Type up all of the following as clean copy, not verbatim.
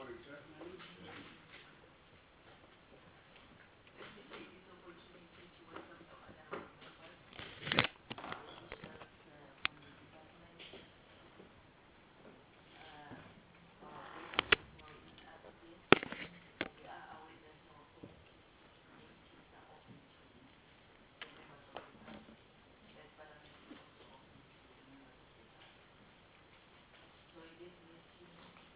Let me take this opportunity to welcome the honorable members, officials from the department, our guests who are with us today. We are aware that our committee meetings are open to the members of the public, like Parliament is also open to the members of the public. So in this meeting,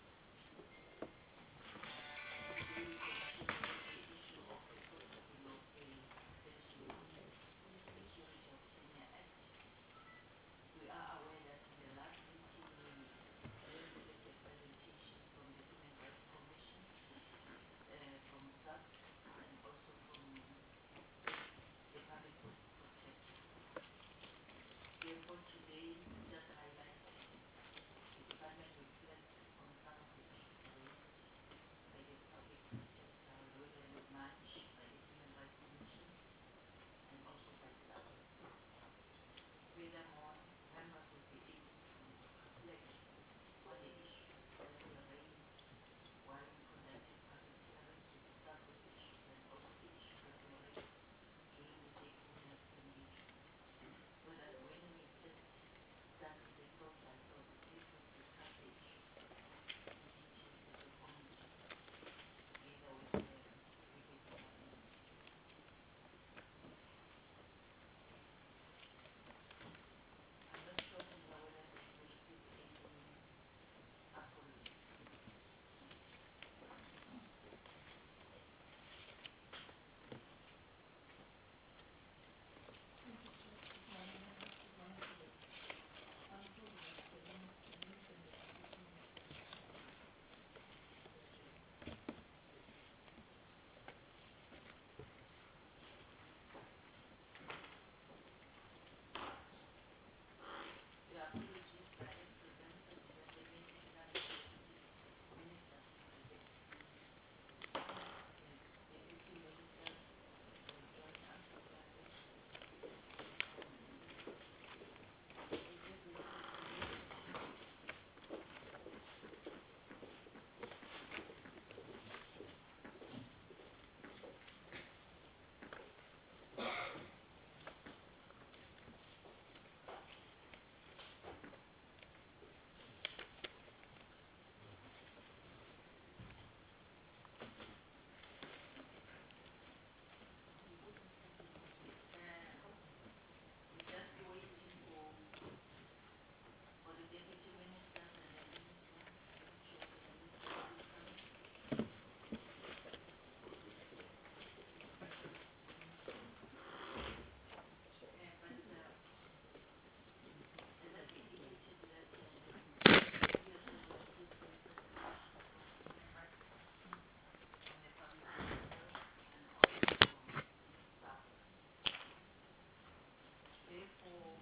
today we continue with the issue of the possible of a extension of the Security of Kenya Act. We are aware that in the last meeting we received a presentation from the Human Rights Commission, from SAC, and also from the Public Protector. Therefore, today we just highlight the department reflect on some of the issues raised by the Public Protector, regularly matched by the Human Rights Commission, and also by SAC. Furthermore, members will be able to reflect on the issues that were raised while we conducted public hearings to discuss those issues and also the issues that were raised during the stakeholders engagement, so that when we just start with the process or the able to discuss the issues in detail as a committee together with the department. I'm not sure, Kumla, whether did you receive any apology. Thank you, Chair. Good morning, members. Good morning to the Council, the Minister and the Deputy Minister. The apologies are as presented in the submitted plan of Deputy Minister and the Deputy Minister. The Deputy Ministers will join us shortly. We just received communication. We just be waiting for the Deputy Ministers and the Minister, making sure the Minister is coming. But as I've indicated that we also received representation from Human Rights, from the Public Protector, and also from SAC. Therefore,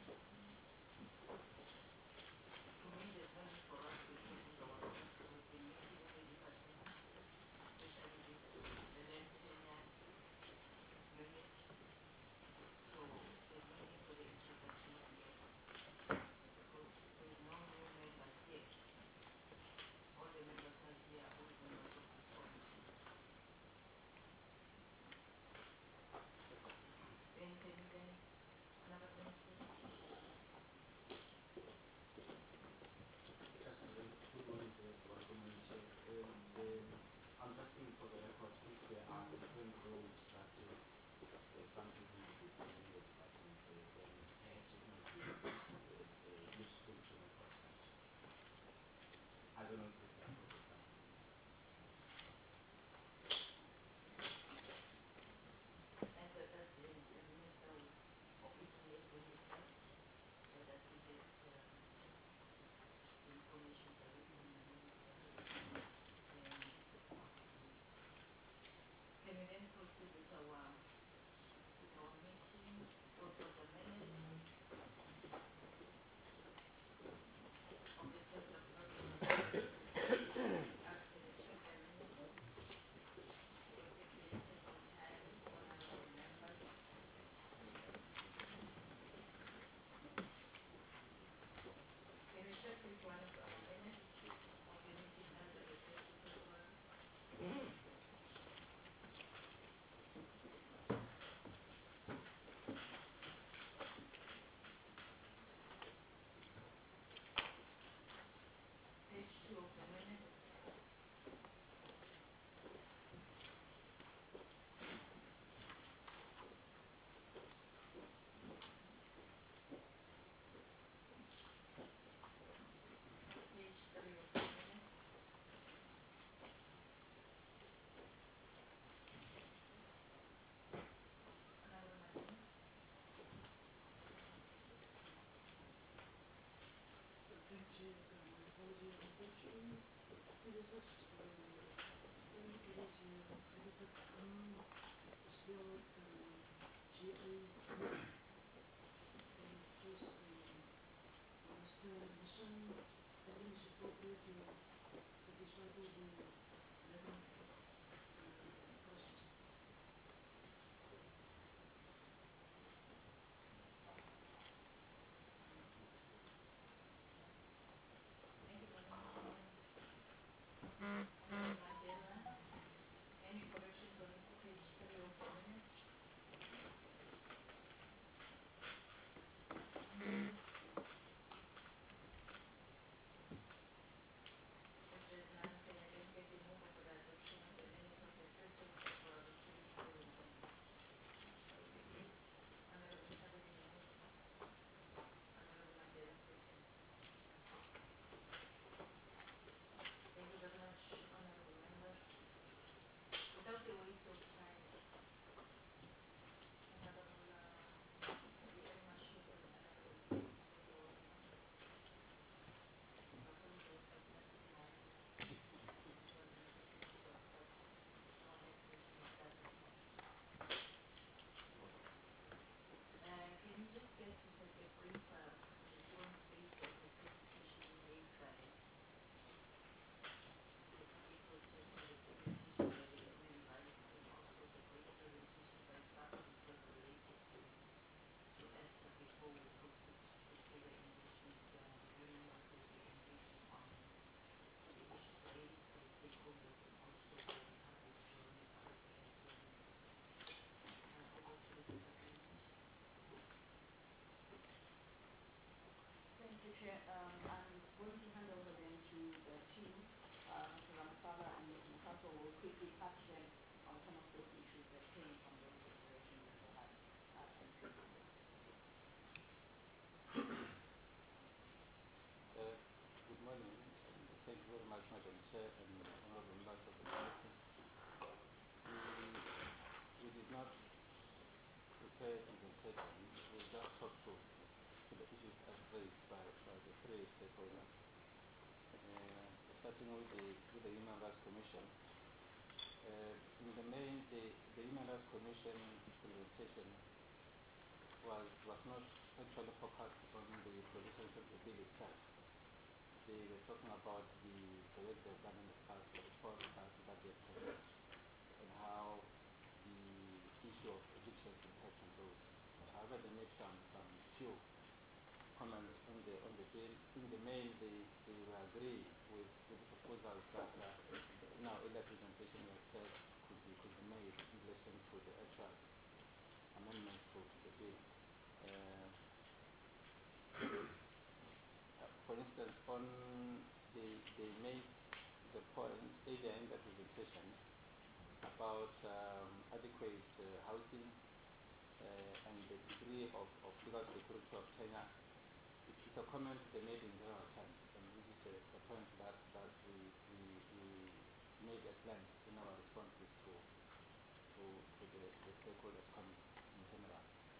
to me, there's no need for us to introduce ourselves. We've been meeting with the department, especially the land tenure unit. So there's no need for the introduction here, because there's no new members here. All the members are here, old members of this committee. Then can you then, another minister? Just good morning to our community. I'm just saying for the record if there are different roles that some people may be playing in the department, then perhaps it might be useful to record that. I don't know if it's appropriate. I thought that the minister would officially bring it back, so that we get information directly from the minister. Can we then proceed with our meeting? Go for the minutes of the 10th of November. page 2 of the minutes. Page 3 of the minutes. Honorable Martinez. Thank you, Chair. My apologies. Unfortunately, previous office indicated Secretary still GA case Mr. Nishan has been appropriate to satisfy all the relevant questions. Thank you, Honorable Martinez. Honorable Mandela. Any corrections on page 3 of the minutes? If there's none, can I just get a mover for the adoption of the minutes of the 1st of February 2017? Honorable Mtabeni moves. Honorable Mandela seconds. Thank you very much, honorable members. Without a waste of time, Honorable D.M. Mashud and Honorable James, take the welcome. We're closed at 5:39. It wasn't supposed to stop, but our next meeting is starting. Can you just get us like a brief response based on the presentation made by the people taking the presentation by the admin, right? And also the brief presentation by staff as well related to Esther before we proceed to further engagement. The members will be engaging on the issues raised by stakeholders and also by the public joining us as witnesses. Over to you, Dr. Clement. Thank you, Chair. I'm going to hand over then to the team. Mr. Ramasaba and Mr. Mukato will quickly touch then on some of those issues that came from those observations that they have presented. Good morning. Thank you very much, Madam Chair and honorable members of the committee. We did not prepare a presentation. We just talked to the issues as raised by the three stakeholders. Starting with the Human Rights Commission. In the main, the Human Rights Commission presentation was not actually focused on the provisions of the bill itself. They were talking about the work they've done in the past, the reports that they've produced, and how the issue of evictions impacts on those. However, they made some few comments on the bill. In the main, they will agree with the proposals that in our earlier presentation we have said could be made in relation to the actual amendments to the bill. For instance, they made the point earlier in the presentation about adequate housing and the degree of legal security of tenure. It's a comment they made in general terms, and this is a point that we made at length in our responses to the stakeholders' comments in general.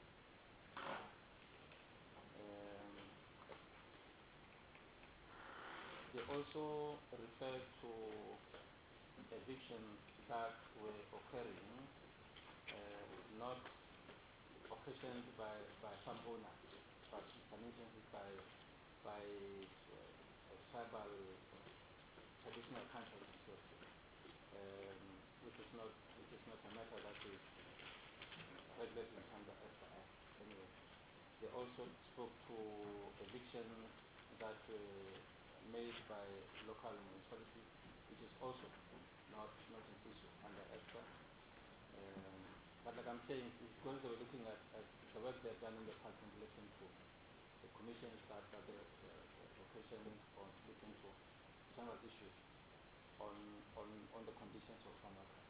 They also referred to evictions that were occurring, not occasioned by some owners, but in some instances by tribal traditional councils and so forth, which is not a matter that is regulated under ESTA Act anyway. They also spoke to evictions that were made by local municipalities, which is also not an issue under ESTA. But like I'm saying, it's because they were looking at the work they've done in the past in relation to the commissions that they occasioned or look into. So issues on the conditions of farm workers.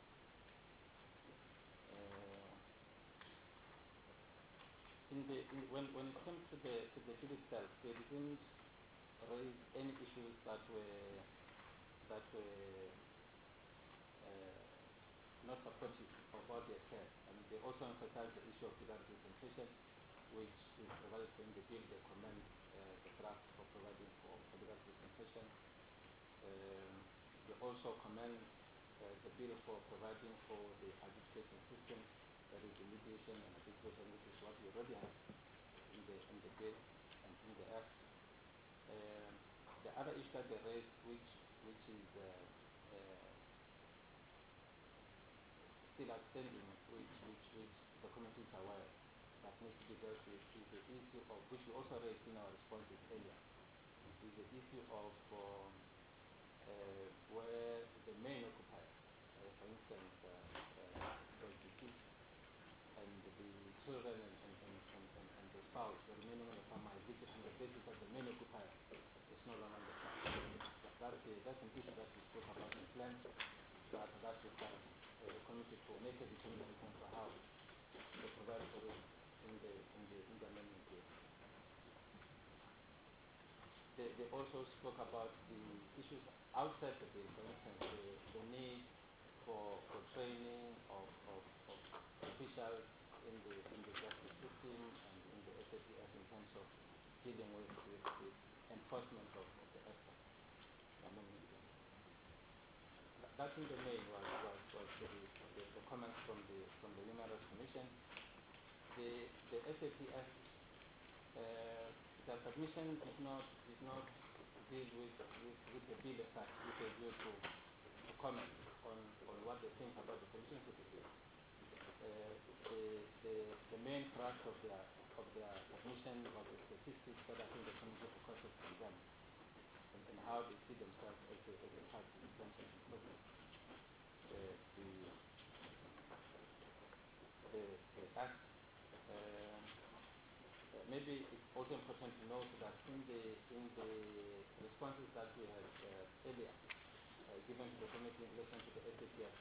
When it came to the bill itself, they didn't raise any issues that were not supportive of what they said. I mean, they also emphasized the issue of legal representation, which is provided for in the bill. They commend the draft for providing for legal representation. They also commend the bill for providing for the arbitration system, that is the mediation and arbitration, which is what we already have in the bill and in the Act. The other issue that they raised, which is still outstanding, which the committee is aware that needs to be dealt with, is the issue of, which we also raised in our responses earlier, is the issue of where the main occupier, for instance, was deceased, and the children and the spouse remaining on the farm are evicted on the basis that the main occupier is no longer on the farm. That's an issue that we spoke about in plan, that requires the committee to make a determination as to how to provide for it in the amendment bill. They also spoke about the issues outside the bill, for instance, the need for training of officials in the justice system and in the SAPS in terms of dealing with enforcement of the EFTA amendment bill. That in the main was the comments from the Human Rights Commission. The SAPS, the submission did not deal with the bill as such, with a view to comment on what they think about the provisions of the bill. The main thrust of their submission was the statistics that I think the committee requested from them, and how they see themselves as a party in terms of enforcing the Act. Maybe it's also important to note that in the responses that we had earlier given to the committee in relation to the SAPS,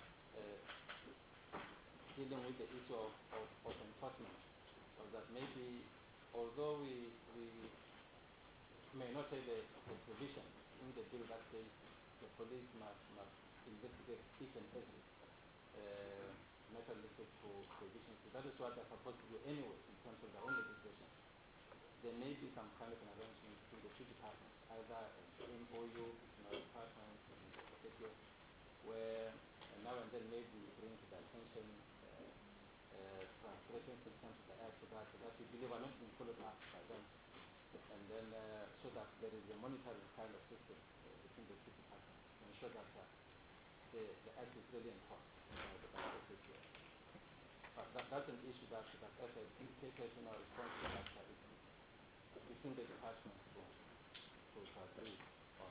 dealing with the issue of enforcement, was that maybe although we may not have a provision in the bill that says the police must investigate each and every matter related to eviction, so that is what they're supposed to do anyway in terms of their own legislation. There may be some kind of an arrangement between the two departments, either an MOU between our department and the SAPS, where now and then maybe bring to the attention transgressions in terms of the Act that we believe are not being followed up by them, and then so that there is a monitoring kind of system between the two departments to ensure that the Act is really enforced by the SAPS. But that's an issue that as I indicated in our response to that, it's between the departments to agree on.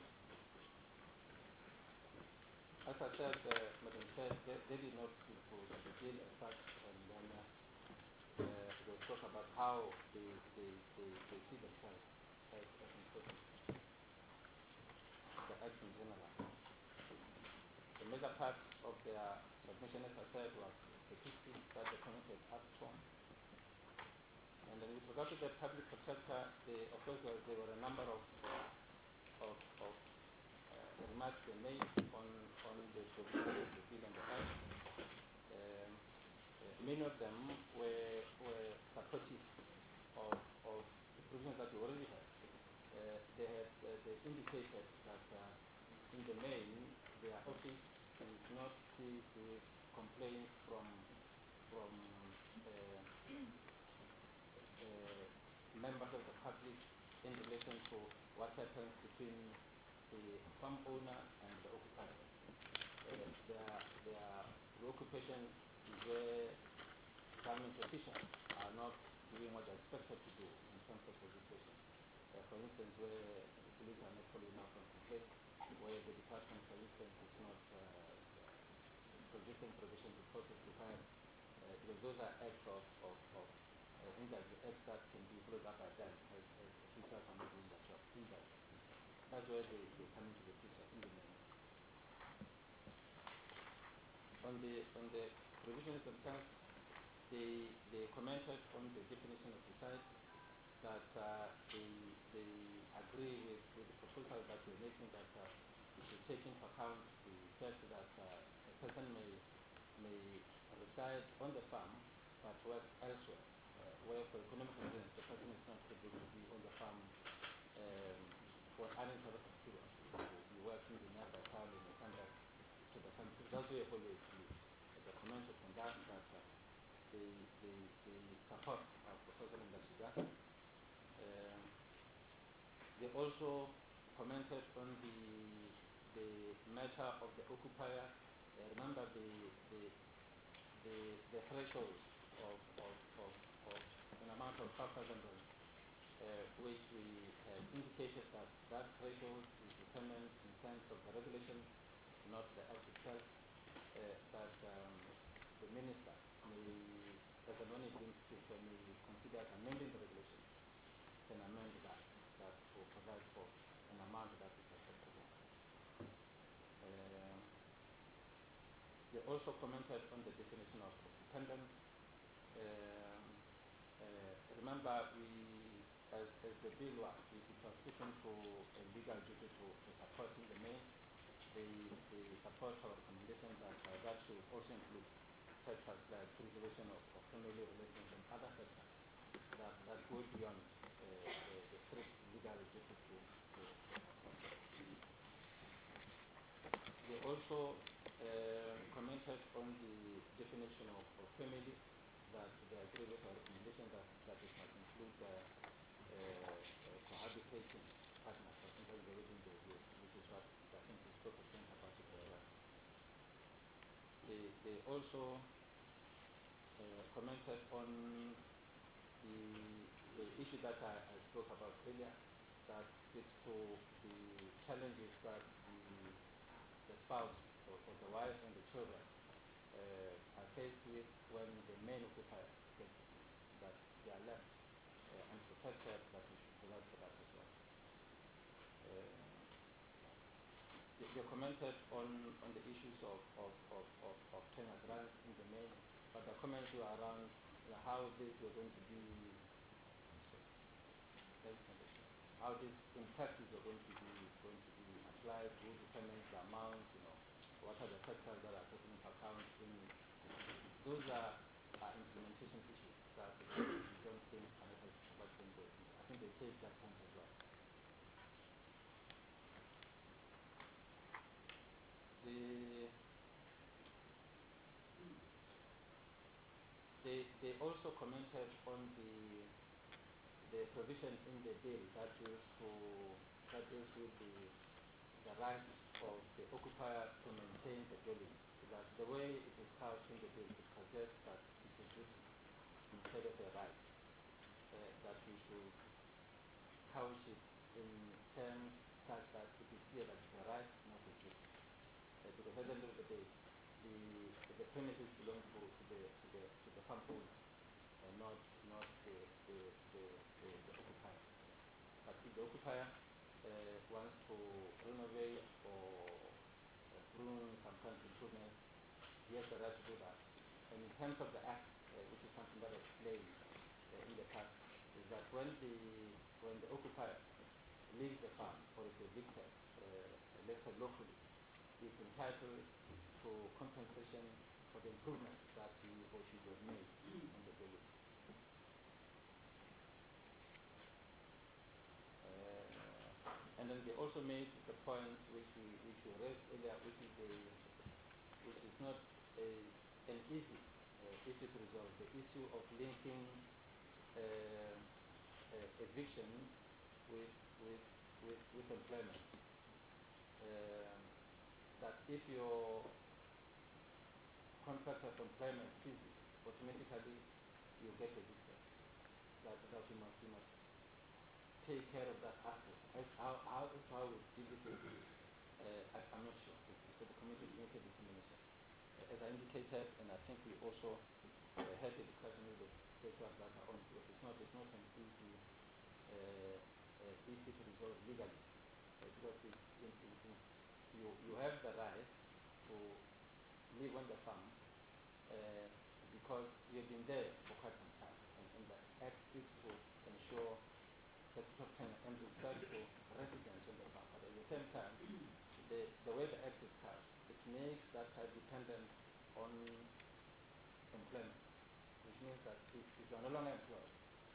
As I said, Madam Chair, they did not speak to the bill as such, and then they talk about how they see themselves as enforcing the Act in general. The major part of their submission, as I said, was statistics that the committee had asked for. And then with regard to the public protector, of course there were a number of remarks they made on the provisions of the bill and the Act. Many of them were supportive of the provisions that we already had. They indicated that in the main, their office is not seized with complaints from members of the public in relation to what happens between the farm owner and the occupier. The occupation is where government officials are not doing what they're expected to do in terms of legislation. For instance, where the police are not following up on complaints, where the department, for instance, is not producing provisions reports required, because those are acts of acts that can be followed up by them as officials are not doing their job indirectly. That's where they come into the picture in the main. On the provisions themselves, they commented on the definition of the site, that they agree with the proposal that we're making, that it should take into account the fact that a person may reside on the farm but work elsewhere, where for economic reasons the person is not able to be on the farm for uninterrupted period. You work in the nearby town and you come back to the farm. That's where always the commented on that, they support our proposal in that regard. They also commented on the matter of the occupier. Remember the threshold of an amount of 5,000 dollars, which we have indicated that threshold is determined in terms of the regulation, not the act itself. That the minister may, as an only minister, may consider amending the regulation, can amend that to provide for an amount that is acceptable. They also commented on the definition of dependent. Remember, as the bill was, it was taken to a legal duty to support in the main. They support our recommendation that that should also include factors like preservation of family relations and other factors that go beyond the strict legal duty to They also commented on the definition of family, that they agree with our recommendation that it must include cohabitating partners. I think that's the reason they use, which is what I think is focusing about it as well. They also commented on the issue that I spoke about earlier, that speaks to the challenges that the spouse or the wife and the children are faced with when the main occupier gets that they are left unprotected, that we should provide for that as well. They commented on the issues of tenure grants in the main, but the comments were around how this was going to be, how this in practice are going to be applied, who determines the amount, what are the factors that are taken into account. Those are implementation issues that we don't think are necessary, but I think they take that point as well. They also commented on the provision in the bill that deals with the right of the occupier to maintain the dwelling. That the way it is couched in the bill, it suggests that it is written instead of a right, that we should couch it in terms such that it is clear that it's a right, not a duty. Because at the end of the day, the premises belong to the farm owner, and not the occupier. But if the occupier wants to renovate or prune some kind of improvements, he has the right to do that. And in terms of the act, which is something that I explained in the past, is that when the occupier leaves the farm or is evicted, let's say locally, is entitled to compensation for the improvements that he or she has made on the building. And then they also made the point which we raised earlier, which is not an easy issue to resolve, the issue of linking eviction with employment. That if your contract of employment ceases, automatically you get evicted. That you must take care of that aspect. How we deal with it, I'm not sure. So the committee will make a determination. As I indicated, and I think we also had a discussion with the stakeholders that are on, because it's not an easy issue to resolve legally. because you have the right to live on the farm because you've been there for quite some time, and the Act seeks to ensure reciprocal and respect to residents on the farm. But at the same time, the way the Act is cast, it makes that dependent on employment, which means that if you are no longer employed,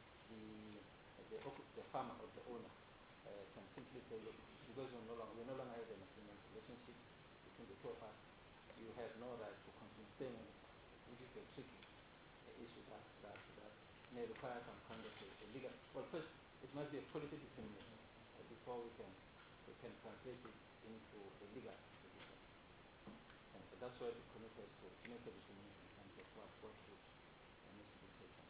the farmer or the owner can simply say, look, because we no longer have an employment relationship between the two of us, you have no right to continue staying in the farm, which is a tricky issue that may require some kind of a legal. Well, first, it must be a policy determination before we can translate it into a legal position. And that's why the committee has to make a determination in terms of what route needs to be taken.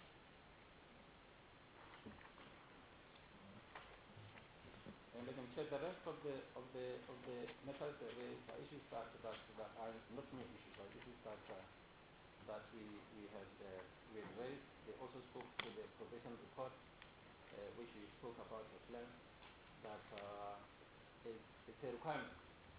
And let me check the rest of the matters raised are issues that are not new issues, but issues that we had raised. They also spoke to the probation report, which we spoke about at length, that it's a requirement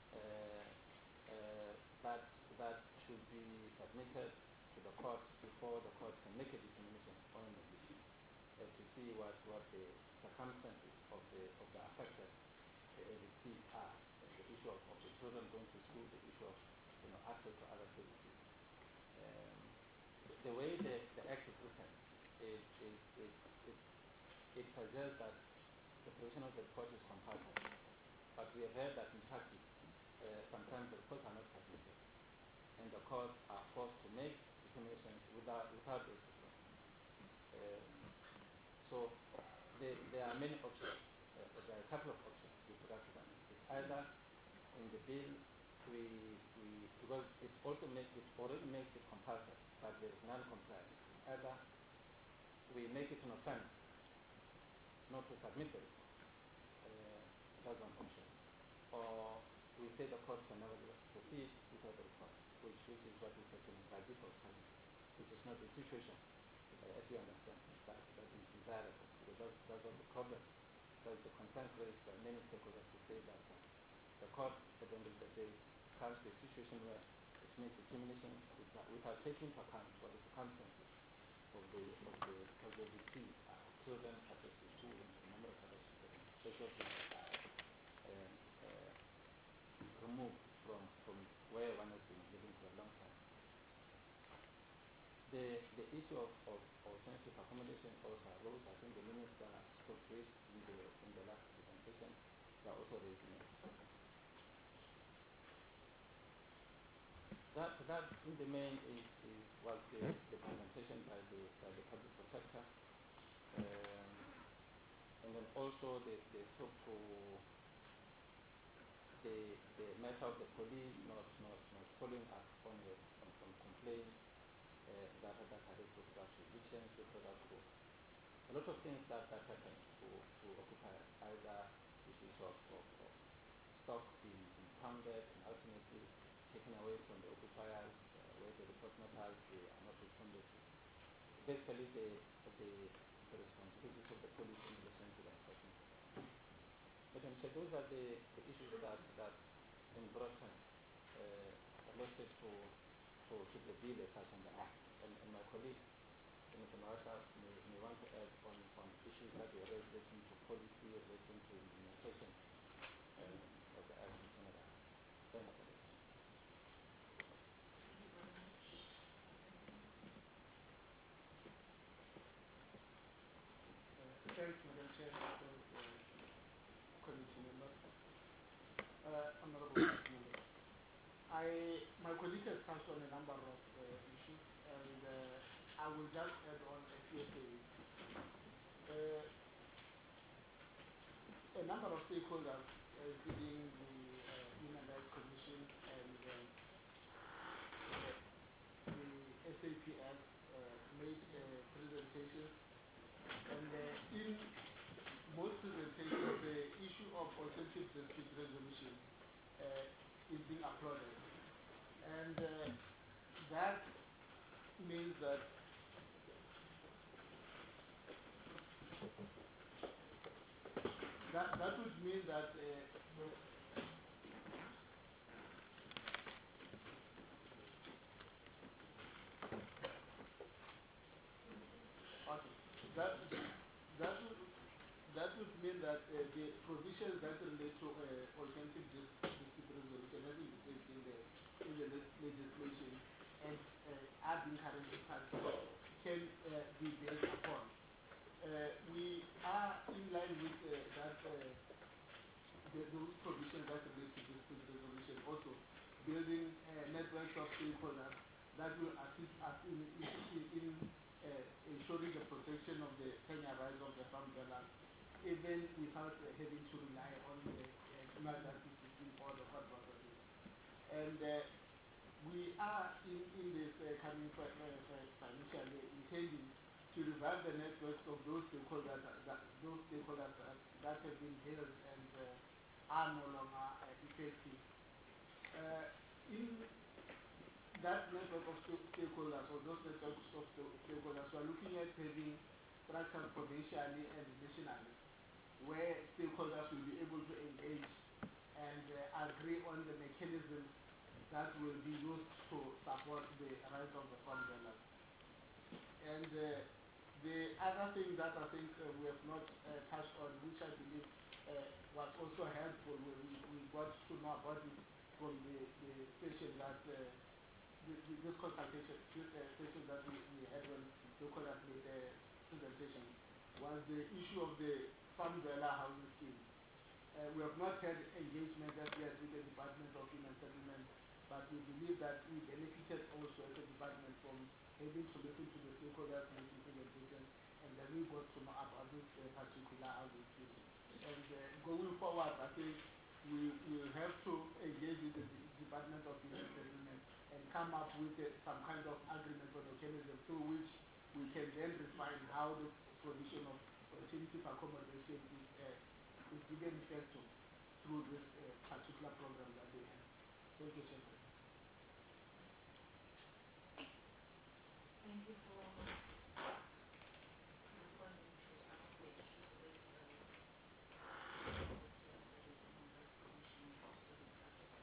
that should be submitted to the court before the court can make a determination on the issue to see what the circumstances of the affected receipts are. The issue of the children going to school, the issue of access to other services. The way the Act is written, it suggests that the provision of the report is compulsory. But we have heard that in practice, sometimes the reports are not submitted, and the courts are forced to make determinations without this report. So there are many options. There are a couple of options with regard to that. It's either in the bill because it already makes it compulsory, but there is non-compliance. Either we make it an offense not to submit the report. That's one option. Or we say the court can nevertheless proceed without the report, which is what we say in by default penalty, which is not the situation, as you understand, that is desirable. Because that's what the problem. Because the concerns raised by many stakeholders to say that the court, at the end of the day, comes to a situation where it makes determination without taking into account what the circumstances of the deceased children, access to school, and a number of other social removed from where one has been living for a long time. The issue of alternative accommodation also arose. I think the minister spoke to it in the last presentation. They are also raising it. That in the main was the presentation by the public protector. And then also they spoke to the matter of the police not following up on complaints that are raised with regard to evictions, with regard to a lot of things that happen to occupiers, either issues of stock being impounded and ultimately taken away from the occupiers, where the report matters they are not responded to. Basically, the responsibilities of the police in relation to the enforcement of the law. But so those are the issues that in broad terms related to the bill as such and the Act. And my colleague, Mr. Marata, may want to add on issues that were raised relating to policy, relating to implementation of the Act in Canada. Thank you. Thanks, Madam Chair, committee members, honorable members. My colleague has touched on a number of issues, and I will just add on a few things. A number of stakeholders, including the Human Rights Commission and the SAPS, made presentations. And in most presentations, the issue of alternative dispute resolution is being applauded. And that means that that would mean that okay, that that would that would mean that the provisions that relate to alternative dispute resolution as indicated in the legislation and are being currently passed can be built upon. We are in line with those provisions that relate to dispute resolution, also building networks of stakeholders that will assist us in ensuring the protection of the tenure rights of the farm dwellers, even without having to rely on the criminal justice system or the court processes. And we are in this coming financial year intending to revive the networks of those stakeholders that have been built and are no longer effective. In that network of stakeholders, or those networks of stakeholders, we are looking at having structures provincially and nationally, where stakeholders will be able to engage and agree on the mechanisms that will be used to support the rights of the farm dwellers. And the other thing that I think we have not touched on, which I believe was also helpful when we got to know about it from the session that this consultation session that we had when Nicolas made the presentation, was the issue of the farm dweller housing scheme. We have not had engagement as yet with the Department of Human Settlement, but we believe that we benefited also as a department from having to listen to the stakeholders in this implementation, and then we got to know about this particular housing scheme. And going forward, I think we will have to engage with the Department of Human Settlement and come up with some kind of agreement or mechanism through which we can then refine how the provision of alternative accommodation is given effect to through this particular program that they have. Thank you, Chairman. Thank you for responding to some of the issues raised by the teams that have been on that commission and also the council.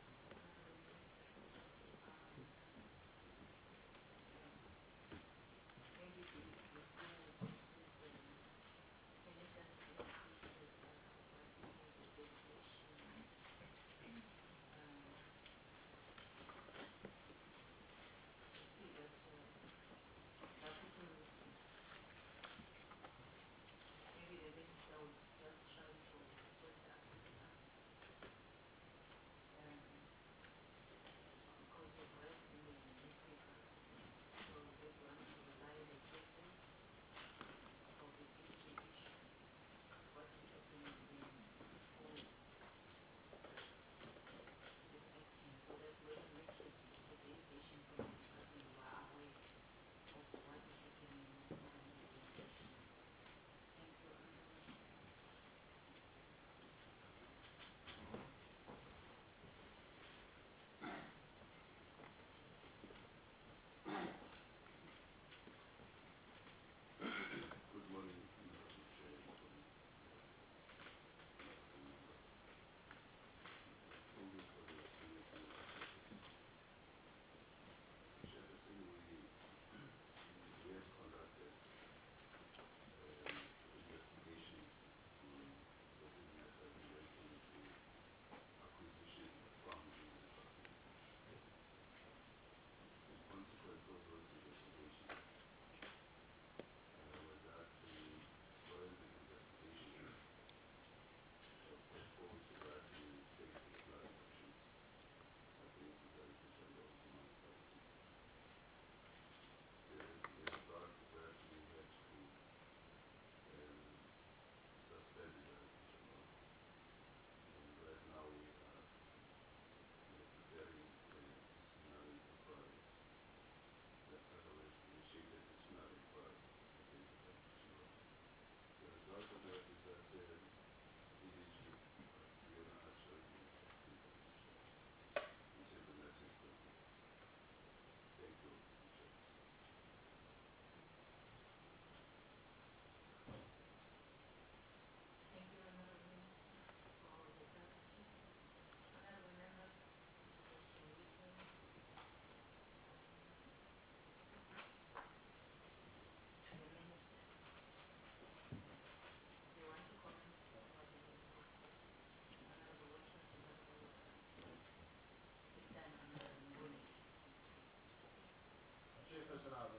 Maybe before we proceed, can you just repeat with us what is the definition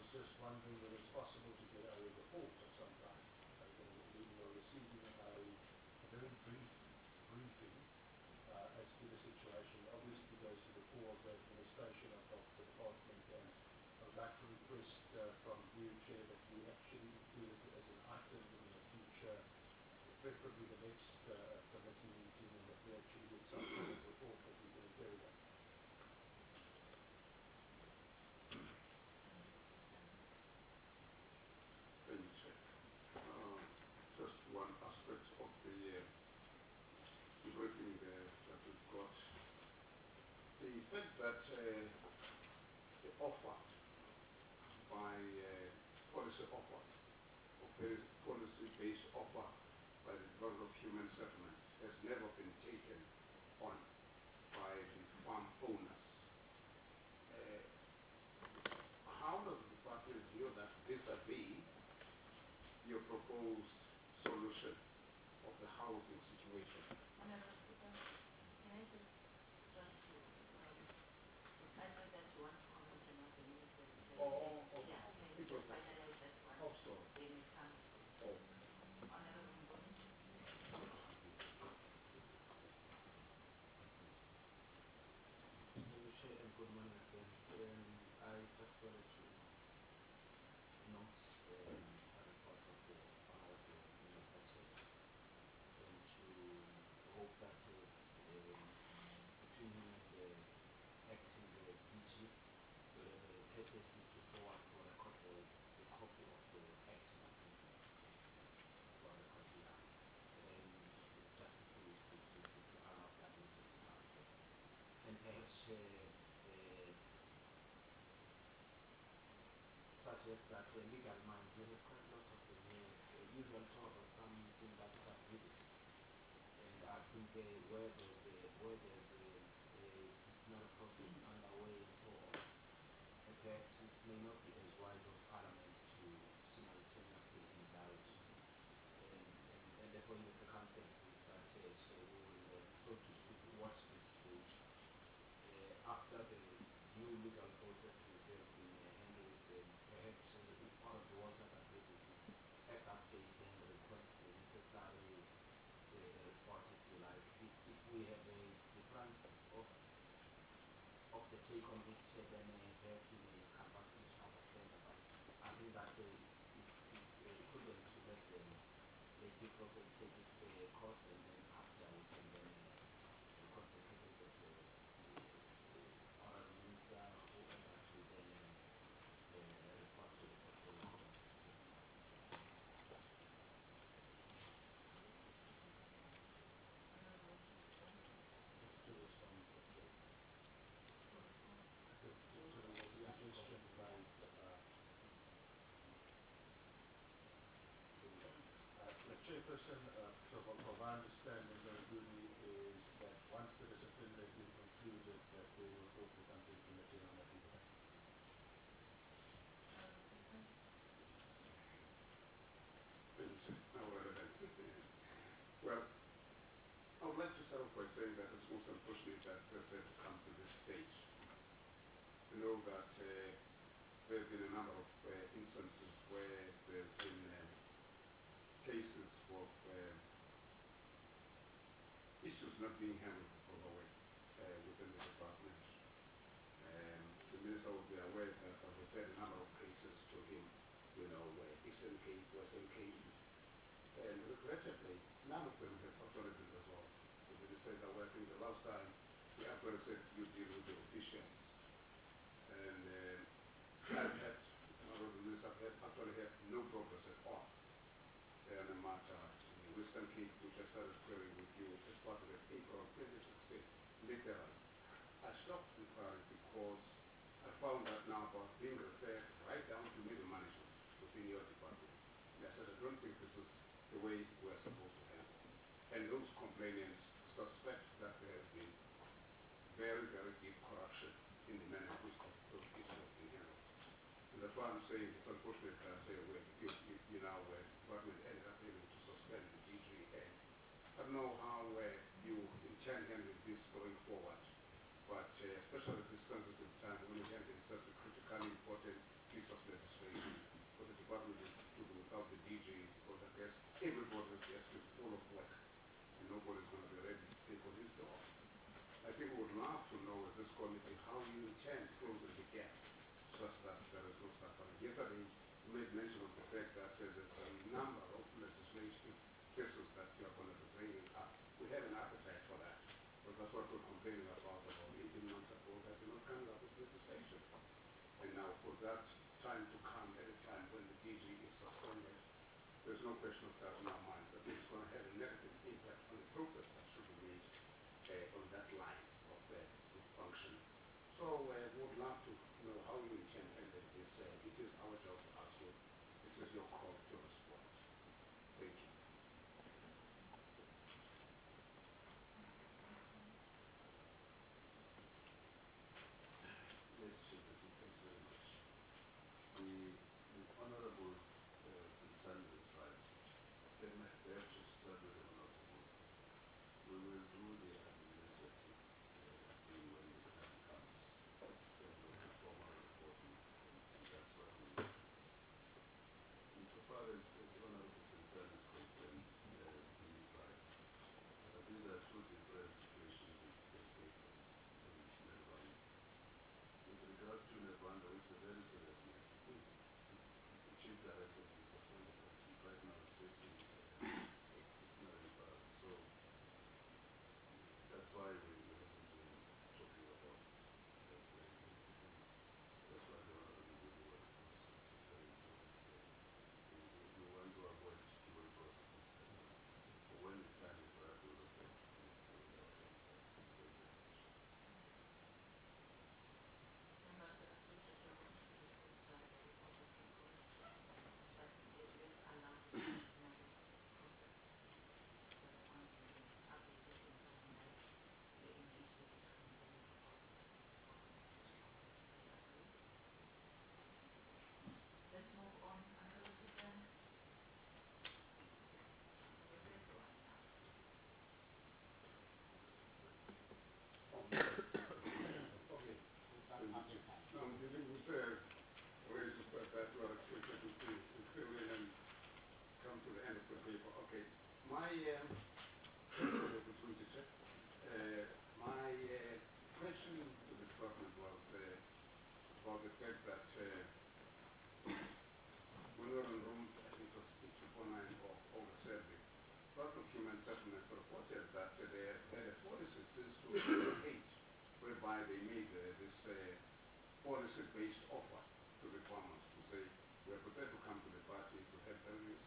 just wondering whether it's possible to get a report of some kind. Receiving a very brief briefing as to the situation. Obviously goes to the core of the administration of the department, and I would like to request from you, Chair, that we actually include it as an item in the future, preferably the next committee meeting, and that we actually get some sort of report that we can interrogate. Thank you, Chair. Just one aspect of the briefing that we've got. The fact that the offer by policy offer, or policy-based offer by the Department of Human Settlement has never been taken on by the farm owners. How does the department view that vis-a-vis your proposed solution of the housing situation? Honorable Speaker, can I just I know that you want to comment on what the minister is saying. Yeah, can you just finalize that one? Sorry. Then we come to Honorable Mboni. Thank you, Chair, and good morning again. I just wanted to note a report of the Honorable Minister, Chair, and to hope that between him and the acting DG, will have a courtesy to forward for record the copy of the acting DG for record here. Just to allow that message to come through. And perhaps suggest that legal minds, we have quite a lot of them here. Usual talk of something that is ability. And I think where there's disciplinary process underway and so on, and perhaps it may not be as wise of Parliament to simultaneously indulge. And therefore, in the circumstances that we will, so to speak, watch this space. After the due legal processes have been handled, perhaps if Honorable Walters agrees with me, at that stage then request the necessary report, if you like. If we have a difference of the take on this, then perhaps we may come back to each other further. But I think that it's prudent to let due process take its course, and then after we can then request the presence of the Honourable Minister, whoever to then report to the portfolio committee. Honorable Speaker. To respond to the suggestion by the chairperson, so from my understanding, is that once the disciplinary has been concluded, that the report will come to the committee, and I'm happy with that. Honorable Speaker. Now relevant. Well, I would like to start off by saying that it's most unfortunate that this had to come to this stage. We know that there have been a number of instances where there's been cases of issues not being handled the proper way within the department. The minister will be aware that I've referred a number of cases to him, Eastern Cape, Western Cape, and regrettably, none of them have actually been resolved. The minister is aware. I think the last time we actually said you deal with the officials, and I've had, Honourable Minister, I've actually had no progress at all on the matter in the Western Cape, which I started querying with you as part of the April 2016. Literally, I stopped inquiring because I found that now about being referred right down to middle management within your department. And I said, I don't think this is the way we're supposed to handle. And those complainants suspect that there has been very, very deep corruption in the manner in which those issues have been handled. And that's why I'm saying it's unfortunate that you now department ended up having to suspend the DG. And I don't know how you intend handling this going forward, but especially at this sensitive time when we handle such a critically important piece of legislation. love to know at this committee how you intend closing the gap such that there is no suffering. Yesterday, you made mention of the fact that there's a number of legislative cases that you are going to be bringing up. We have an appetite for that. But that's what we're complaining about 18 months ago, that you're not coming up with legislation. And now for that time to come at a time when the DG is suspended, there's no question of doubt in our minds that it's going to have a negative impact on the progress that should be made on that line of the function. So we would love to know how you intend to handle this. It is our job to ask you. It is your call to respond. Thank you. Yes, Chairperson, thanks very much. The Honourable Nsando is right. They have just said with the Honourable. We will do the administrative thing when the time comes, in terms of the formal reporting, and that's what we will do. Insofar as the Honourable Nsando is concerned, he is right. These are two different situations with the papers and Nervanda. With regard to Nervanda, it's a very serious matter. The chief director has been suspended and right now is facing disciplinary trial. So that's why we haven't been talking about it very briefly. That's why the Honorable Mudiwa was referring to it. We want to avoid dual processes. But when the time is right, we'll refer to this with our oversight. Thank you very much. Members, please, if you're going to give this report of inquiry, but let's allow the disciplinary process so that once the update has been finalized, we engage the disciplinary process organization. Do you agree? Let's move on. Another citizen. Can you read to us now? Okay, is that appetite? I'm dealing with raised that you are expected to fill in and come to the end of the paper. Okay. My opportunity, Chair. My question to the department was about the fact that when we were in room, I think it was 249 of August 7th, Department of Human Settlements reported that they had a policy since 2008 whereby they made this policy-based offer to the farmers to say, we're prepared to come to the party to have earnings,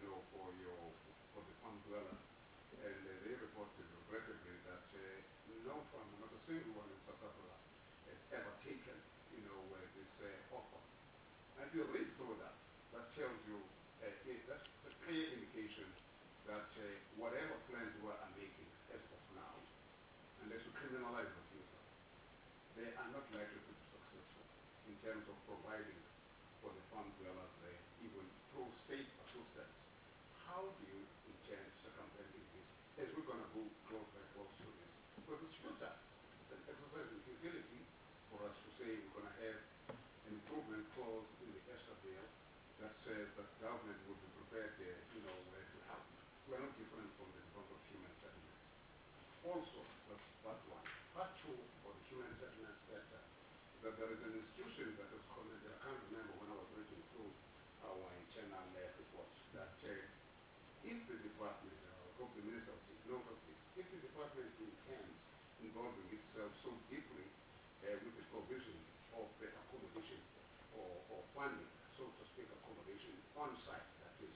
for the farm dweller. And they reported regrettably that no farmer, not a single one in South Africa, has ever taken, this offer. And if you read through that, that tells you, that's a clear indication that whatever plans we are making as of now, unless you criminalize refusal, they are not likely to be successful in terms of providing for the farm dwellers there, even through state assistance. How do you intend circumventing this as we're going to go close by close to this? Because it's futile. It's an exercise in futility for us to say we're going to have an improvement clause in the ESTA bill that says that government would be prepared, where to help. We're not different from the Department of Human Settlements. Also, that's part one. Part two for the human settlements sector is that there is an institution that is commented, I can't remember when I was reading through our internal reports, that if the department, I hope the minister will take note of this, if the department intends involving itself so deeply with the provision of the accommodation or funding, so to speak, accommodation on site, that is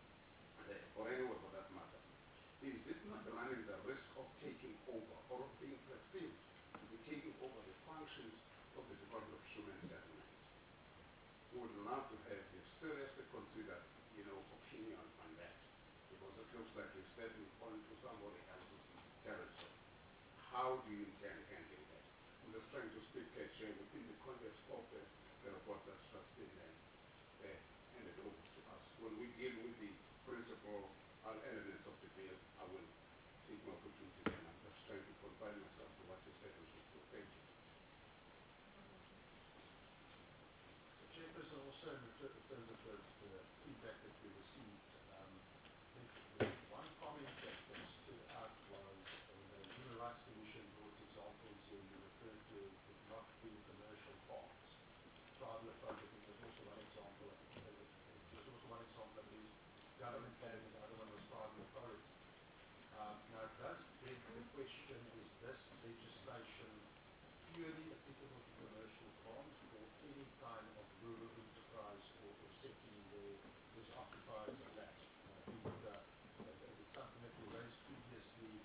or anywhere for that matter, is it not running the risk of taking over or of being perceived to be taking over the functions of the Department of Human Settlements? We would love to have you seriously consider, opinion on that, because it looks like you're stepping onto somebody else's territory. How do you intend handling that? I'm just trying to speak, Chair, within the context of the report that's just been handed over to us. When we deal with the principal elements of the bill, I will take my opportunity and I'm just trying to confine myself to what you said. Thank you. So, Chairperson, also in terms of the feedback that we received, the one comment that stood out was the Human Rights Commission brought examples in modular project, and there's also one example, there's also one example, I believe, government land, and the other one was private authority. Now it does beg the question, is this legislation purely applicable to commercial farms or any kind of rural enterprise or setting where there's occupiers of land? And I think it's something that we raised previously.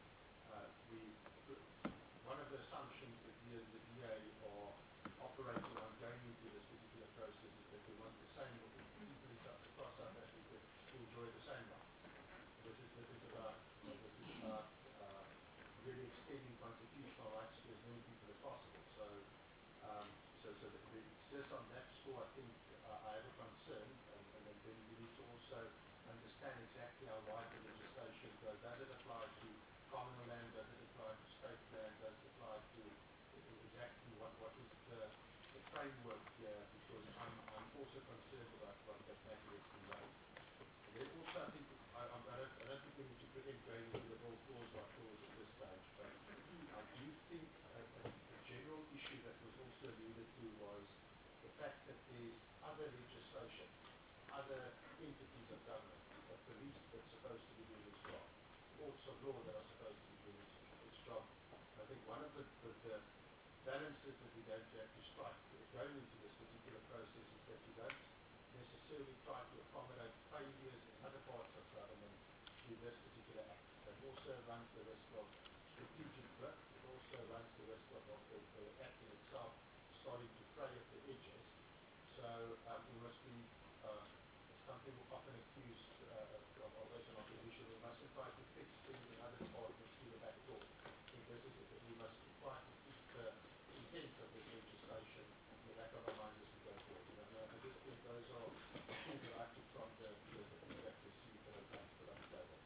One of the assumptions that we as the DA are operating on going into this particular process is that we want the same people across South Africa to enjoy the same rights. This is about really extending constitutional rights to as many people as possible. It's just on that score, I think I have a concern, and then we need to also understand exactly how wide the legislation goes. Does it apply to communal land? Does it apply to state land? Does it apply to exactly what is the framework here? Because I'm also concerned about what that matter has been raised. And then also, I think I don't think we need to preempt going into the bill clause by clause at this stage, but I do think a general issue that was also alluded to was the fact that there's other legislation, other entities of government, the police that's supposed to be doing its job, courts of law that are supposed to be doing its job. I think one of the balances that we're going to have to strike going into this particular process is that we don't necessarily try to accommodate failures in other parts of government through this particular act. That also runs the risk of strategic drift. It also runs the risk of the act in itself starting to fray at the edges. So we must be, something often accused of us in opposition, we mustn't try to fix things in other departments through the back door. I think we must try to keep the intent of this legislation in the back of our minds as we go forward. And I just think those are things that I took from the feedback received that I'd like to put on the table.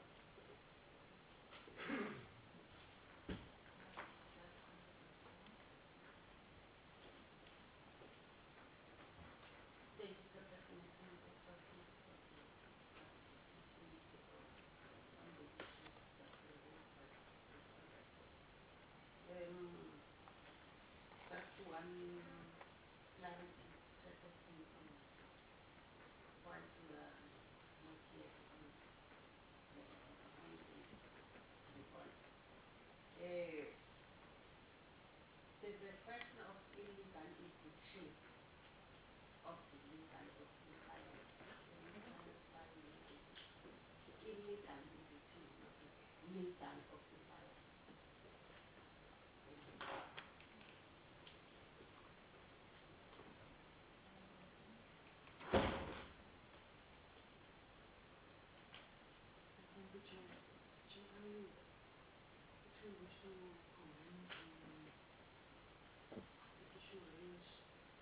Thank you, Professor Metheny, for participating in this debate on the issues that were raised by Professor Record. Just one clarity surfacing on whilst we are not yet on the call. There's a question of illegal eviction of the legal occupiers. Can you clarify what this is? Illegal eviction, not legal occupiers. Thank you. Thank you, Chair. Chair, I actually wish to comment on the issue raised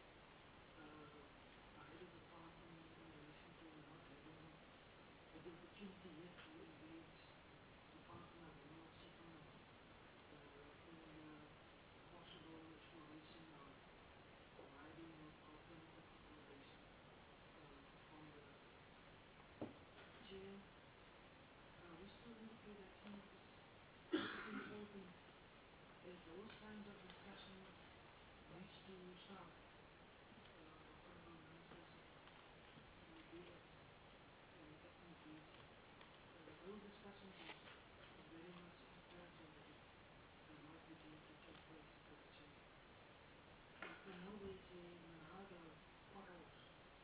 by the department in relation to not having had the opportunity yet to engage Department of Rural Settlement in the possible exploration of providing alternative accommodation from the Chair. I wish to indicate that I think it's important as those kinds of discussions needs to start. Honorable Ministers and the leaders and acting DG. Those discussions is very much imperative that it must begin to take place with the Chair. We know there's another potholes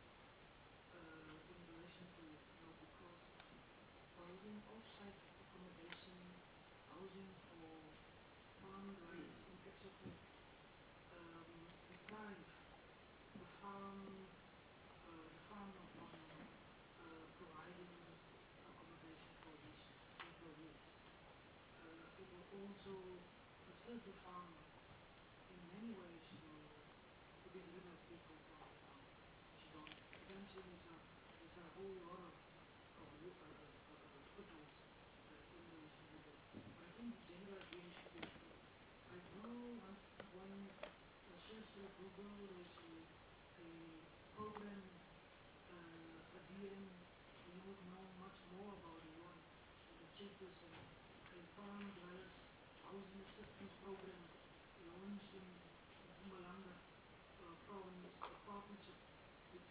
in relation to because housing off-site accommodation, housing for farm dwellers in etc. Deprive the farmer from providing accommodation for his employees. It will also assist the farmer in many ways to get rid of people from the farm. Eventually there's a whole lot of footholds in relation to that. But I think the general idea should be clear. I know one search through Google, there's a program, a DM, you would know much more about the one, the chairperson, a farm dwellers housing assistance program launched in Mpumalanga province, a partnership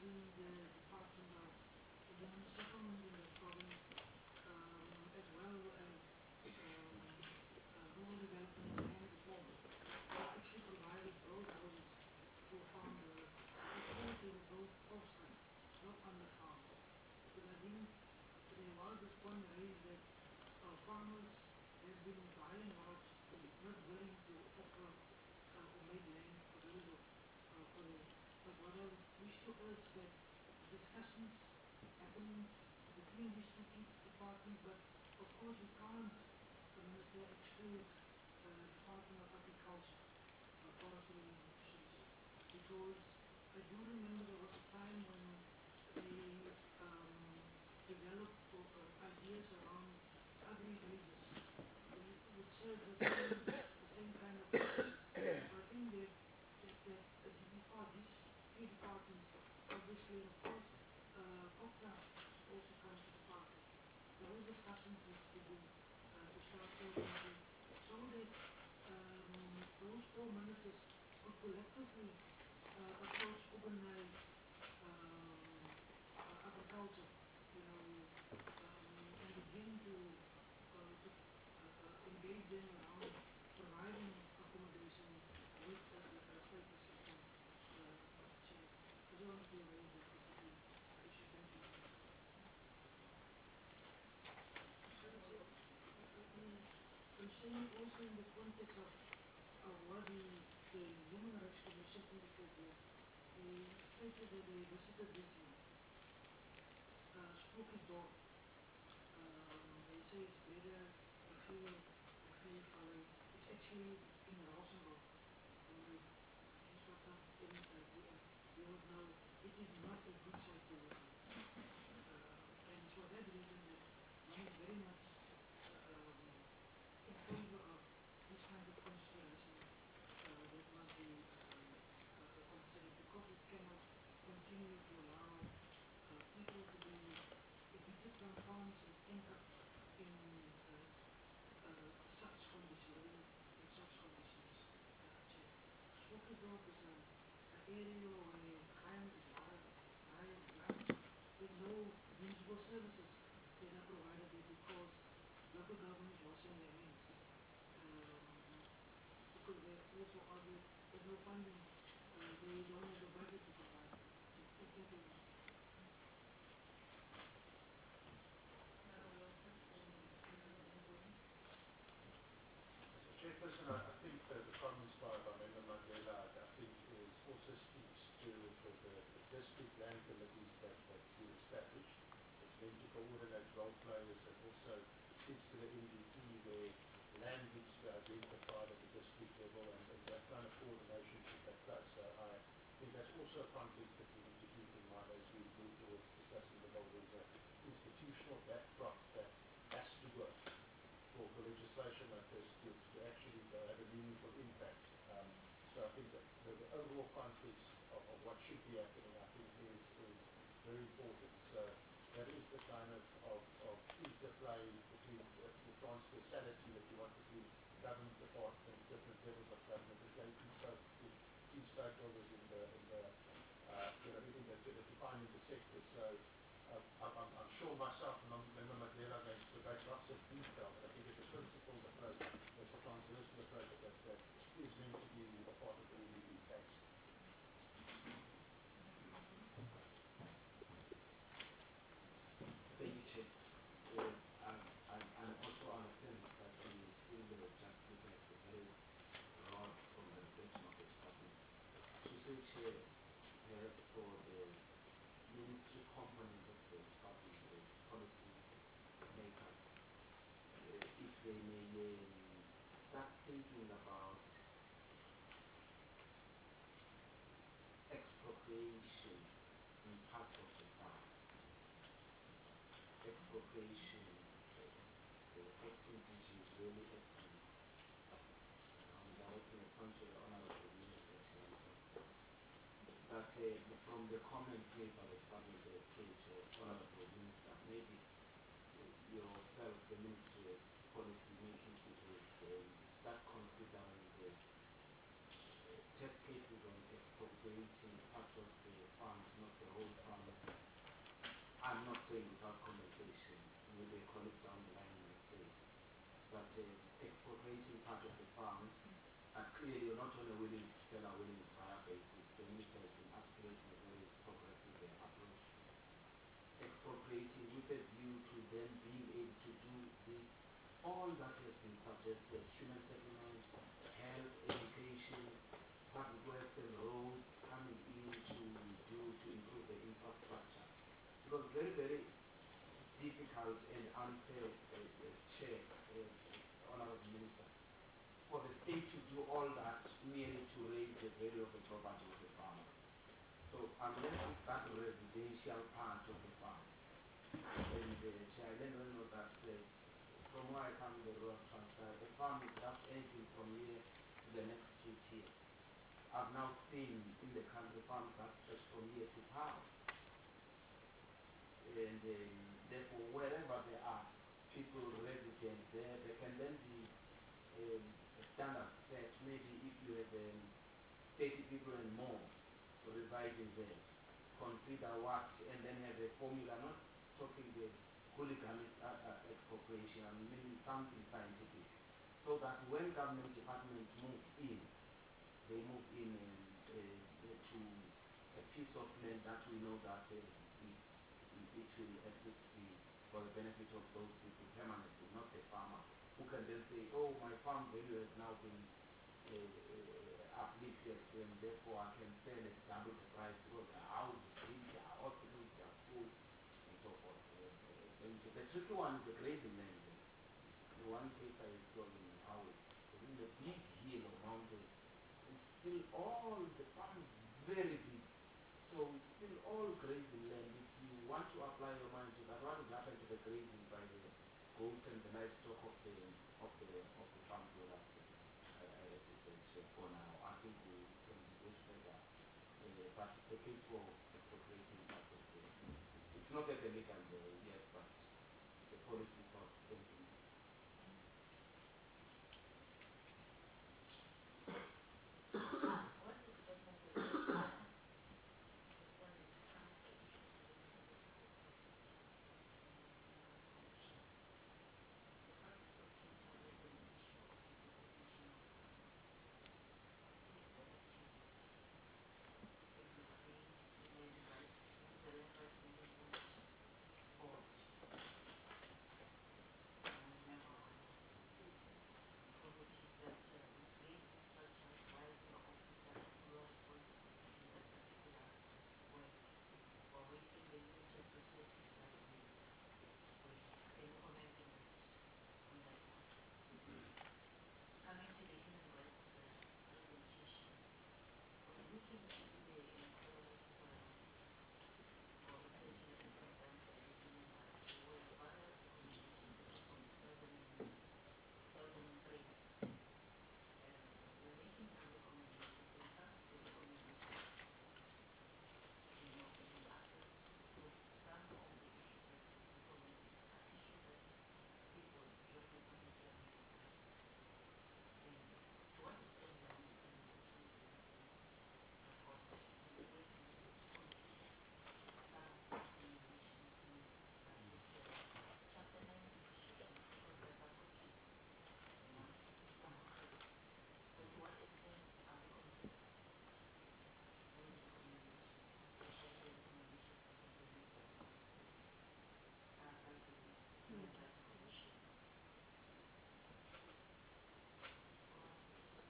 within the Department of Human Settlement in the province, as well as rural development and land reform, actually provided both houses for farm dwellers because they were both offsite, not on the farm. Because I think there was this point raised that farmers has been by and large not willing to offer or make land available for them. But what I wish to urge that discussions happen between these two departments, but of course we can't, Minister, exclude Department of Agriculture, Forestry and Fisheries, because I do remember there was a time when they developed ideas around agri-villages, which serves the same kind of purposes. So I think that these three departments, obviously, and of course, COPTA also comes to the party. Those discussions need to be to start taking place so that those four ministers could collectively approach organized agriculture, you know, and begin to engage them around providing accommodation with a state assistance. Chair. I just wanted to raise that particular issue. Thank you. Concerning also in the context of what the Human Rights Commission indicated here, they stated that they visited this spooky dog. They say it's better if you follow. It's actually in Rosenborg. You would know it is not a good site to live in. And it's for that reason that one is very much in favor of this kind of consideration that must be considered, because it cannot continue to allow people to be evicted from farms and end up in such conditions, in such conditions. Spookersdorp is an area where crime is high and ground, with no municipal services that are provided there because local government is washing their hands. Because they also argue there's no funding, they don't have the budget to provide. Thank you. Chairperson, I think the comments by Member Mandela, I think is also speaks to the district land committees that we established. It's meant to coordinate role players, and also speaks to the NDP where land needs to be identified at the district level, and that kind of coordination should take place. So I think that's also a context that we need to keep in mind as we move towards discussing the bill. There's an institutional backdrop that has to work for legislation like this to actually have a meaningful impact. So I think that the overall context of what should be happening, I think, is very important. So that is the kind of interplay between the transversality that you want between government departments, different levels of government, engaging key stakeholders in the defining the sector. So I'm sure myself and Member Mandela are going to provide lots of detail, but I think it's a principled approach, it's a transversal approach that is meant to be a part of the NDP. Thanks. Thank you, Chair. I'm also understand that we still just looking at the very broad from the reflection of the department. To say, Chair, for the ministry component of the department, the policy makers, if they may start thinking about expropriation in parts of the farm. Expropriation, the acting which is really acting. Directing a point to the Honorable Minister, that from the comments made by the Department of Cage, Honorable Minister, maybe yourself, the Ministry of Policy Making people, start considering the tactical on expropriating part of the farms, not the whole farms. I'm not saying without compensation, maybe a colleague down the line might say, but expropriating part of the farms, clearly you're not only willing to sell away on a trial basis. The minister has been articulating a very progressive approach. Expropriating with a view to then being able to do this, all that has been suggested, human settlement, health, education, public works and roads coming in to improve the infrastructure. Because very, very difficult and unfair, Chair, Honourable Minister, for the state to do all that merely to raise the value of the property of the farmer. So unless it's that residential part of the farm, and Chair, I know that from where I come, the rural transfer, a farm is just anything from here to the next street here. I've now seen in the country farms that stretch from here to town. And therefore, wherever there are people resident there, there can then be standards set. Maybe if you have 30 people and more residing there, consider what, and then have a formula, not talking the hooliganist expropriation, I mean something scientific, so that when government departments move in, they move in to a piece of land that we know that it will at least be for the benefit of those people permanently, not the farmer, who can then say, oh, my farm value has now been uplifted, and therefore I can sell at double the price because the house is big, there are hospitals, there are schools, and so forth. The tricky one is the grazing land. The one case I saw in Hawaii, in the big hill or mountain, it's still all the farms very big. So it's still all grazing land. If you want to apply your mind to that, what has happened to the grazing by the goats and the livestock of the farm dwellers? I represent for now. I think we can engage further. But it's a case for expropriating part of the. It's not at the legal yet, but the policy thought. Thank you. What is some of the concerning council issues related to the commission? The first is talking to raise an issue of the degradation of the activity. If you arrange the land rights, the land rights management board, I'm a member of committees that we create structures while your officers who are responsible to do that particular work or wasting the limited resources that we waste. Can you comment on that one? Coming to the human rights presentation, when looking into the employment or research that has been done by the human rights, there were various recommendations starting from 2003. We're making some recommendations, and some of the recommendations, in your opinion, address some of the issues that we recommended are issues that people, your community are really addressing. And to what extent are these recommendations that have been brought forward? Will you be able to consider some of the recommendations in this supplement petition? Because they're supportive, you know, some of them. So to what extent are we considering those recommendations, especially the recommendations that have been made by the Human Rights Commission? Go on, please.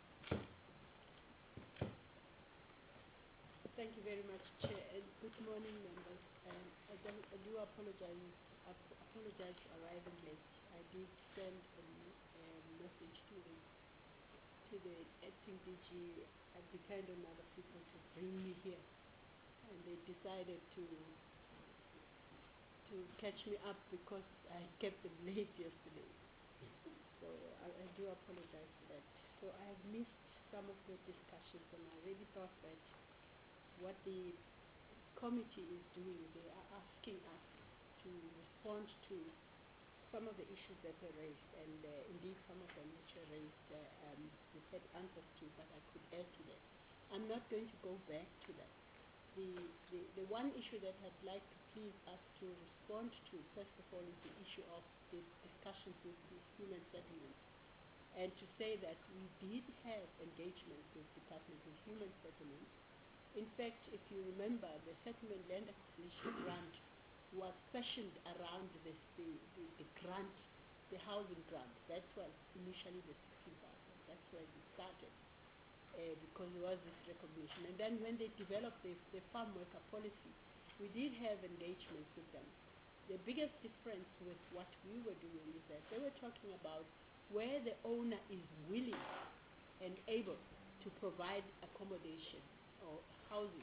Thank you very much, Chair, and good morning, members. I do apologize for arriving late. I did send a message to the acting DG. I depend on other people to bring me here, and they decided to catch me up because I kept them late yesterday. So I do apologize for that. So I have missed some of the discussions, and I really thought that what the committee is doing, they are asking us to respond to some of the issues that were raised, and indeed some of them which were raised, we've had answers to, but I could add to that. I'm not going to go back to that. The one issue that I'd like to please us to respond to, first of all, is the issue of the discussions with the human settlements. And to say that we did have engagements with Department of Human Settlements. In fact, if you remember, the Settlement Land Acquisition Grant was fashioned around the grant, the housing grant. That was initially the 16,000. That's where we started. Because there was this recognition. And then when they developed the farm worker policy, we did have engagements with them. The biggest difference with what we were doing is that they were talking about where the owner is willing and able to provide accommodation or housing.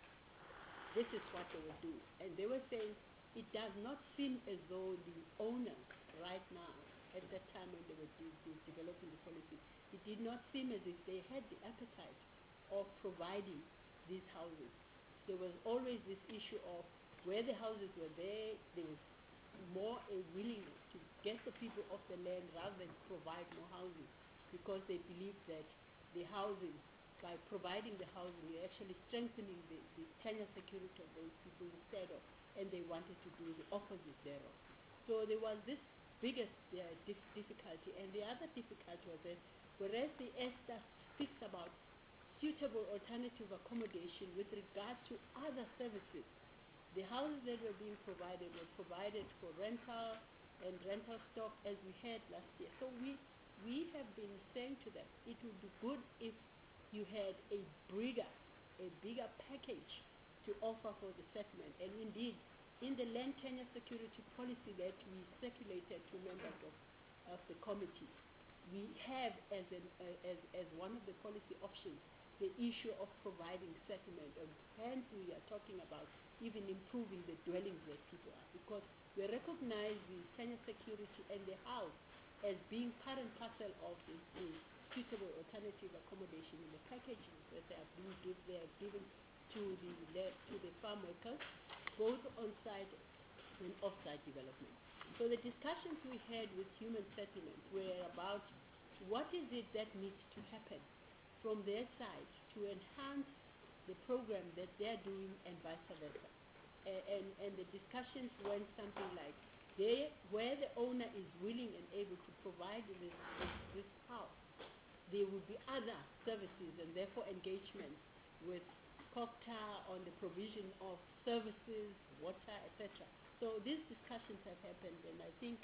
This is what they were doing. And they were saying it does not seem as though the owners right now, at that time when they were developing the policy, it did not seem as if they had the appetite of providing these houses. There was always this issue of where the houses were there was more a willingness to get the people off the land rather than provide more housing, because they believed that the housing, by providing the housing, you're actually strengthening the tenure security of those people instead of, and they wanted to do the opposite thereof. So there was this biggest difficulty, and the other difficulty was that whereas the ESTA speaks about suitable alternative accommodation with regard to other services, the houses that were being provided were provided for rental and rental stock as we had last year. So we have been saying to them, it would be good if you had a bigger package to offer for the settlement. And indeed, in the land tenure security policy that we circulated to members of the committee, we have as one of the policy options the issue of providing settlement, and hence we are talking about even improving the dwellings that people are, because we recognize the tenure security and the house as being part and parcel of the suitable alternative accommodation in the packages that they are given to the farm workers, both on-site and off-site development. So the discussions we had with human settlements were about what is it that needs to happen from their side to enhance the program that they're doing and vice versa. And the discussions went something like, where the owner is willing and able to provide this house, there would be other services and therefore engagements with COGTA on the provision of services, water, etc. So these discussions have happened, and I think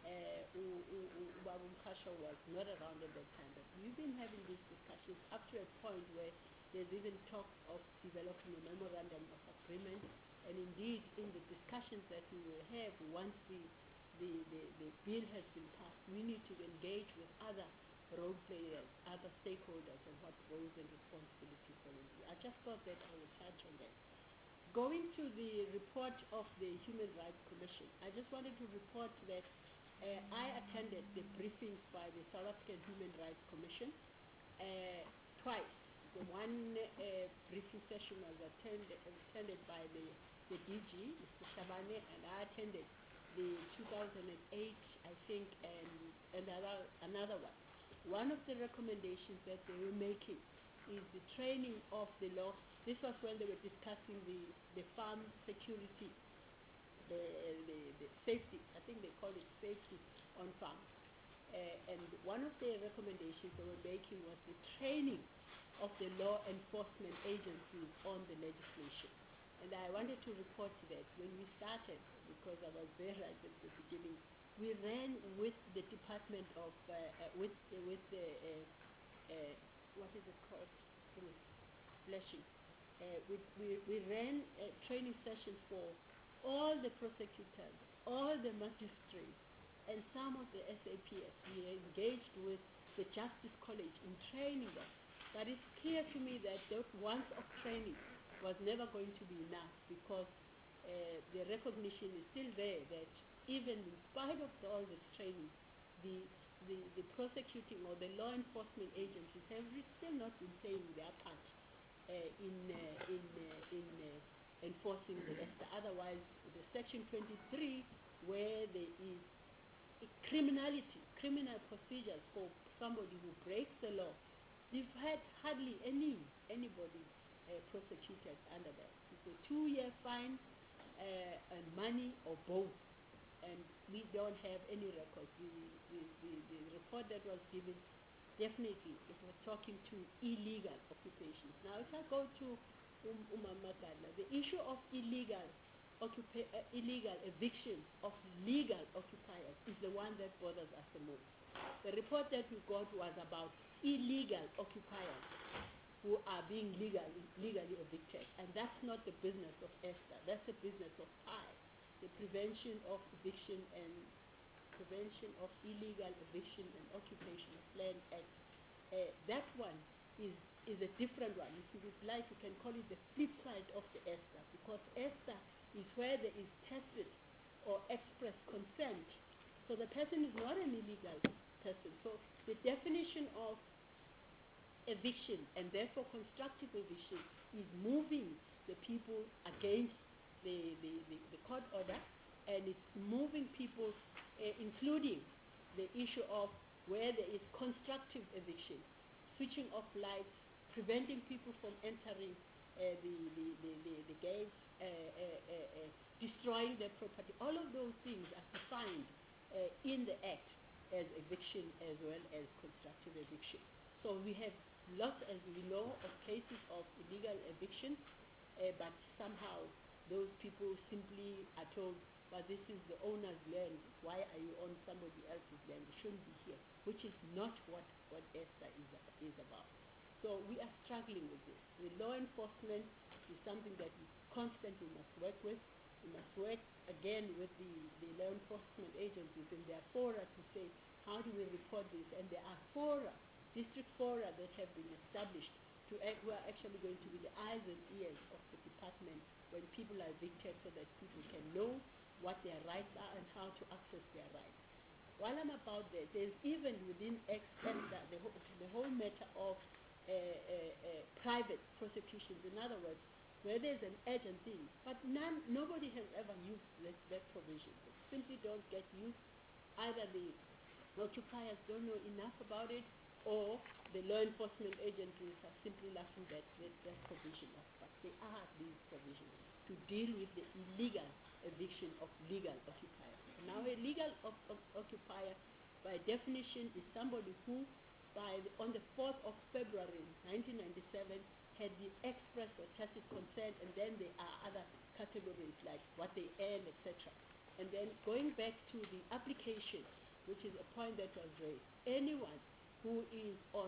Babu Kasha was not around at that time, but we've been having these discussions up to a point where there's even talk of developing a memorandum of agreement, and indeed in the discussions that we will have once the bill has been passed, we need to engage with other role players, other stakeholders, and what roles and responsibilities they will be. I just thought that I would touch on that. Going to the report of the Human Rights Commission, I just wanted to report that I attended the briefings by the South African Human Rights Commission twice. The one briefing session was attended by the DG, Mr. Shabane, and I attended the 2008, I think, and another one. One of the recommendations that they were making is the training of the law. This was when they were discussing the farm security, the safety, I think they call it safety on farms. And one of the recommendations they were making was the training of the law enforcement agencies on the legislation. And I wanted to report that when we started, because I was there right at the beginning, we ran with the Department of, with the what is it called? Fleshing. We ran training sessions for all the prosecutors, all the magistrates, and some of the SAPS. We engaged with the Justice College in training them. But it's clear to me that that once of training was never going to be enough, because the recognition is still there that even in spite of all this training, the prosecuting or the law enforcement agencies have still not been playing their part in enforcing the ESTA. Otherwise, the Section 23, where there is criminal procedures for somebody who breaks the law, we've had hardly anybody prosecuted under that. It's a 2-year fine and money or both, and we don't have any records. The report that was given, definitely it was talking to illegal occupations. Now if I go to Umama Gadla, the issue of illegal eviction of legal occupiers is the one that bothers us the most. The report that we got was about illegal occupiers who are being legally evicted, and that's not the business of ESTA. That's the business of PI, the Prevention of Eviction and Prevention of Illegal Eviction and Occupation of Land Act. That one is a different one. If you would like, you can call it the flip side of the ESTA, because ESTA is where there is tacit or express consent. So the person is not an illegal person. So the definition of eviction and therefore constructive eviction is moving the people against the court order, and it's moving people, including the issue of where there is constructive eviction, switching off lights, preventing people from entering the gates, destroying their property. All of those things are defined in the Act as eviction as well as constructive eviction. So we have lots, as we know, of cases of illegal eviction, but somehow those people simply are told, but this is the owner's land, why are you on somebody else's land? You shouldn't be here, which is not what ESTA is about. So we are struggling with this. The law enforcement is something that we constantly must work with. We must work again with the law enforcement agencies in their fora to say, how do we report this? And there are fora, district fora that have been established who are actually going to be the eyes and ears of the department when people are evicted, so that people can know what their rights are and how to access their rights. While I'm about that, there's even within ESTA the whole matter of private prosecutions. In other words, where there's an urgent thing, but nobody has ever used that provision. It simply don't get used. Either the occupiers don't know enough about it, or the law enforcement agencies are simply laughing at that provision. But there are these provisions to deal with the illegal eviction of legal occupiers. Now, a legal occupier, by definition, is somebody who, on the 4th of February 1997, had the express or tacit consent, and then there are other categories like what they earn, etc. And then going back to the application, which is a point that was raised, anyone who is on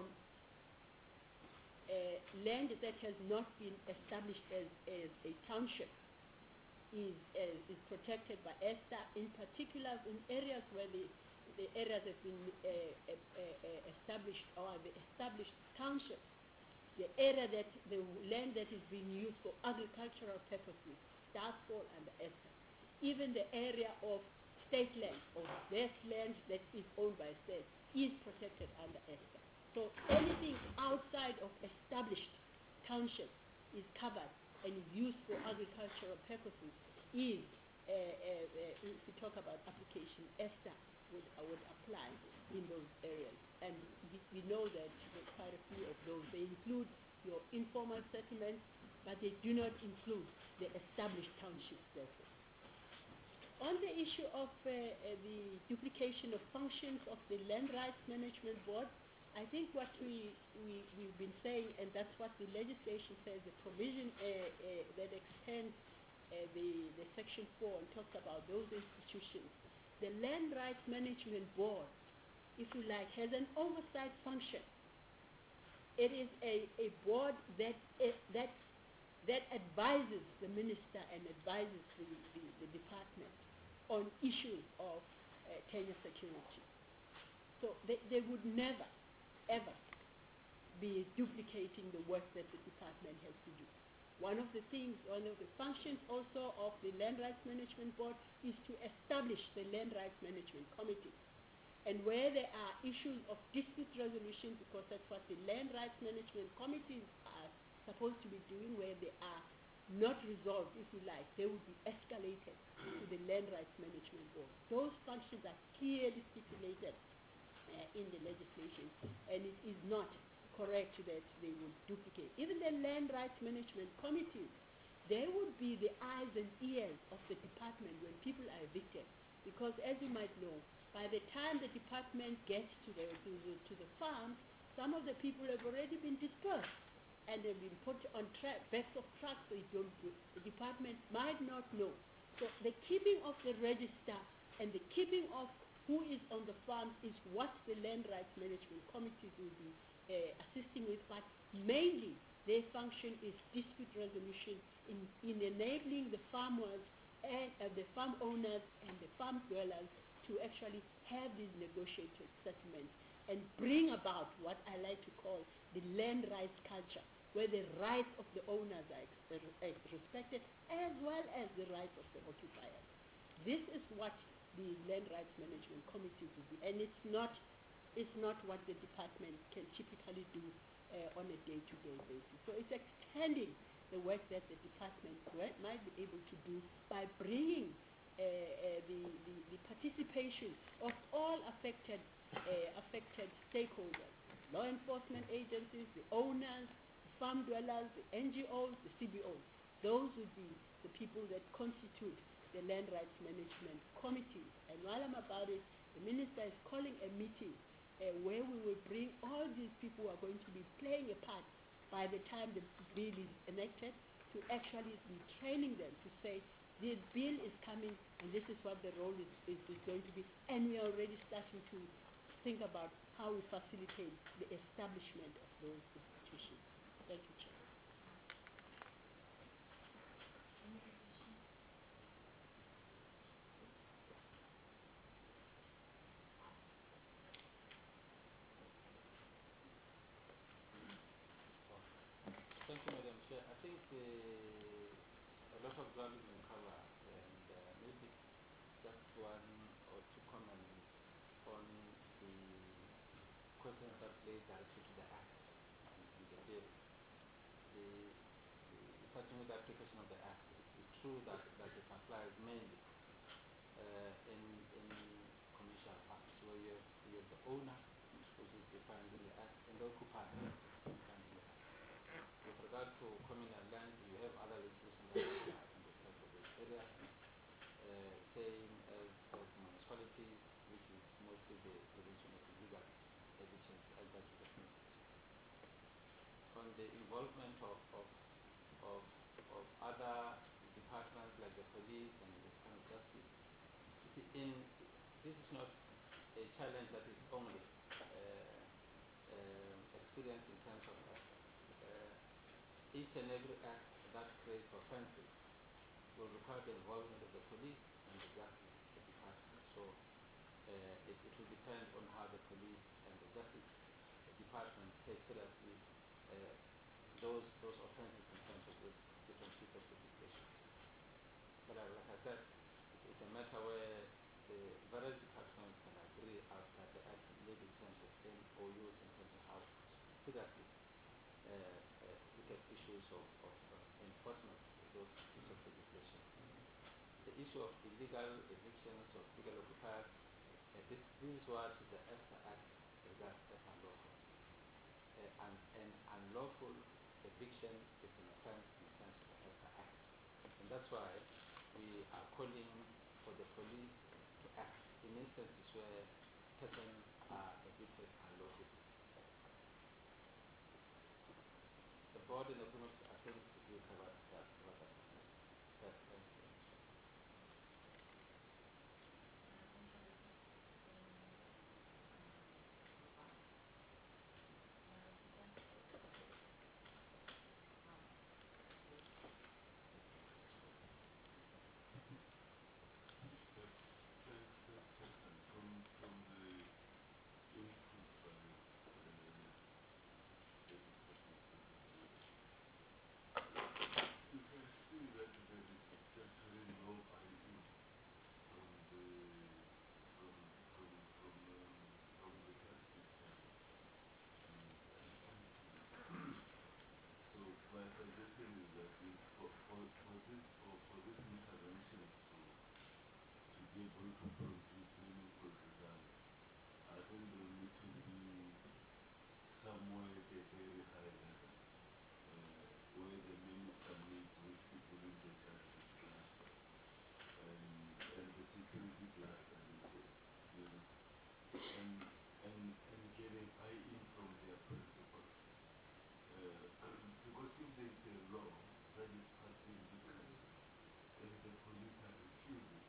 land that has not been established as a township is protected by ESTA, in particular in areas where the areas have been established, or the established townships, the area that the land that is being used for agricultural purposes does fall under ESTA. Even the area of state land or this land that is owned by state is protected under ESTA. So anything outside of established townships is covered and is used for agricultural purposes is, if we talk about application, ESTA would apply in those areas. And we know that quite a few of those, they include your informal settlements, but they do not include the established townships, therefore. On the issue of the duplication of functions of the Land Rights Management Board, I think what we've been saying, and that's what the legislation says, the provision that extends the Section 4 and talks about those institutions. The Land Rights Management Board, if you like, has an oversight function. It is a board that advises the minister and advises the department on issues of tenure security. So they would never, ever be duplicating the work that the department has to do. One of the functions also of the Land Rights Management Board is to establish the Land Rights Management Committee. And where there are issues of dispute resolution, because that's what the Land Rights Management Committees are supposed to be doing, where they are not resolved, if you like, they will be escalated to the Land Rights Management Board. Those functions are clearly stipulated in the legislation, and it is not correct that they would duplicate. Even the land rights management committees, they would be the eyes and ears of the department when people are evicted. Because as you might know, by the time the department gets to the farms, some of the people have already been dispersed and they've been put on backs of trucks. The department might not know. So the keeping of the register and the keeping of who is on the farms is what the land rights management committees will be assisting with, but mainly their function is dispute resolution in enabling the farmers and the farm owners and the farm dwellers to actually have these negotiated settlements and bring about what I like to call the land rights culture, where the rights of the owners are respected as well as the rights of the occupiers. This is what the land rights management committees will be, and it's not what the department can typically do on a day-to-day basis. So it's extending the work that the department might be able to do by bringing the participation of all affected stakeholders, law enforcement agencies, the owners, the farm dwellers, the NGOs, the CBOs. Those would be the people that constitute the land rights management committees. And while I'm about it, the minister is calling a meeting where we will bring all these people who are going to be playing a part by the time the bill is enacted, to actually be training them to say, the bill is coming and this is what the role is going to be. And we are already starting to think about how we facilitate the establishment of those institutions. Thank you, Chair. Any addition? Thank you, Madam Chair. I think a lot of ground has been covered, and maybe just one or two comments on the questions that relate directly to the Act and the bill. Starting with the application of the Act, it's true that it applies mainly in commercial farms, where you have the owner, which is defined in the Act, and the occupier, defined in the Act. With regard to communal land, you have other legislation that apply in respect of this area, same as municipalities, which is mostly the prevention of illegal evictions, as that is defined. On the involvement of other departments like the police and the Department of Justice, you see, this is not a challenge that is only experienced in terms of each and every act that creates offenses will require the involvement of the police and the justice department. So it will depend on how the police and the justice department take seriously those offenses in terms of those different pieces of legislation. But like I said, it's a matter where the various departments can agree outside the act, maybe in terms of MOUs, in terms of how seriously look at issues of enforcement of those pieces of legislation. The issue of illegal evictions or illegal occupiers, this is what the ESTA Act regards as unlawful. An unlawful eviction is an offense in terms of the ESTA Act. And that's why we are calling for the police to act in instances where persons are evicted unlawfully. The board in agreement, I think we covered that. Thank you. some somewhere at a very high level, where the minister meets with people in the justice cluster and the security cluster, let's say, you know, and get a buy-in from their principals. Because if there is a law that is passed in this country and the police are refusing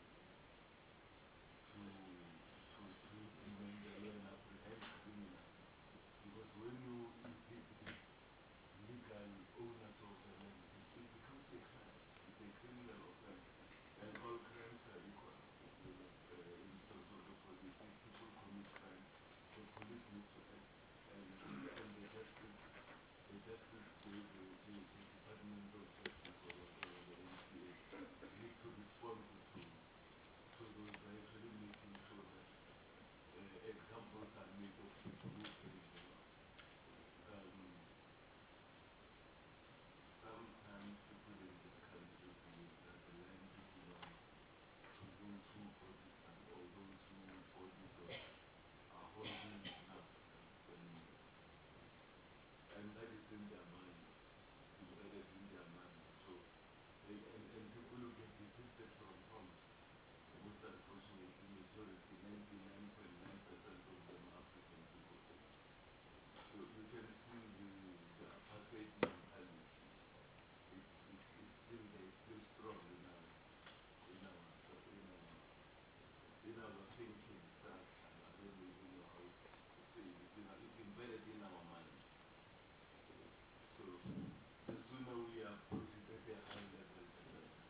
to implement the law and apprehend criminals, because when you evict the legal owners of the land, it becomes a crime. It's a criminal offense. And all crimes are equal, you know, in terms of the police. If people commit crime, the police need to act, and the Department of Justice or whatever, the NPA, need to respond to those by actually making sure that examples are made of people who break the law. Sometimes people in this country believe that the land belongs to those who bought it or those who bought it or are holding it now. And that is in their mind. That is in their mind. So, and people who get evicted from homes, most unfortunately, majority, 99.9% of them are African people. So you can see the apartheid mentality. It's still there, it's still strong in our thinking structure. I don't even know how to say it. It's embedded in our minds. So the sooner we approach it at a high level, the better.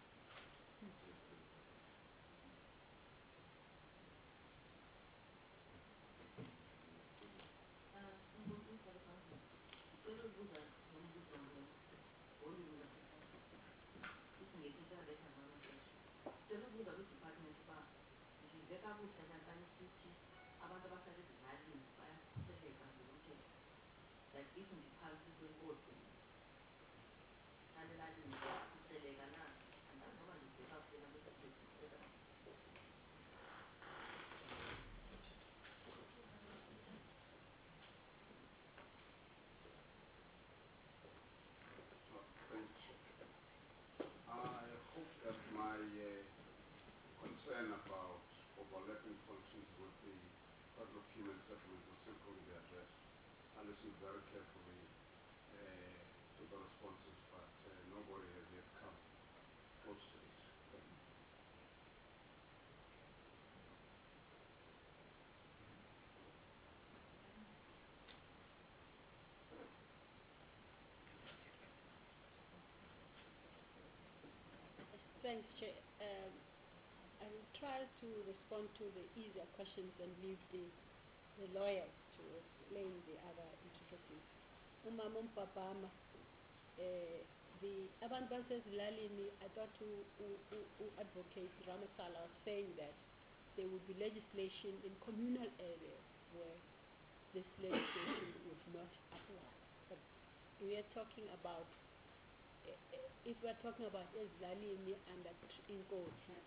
Umbuzo for the council. Ngicela ukubuza nombuzo ngolimi lwasekhaya. Futhi ngiyithetha ngamaqesho. Ngicela ukubuza kwi-department uba ngive kakuhle nankani sithi abantu abahlala ezilalini bayakhuseleka ngokuthi like if ndiphantsi kwenkosi hlala elalini bayakhuseleka na? Andazi noba ndive kakuhle nakwesithethe. I hope that my concern about overlapping functions with the Department of Human Settlements will still be addressed. I listened very carefully to the responses, but nobody has yet come close to it. Thank you. Thanks, Chair. I will try to respond to the easier questions and leave the lawyers to explain the other intricacies. Umama Mpapama, the abantu basezilalini, I thought to advocate Ramasala was saying that there would be legislation in communal areas where this legislation would not apply. But we are talking about, if we're talking about Ezlalini and Inkosi,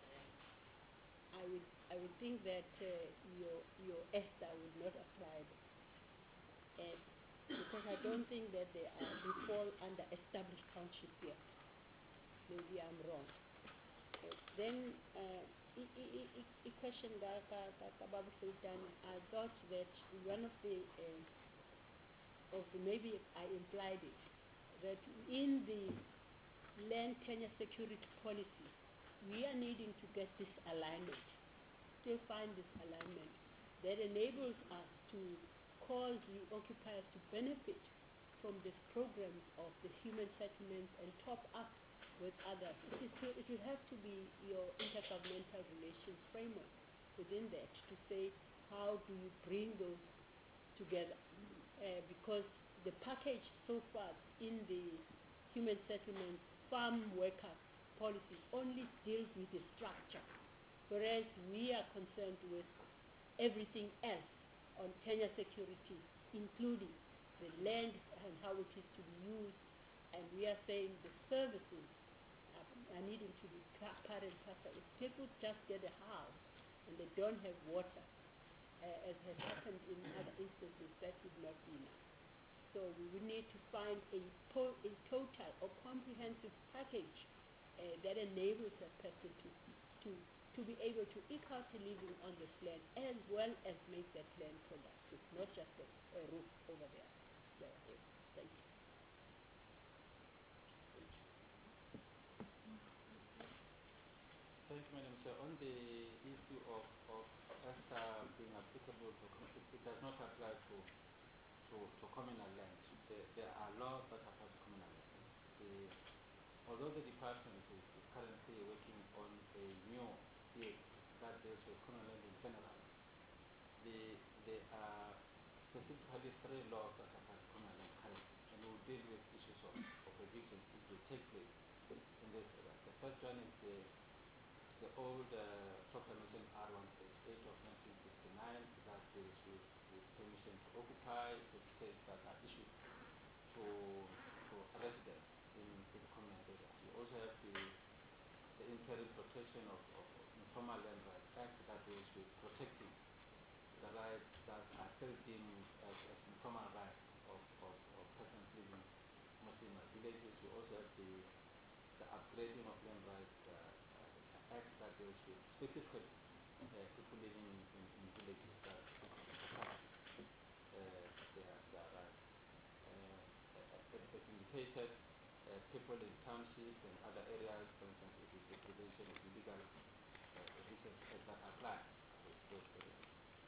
I would think that your ESTA would not apply there. Because I don't think that they fall under established township yet. Maybe I'm wrong. Then a question that Babu Sultan, I thought that one of the maybe I implied it, that in the land tenure security policy, we are needing to get this alignment, still find this alignment that enables us to cause the occupiers to benefit from these programs of the human settlements and top up with others. It will have to be your intergovernmental relations framework within that to say how do you bring those together, because the package so far in the human settlements farm worker policy only deals with the structure, whereas we are concerned with everything else on tenure security, including the land and how it is to be used, and we are saying the services are needing to be part and parcel. If people just get a house and they don't have water, as has happened in other instances, that would not be enough. So we will need to find a total or comprehensive package that enables a person to be able to eke out a living on this land as well as make that land productive, not just a roof over their head. Thank you. Thank you, Madam Chair. On the issue of ESTA being applicable to, it does not apply to communal land. There are laws that apply to communal land. Although the department is currently working on a new bill that deals with communal land in general, there are specifically 3 laws that apply to communal land currently, and will deal with issues of evictions if they take place in this area. The first one is the old proclamation R138 of 1969 that deals with permission to occupy certificates that are issued to residents in communal areas. You also have the Interim Protection of Informal Land Rights Act that deals with protecting the rights that are still deemed as informal rights of persons living mostly in villages. You also have the Upgrading of Land Rights Act that deals with specifically people living in villages that their rights. As indicated, people in townships and other areas, for instance, it is the prevention of illegal evictions that apply to those areas.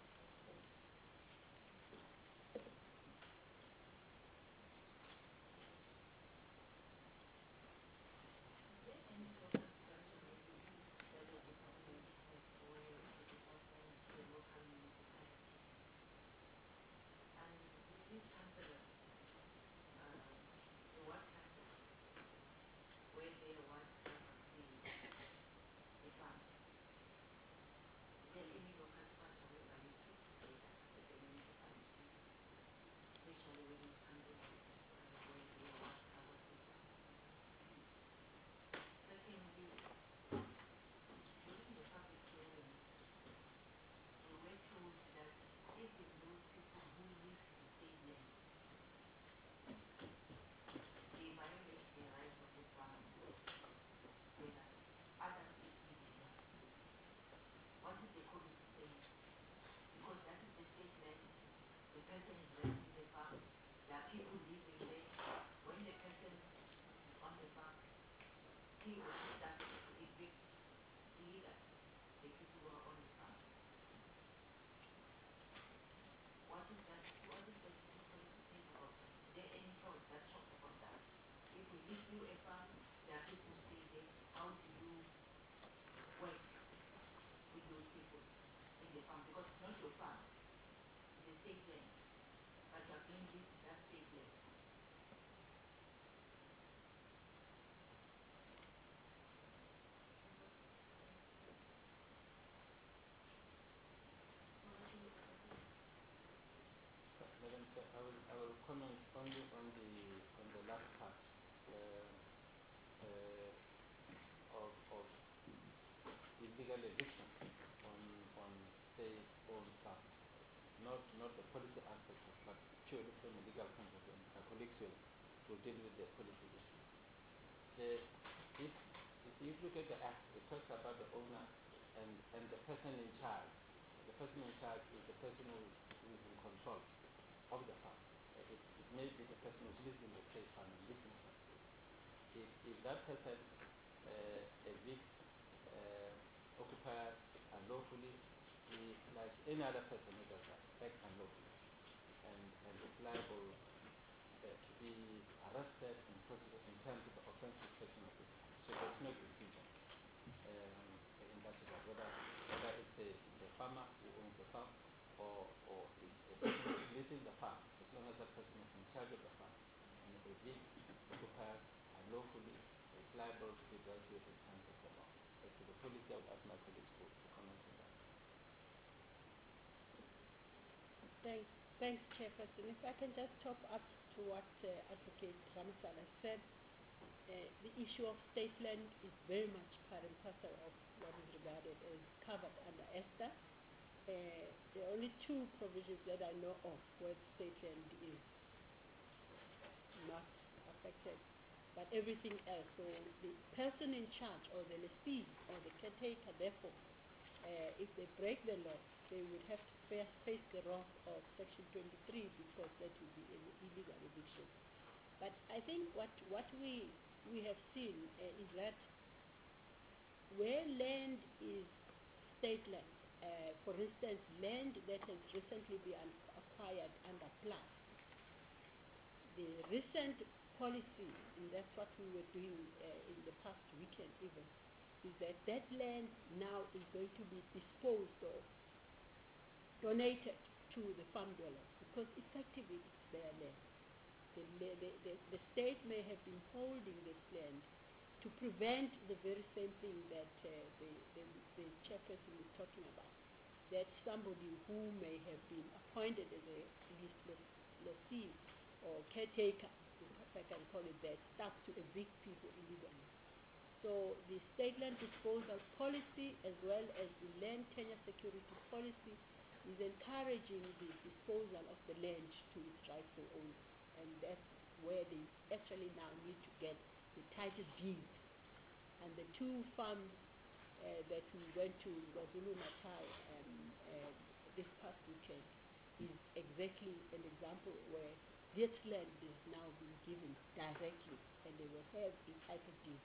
Is there any local structure, maybe that the department has, where the department, the local municipality, and with these councillors, the ward councillors, where their ward oversees the farm, is there any local structure whereby you sit together as a municipality, especially when it comes to where their ward covers the farm? Secondly, during the public hearing, we were told that even those people who live in state land, they violate the rights of the farmers, whereas others live illegally. What is the committee saying? Because that is the state land, the person is renting the farm, there are people living there. When the person is on the farm, he or she started to evict illegally the people who are on the farm. What is that? What is the committee saying about that? Is there any clause that talks about that? If we give you a farm, there are people stay there, how do you work with those people in the farm? Because it's not your farm, it's a state land, but you are being used that state land. Madam Chair, I will comment only on the last part of illegal eviction on state-owned farms, not the policy aspect, but purely from a legal point of view. My colleagues will deal with the policy issue. If you look at the Act, it talks about the owner and the person in charge. The person in charge is the person who is in control of the farm. It may be the person who's living in the state farm in this instance. If that person evicts occupiers unlawfully, he, like any other person who does that, acts unlawfully and is liable to be arrested and prosecuted in terms of the offensive section of this act. So there's no distinction in that regard, whether it's the farmer who owns the farm or it's a person who's living the farm, as long as that person is in charge of the farm and evicts occupiers unlawfully, is liable to be dealt with in terms of the law. As to the policy, I would ask my colleagues to comment on that. Thanks, Chairperson. If I can just top up to what Advocate Ramasala said, the issue of state land is very much part and parcel of what is regarded as covered under ESTA. There are only 2 provisions that I know of where state land is not affected, but everything else. So the person in charge, or the lessee, or the caretaker, therefore, if they break the law, they would have to face the wrath of Section 23, because that would be an illegal eviction. But I think what we have seen is that where land is state land, for instance, land that has recently been acquired under PLAS, the recent policy, and that's what we were doing in the past weekend even, is that that land now is going to be disposed of, donated to the farm dwellers, because effectively it's their land. The state may have been holding this land to prevent the very same thing that the chairperson is talking about, that somebody who may have been appointed as a lessee or caretaker, if I can call it that, starts to evict people illegally. So the state land disposal policy, as well as the land tenure security policy, is encouraging the disposal of the land to its rightful owners. And that's where they actually now need to get the title deed. And the two farms that we went to, KwaZulu-Natal, this past weekend, is exactly an example where this land is now being given directly, and they will have a title deed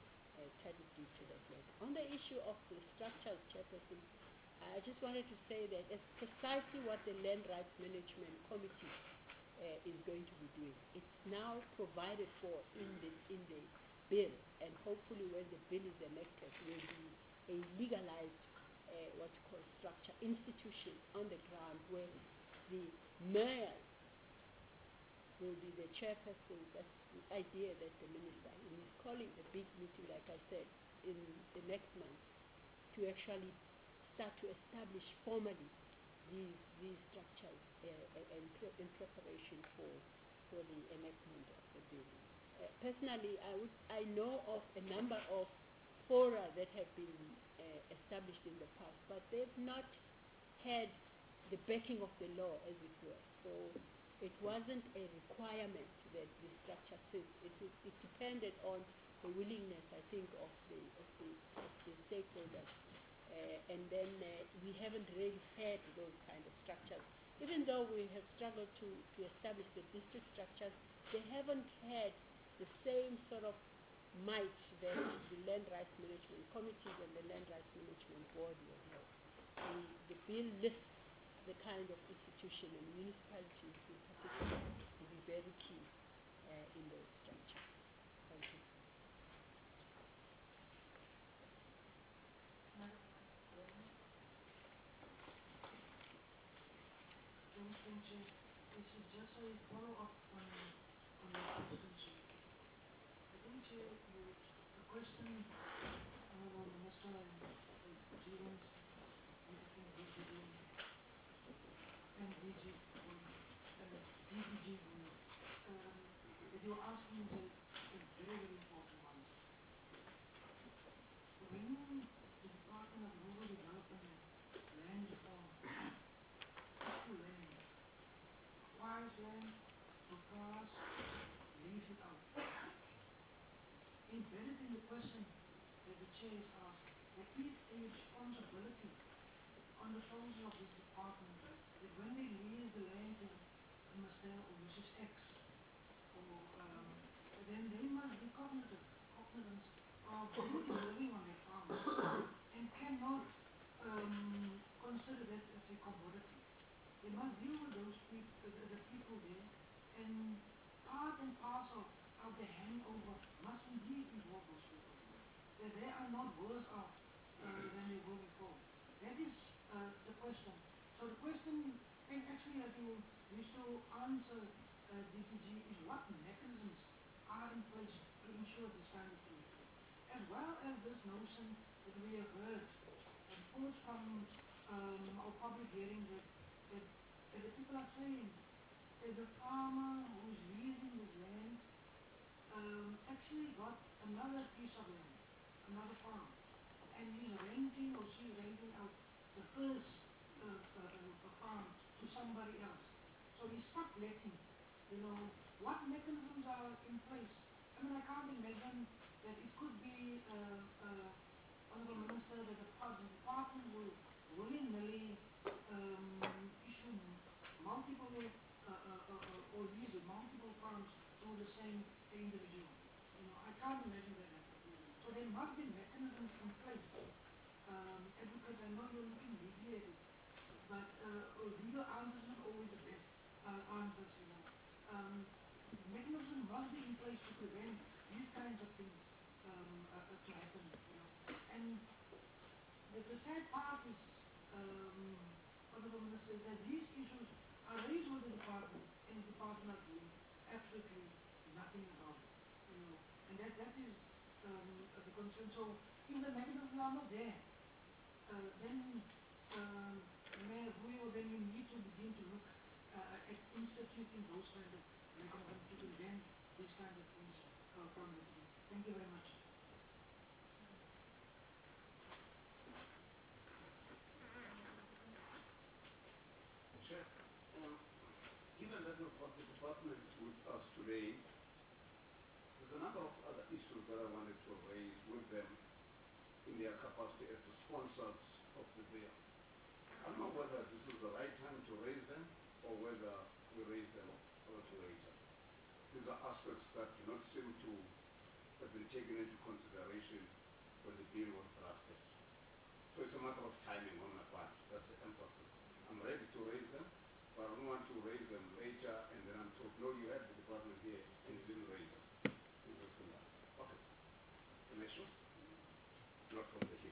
to that land. On the issue of the structures, Chairperson, I just wanted to say that it's precisely what the Land Rights Management Committee is going to be doing. It's now provided for in the bill, and hopefully when the bill is enacted, will be a legalized what you call structure institution on the ground, where the mayor will be the chairperson. That's the idea that the minister is calling a big meeting, like I said, in the next month, to actually start to establish formally these structures in preparation for the enactment of the bill. Personally, I know of a number of fora that have been established in the past, but they've not had the backing of the law, as it were. So it wasn't a requirement that the structure sits. It depended on the willingness, I think, of the stakeholders. And then we haven't really had those kind of structures. Even though we have struggled to establish the district structures, they haven't had the same sort of might that the Land Rights Management Committees and the Land Rights Management Board will have. The bill lists the kind of institution, and municipalities in particular will be very key in those structures. Thank you. Madam Thank you. This is just a follow-up on your question, Chair. I think, Chair, the question Honorable Minister and Jeevans, and I think DPG and DPG that you're asking is a very, very important one. When the Department of Rural Development and Land Reform land acquires land to pass, leaves it out. Embedded in the question that the chair is asked, there is a responsibility on the shoulders of this department that when they lease the land to Mr. or Mrs. X, or then they must be cognizant of who is living on their farm and cannot consider that as a commodity. They must deal with those people, the people there, and part and parcel of the handover must indeed involve those people. That they are not worse off than they were before. That is the question. So the question, and actually that you wish to answer DPG, is what mechanisms are in place to ensure this kind of thing. As well as this notion that we have heard and quotes from our public hearing that the people are saying that the farmer who's leasing this land actually got another piece of land, another farm, and he's renting or she's renting out the first farm to somebody else. So he stopped letting, what mechanisms are in place? I mean, I can't imagine that it could be, Honorable Minister, that the department will willy-nilly issue multiple or lease multiple farms to the same individual. You know, I can't imagine that happening. So there must be mechanisms in place. Advocate, I know you're looking mediated, but legal answers not always the best answers, you know. Mechanism must be in place to prevent these kinds of things to happen, you know. And the sad part is, Honorable Minister, is that these issues are raised with the department, and the department are doing absolutely nothing about it, you know. And that is the concern. So if the mechanisms are not there, then Mayor Vuyo, then you need to begin to look at instituting those kind of mechanisms to prevent these kind of things from happening. Thank you very much. Chair, given that the department is with us today, there's a number of other issues that I wanted to raise with them in their capacity as the sponsors of the bill. I don't know whether this is the right time to raise them or whether we raise them a little later. These are aspects that do not seem to have been taken into consideration when the bill was drafted. So it's a matter of timing on my part. That's the emphasis. I'm ready to raise them, but I don't want to raise them later and then I'm told, no, you had the department here and you didn't raise them. Okay. Am I sure? Not from the hip.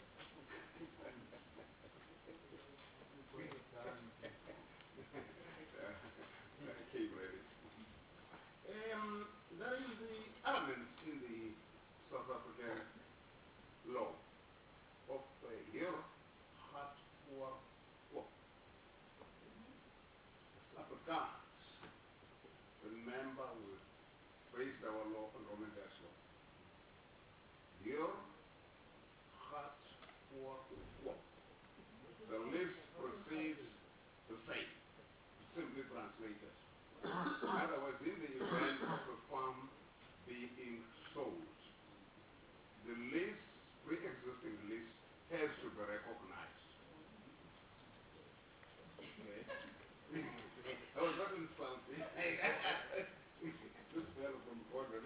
Came ready. There is the elements in the South African law of your heart for work. Afrikaans, remember we based our law on Roman Dutch law. Your heart for work. The list proceeds the same, simply translated. In other words, in the event of a farm being sold, the list, pre-existing list, has to be recognized. Okay. I was not insulting. This fellow from Gordon.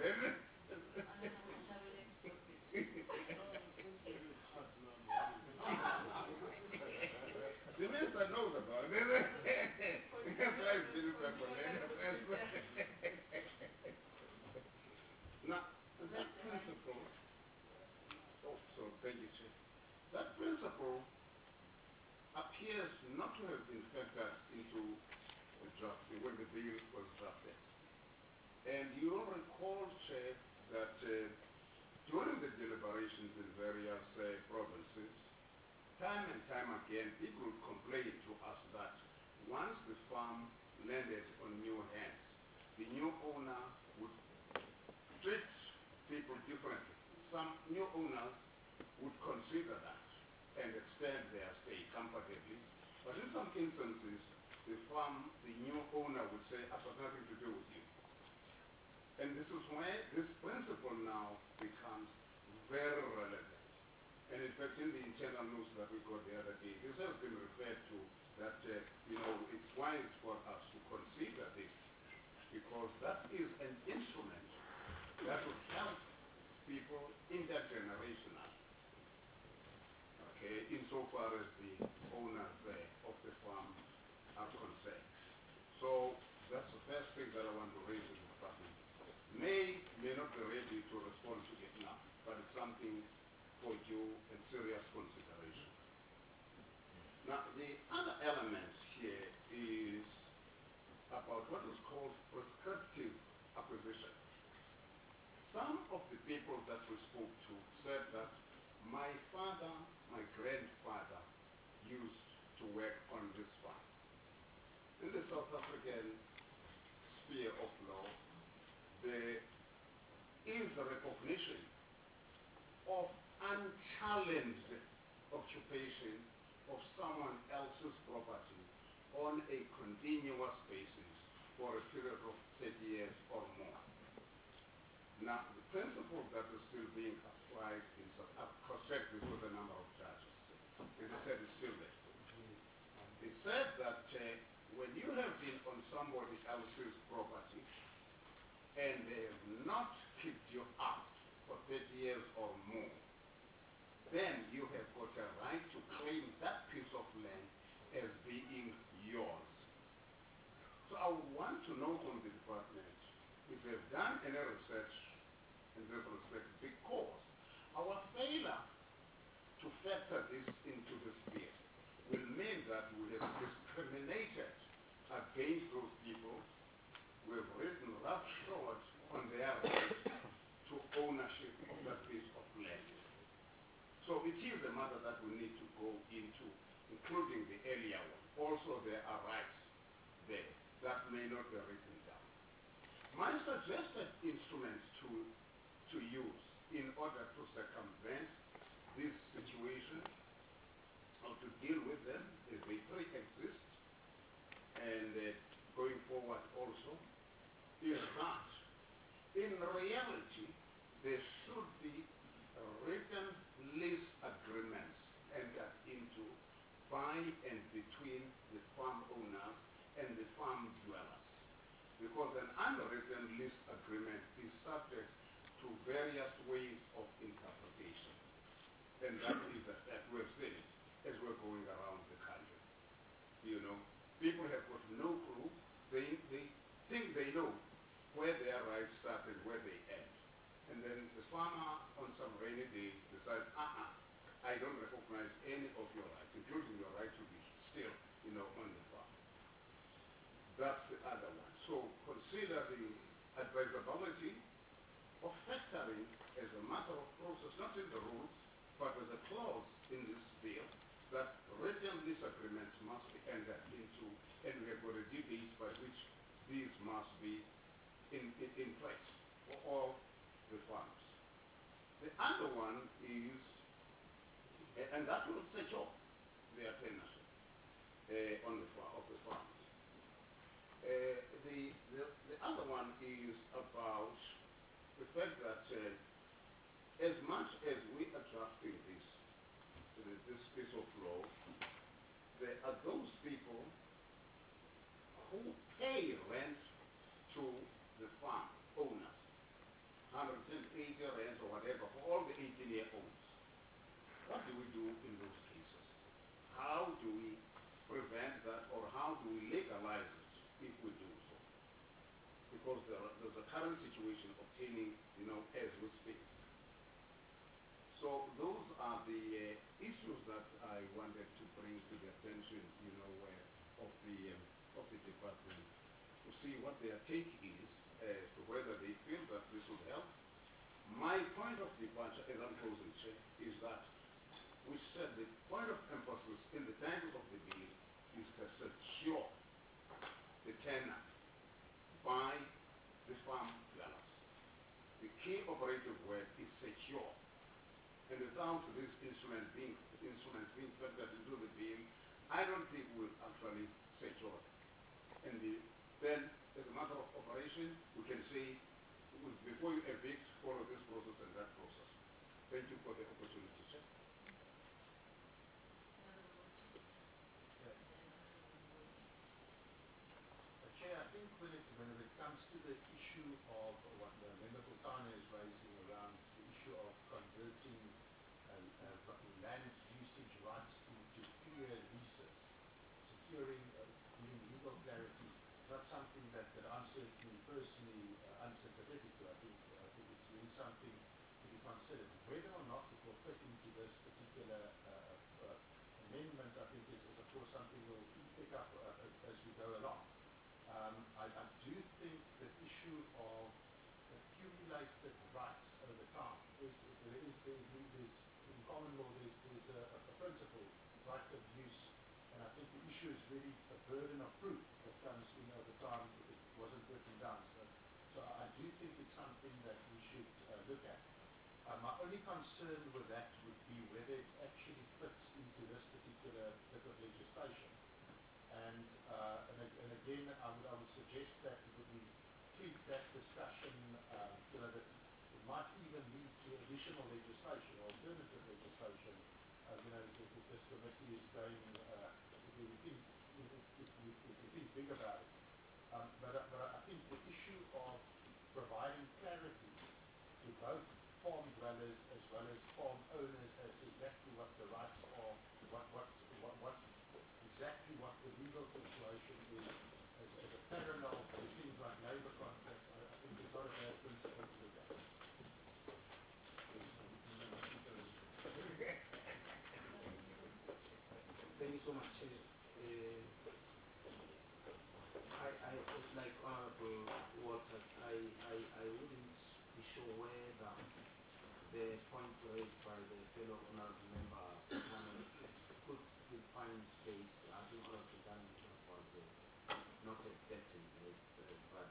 The minister knows about it. That's why he's been back on Now, that principle, so thank you, Chief. That principle appears not to have been factored into the drafting when the bill was drafted. And you'll recall, Chair, that during the deliberations in various provinces, time and time again, people would complain to us that once the farm landed on new hands, the new owner would treat people differently. Some new owners would consider that and extend their stay comfortably. But in some instances, the farm, the new owner would say, I've got nothing to do with you. And this is where this principle now becomes very relevant. And in fact, in the internal news that we got the other day, this has been referred to that, it's wise for us to consider this because that is an instrument that will help people intergenerational, okay, insofar as the owners of the farm are concerned. So that's the first thing that I want to raise in the department. May not be ready to respond to it now, but it's something for due and serious consideration. Now, the other element here is about what is called prescriptive acquisition. Some of the people that we spoke to said that my father, my grandfather used to work on this farm. In the South African sphere of law, there is a recognition of unchallenged occupation of someone else's property on a continuous basis for a period of 30 years or more. Now, the principle that is still being applied in South Africa, cross-check this with a number of judges, and they said it's still there. They said that when you have been on somebody else's property and they have not kicked you out for 30 years or more, then you have got a right to claim that piece of land as being yours. So I would want to know from the department if they've done any research in this respect, because our failure to factor this into this bill will mean that we have discriminated against those people who have written roughshod on their right to ownership of that piece of land. So it is a matter that we need to go into, including the earlier one. Also, there are rights there that may not be written down. My suggested instruments to use in order to circumvent this situation or to deal with them as they pre-exist and going forward also is that in reality there should be written lease agreements entered into by and between the farm owners and the farm dwellers, because an unwritten lease agreement is subject to various ways of interpretation, and that is the fact. We've seen it as we're going around the country. You know, people have got no clue. They think they know where their rights start and where they end, and then the farmer on some rainy day decides, I don't recognize any of your rights, including your right to be still, you know, on the farm. That's the other one. So consider the advisability of factoring as a matter of process, not in the rules, but as a clause in this bill, that written lease agreements must be entered into, and we have got a debate by which these must be in place for all the farms. The other one is, and that will secure their tenancy of the farms. The other one is about the fact that as much as we are drafting this piece of law, there are those people who pay rent to the farm owners, 180 rent or whatever, for all the 18-year-olds. What do we do in those cases? How do we prevent that, or how do we legalize it if we do so? Because there's a current situation obtaining, you know, as we speak. So those are the issues that I wanted to bring to the attention, you know, of the department, to see what their take is as to whether they feel that this would help. My point of departure, as I'm closing, is that we said the point of emphasis in the title of the bill is to secure the tenant by the farm dwellers. The key operative word is secure. And without this instrument being factored into the bill, I don't think we'll actually secure it. And then, as a matter of operation, we can say, before you evict, follow this process and that process. Thank you for the opportunity, sir. Chair, I think when it comes to the issue of what Member Sultana is raising around the issue of converting land usage rights into 2-year leases, securing, giving legal clarity, not something that I'm certainly personally unsympathetic to. I think it's really something to be considered. Whether or not it will fit into this particular amendment, I think is of course something we'll pick up as we go along. I do think the issue of accumulated rights over time is in common law there's a principle, right of use, and I think the issue is really a burden of proof that comes in over time if it wasn't written down. So I do think it's something that we should look at. My only concern with that would be whether it actually fits into this particular bit of legislation. And again, I would suggest that we treat that discussion, that it might even lead to additional legislation or alternative legislation, if this committee is going, if we think big about it. But I think the issue of providing clarity to both farm dwellers as well as farm owners as to exactly what the rights are, exactly what the legal situation is, as a parallel to things like labour contracts, I think is not a bad principle to look at. Thank you so much, Chair. I like Honorable Walters, I wouldn't be sure whether the point raised by the fellow honorable member could still find space. I think Honorable Dan himself was noted that but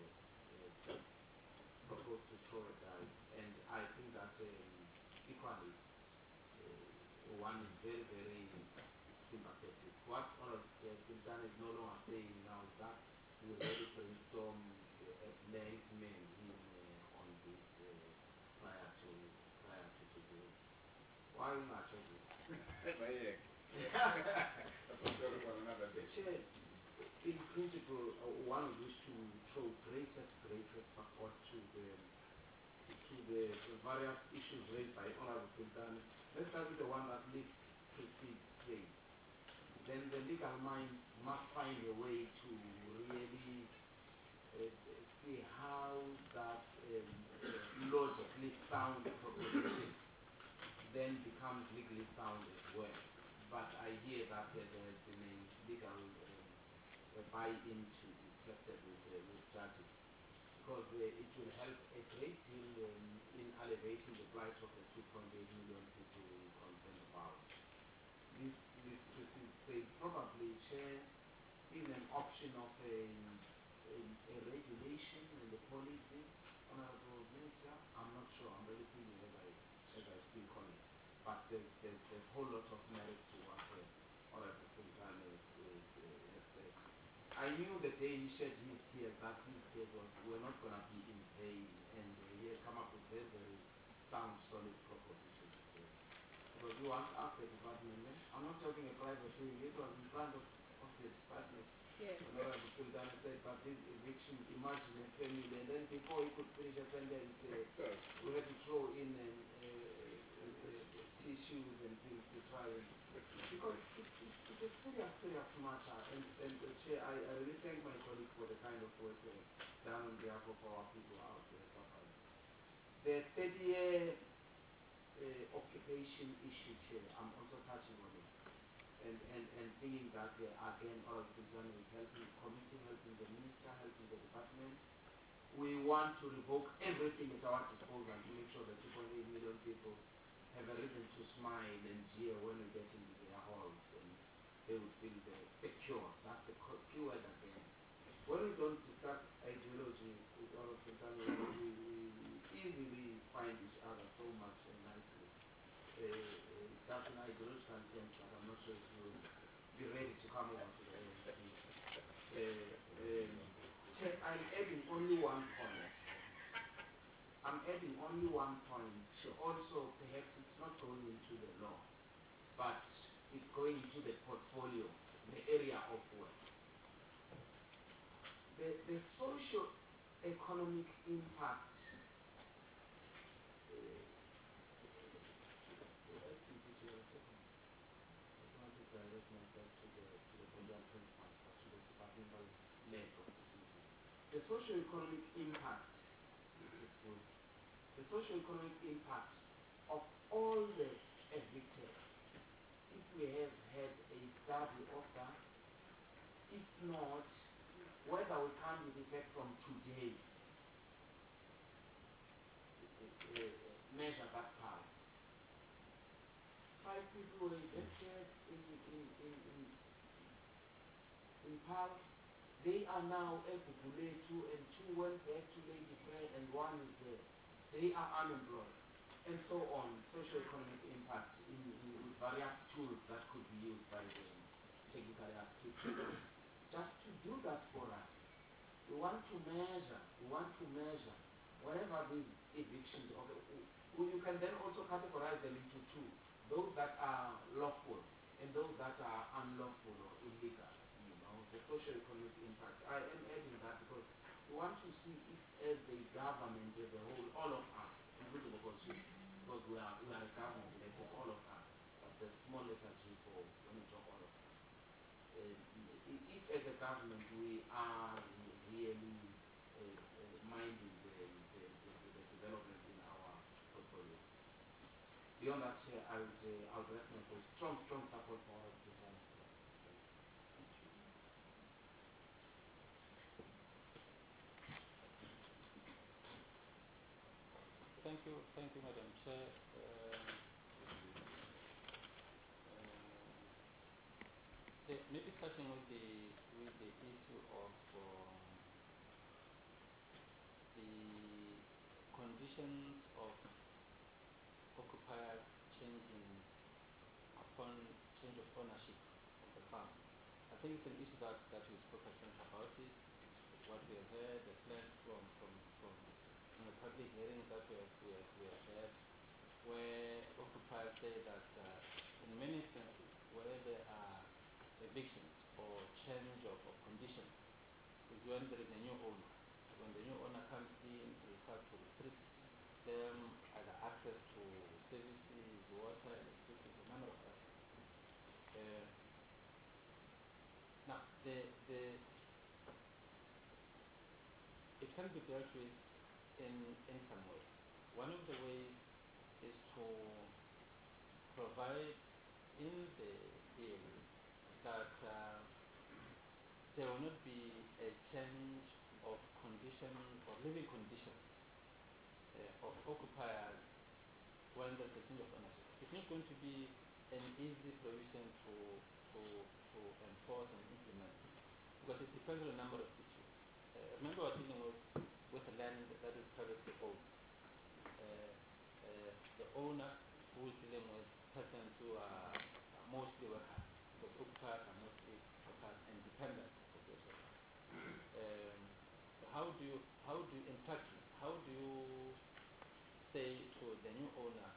proposed to throw it out. And I think that equally one is very, very sympathetic. What Sultan is no longer saying now is that we already brainstorm at length on this prior to today. Why not? Chair, in principle, one wish to show greatest support to the various issues raised by Honorable Sultan. Let's start with the one that least precedes praise. Then the legal mind must find a way to really see how that logically sound proposition then becomes legally sound as well. But I hear that there has been a legal buy-in to be tested with judges, because it will help a great deal in alleviating the plight of the 2.8 million people we're concerned about. This precedes praise. Probably, Chair, even an option of a regulation and a policy, Honorable Minister. I'm not sure. I'm really thinking as I speak on it. But there's a whole lot of merit to what Honorable Sultan has said. I knew the day he shed his tears that his tears were not going to be in vain, and he had come up with very, very sound, solid propositions. Because you once asked the department, I'm not talking a private thing, it was in front of the department. Yes. Honorable Sultan said, but this eviction, imagine a family, and then before he could finish a sentence, we had to throw in tissues and things to try and, because it's a serious matter, and Chair, I really thank my colleague for the kind of work done on behalf of our people out there suffering. The 30-year occupation issue, Chair, I'm also touching on it, and thinking that again, all of Sultan is helping the committee, helping the minister, helping the department. We want to revoke everything at our disposal to make sure that 2.8 million people have a reason to smile and jeer when we get into their halls, and they would feel secure. That's the key word again. When we don't discuss ideology with all of Sultan, we easily find each other so much and nicely. That's an ideological sense, but I'm not sure if you'll be ready to come over to the ANC. I'm adding only one point. Also, perhaps it's not going into the law, but it's going into the portfolio, the area of work. The socio-economic impact direct myself to the consultant master, to the departmental leg of this meeting. The socio-economic impact, the socio-economic impact of all the evicted, if we have had a study of that, if not, whether we come with effect from today, measure that pulse. 5 people were evicted in Pulse. They are now Ebukuletu, and 2 went back to Lady Fred, and 1 is there. They are unemployed, and so on. Socio-economic impact with various tools that could be used by them. technically assisted. Just to do that for us. We want to measure whatever these evictions, okay, you can then also categorize them into two. Those that are lawful and those that are unlawful or illegal, the socio-economic impact. I am adding that because we want to see if as a government as a whole, all of us, including opposition, because we are a government elected, all of us, the small letter G for when we talk all of us. If as a government we are really minding the development in our portfolio. Beyond that, Chair, I would rest my case. Strong support for all of this. Thank you, Madam Chair. Maybe starting with the issue of the conditions of occupiers changing upon change of ownership of the farm. I think it's an issue that we spoke at length about it. What we have heard, the learned from the public hearings that we have had, where occupiers say that in many instances where there are evictions or change of conditions is when there is a new owner. When the new owner comes in, we start to restrict them, either access to services, water, electricity, a number of others. Now, it can be dealt with in some ways. One of the ways is to provide in the bill that there will not be a change of conditions or living conditions of occupiers when there's a change of ownership. It's not going to be an easy provision to enforce and implement because it depends on a number of issues. Remember, we're dealing with land that is privately owned. The owner who is dealing with persons who are mostly workers, because occupiers are mostly workers and dependent of those workers. How do you in practice, how do you say to the new owner,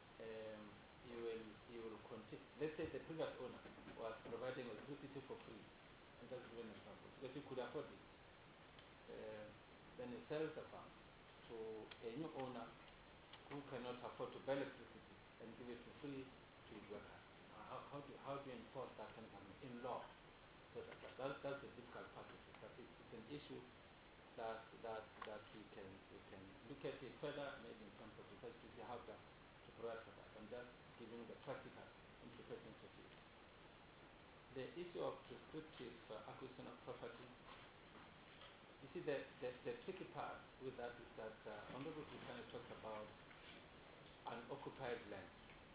you will continue? Let's say the previous owner was providing electricity for free, and that's give an example, because he could afford it. Then he sells the farm to a new owner who cannot afford to buy electricity and give it for free to his workers. How do you enforce that kind of in law? So that's the difficult part of it. But it's an issue that we can look at it further, maybe in terms of research to see how to provide for that. I'm just giving the practical implications of it. The issue of prescriptive acquisition of property. You see, the tricky part with that is that Honorable Kusani talked about unoccupied land.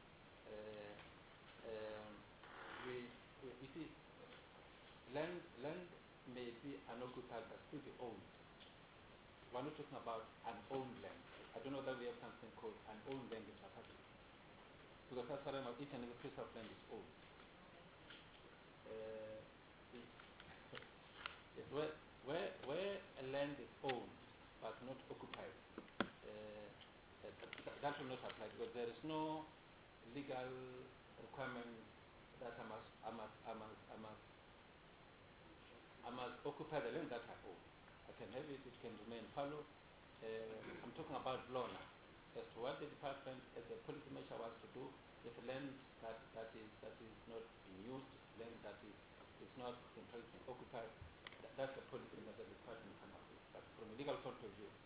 You see, land may be unoccupied but still be owned. We're not talking about unowned land. I don't know that we have something called unowned land in South Africa. Because as far as each and every piece of land is owned. It's where a land is owned but not occupied, that will not apply because there is no legal requirement that I must occupy the land that I own. I can have it, it can remain fallow. I'm talking about law now. As to what the department, as a policy measure, was to do, if land that is not being used, land that is not in practice occupied, that's a policy that the department can come up with. But from a legal point of view,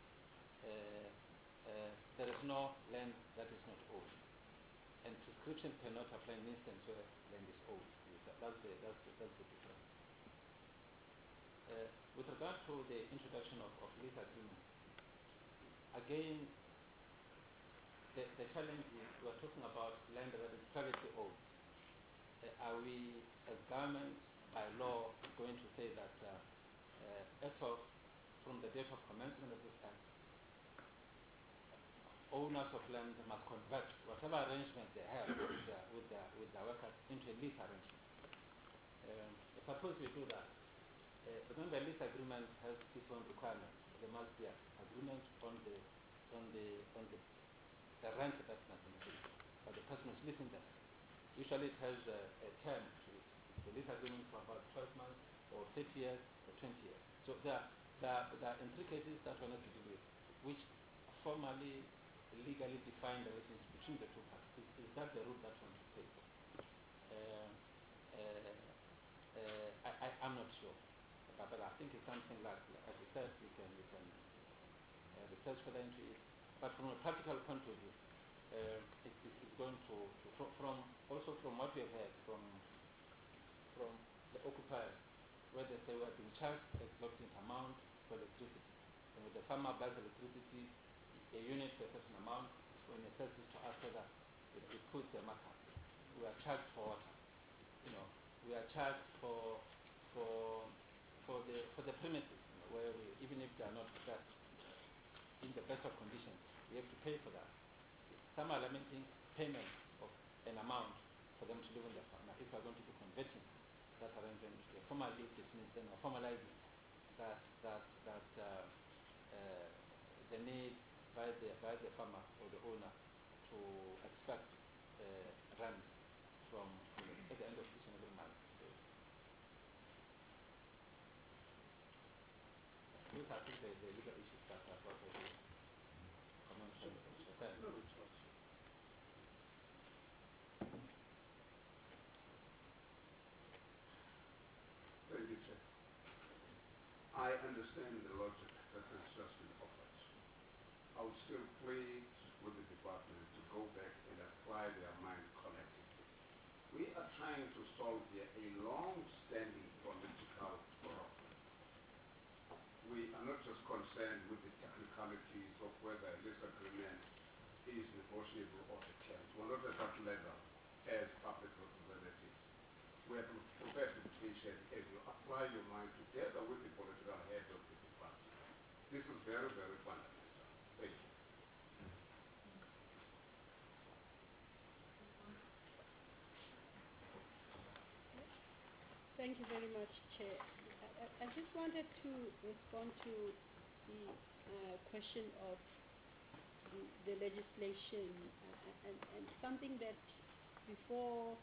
there is no land that is not owned. And prescription cannot apply in instance where land is owned. That's the difference. With regard to the introduction of lease agreements, again, the challenge is we're talking about land that is privately owned. Are we, as government, by law, going to say that from the date of commencement of this act, owners of land must convert whatever arrangement they have with their workers into a lease arrangement? Suppose we do that. Remember, lease agreement has its own requirements. There must be an agreement on the rent that must be paid by the person who's leasing them. Usually it has a term to it. The lease agreement for about 12 months or 30 years or 20 years. So there are intricacies that one has to deal with, which formally, legally define the relationship between the two parties. Is that the route that one should take? I'm not sure. But I think it's something like, as you said, we can research further into it. But from a practical point of view, it's going to also from what we have heard from the occupiers, where they say we are being charged exorbitant amount for electricity. And when the farmer buys electricity, a unit for a certain amount, when it sells it to us, whether it puts a markup. We are charged for water. We are charged for the premises, where even if they are not best, in the best of conditions, we have to pay for that. Some are lamenting payment of an amount for them to live in their farm. Now, if we are going to be converting that arrangement to a formal lease, it means then formalizing that the need by the farmer or the owner to expect rent from at the end of each and every month. These are the legal issues that are brought up here. Thank you, Chair. I understand the logic that has just been offered. I would still plead with the department to go back and apply their mind collectively. We are trying to solve here a long-standing political problem. We are not just concerned with the technicalities of whether a lease agreement is negotiable or a term. We're not at that level as public representatives. We are prepared to be patient as you apply your mind together with the political head of the department. This is very, very fundamental. Thank you. Thank you very much, Chair. I just wanted to respond to the question of the legislation and something that before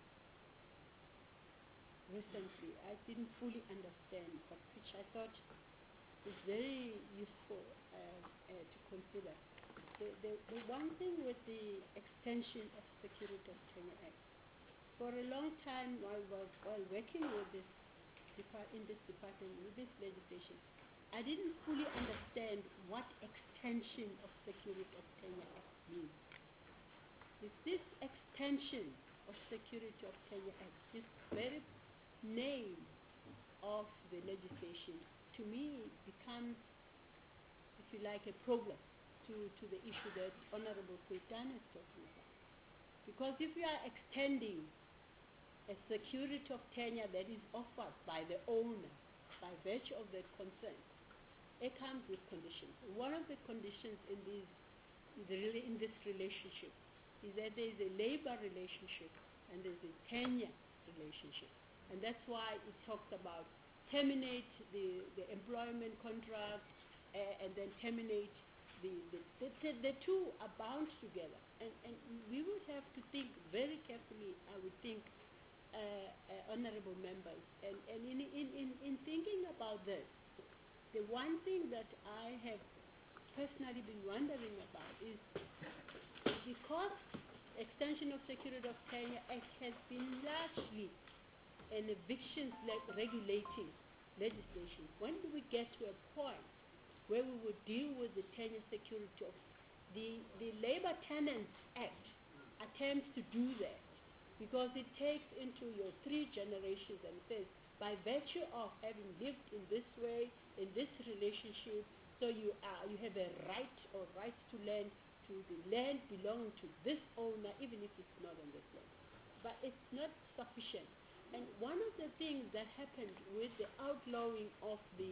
recently I didn't fully understand, but which I thought is very useful to consider. The one thing with the extension of Security of Tenure Act, for a long time while working with in this department, with this legislation, I didn't fully understand what extension of Security of Tenure Act means. Is this extension of Security of Tenure Act, this very name of the legislation, to me becomes, if you like, a problem to the issue that Honorable Sultan is talking about. Because if you are extending a security of tenure that is offered by the owner by virtue of the consent, it comes with conditions. One of the conditions in this relationship is that there is a labor relationship and there's a tenure relationship. And that's why it talks about terminate the employment contract and then terminate the two are bound together. And we would have to think very carefully, I would think, honorable members. And in thinking about this, the one thing that I have personally been wondering about is because Extension of Security of Tenure Act has been largely an evictions regulating legislation, when do we get to a point where we would deal with the tenure security of the Labor Tenants Act attempts to do that because it takes into your 3 generations and says, by virtue of having lived in this way, in this relationship, so you have a right or rights to land, to the land belonging to this owner, even if it's not on this land. But it's not sufficient. And one of the things that happened with the outlawing of the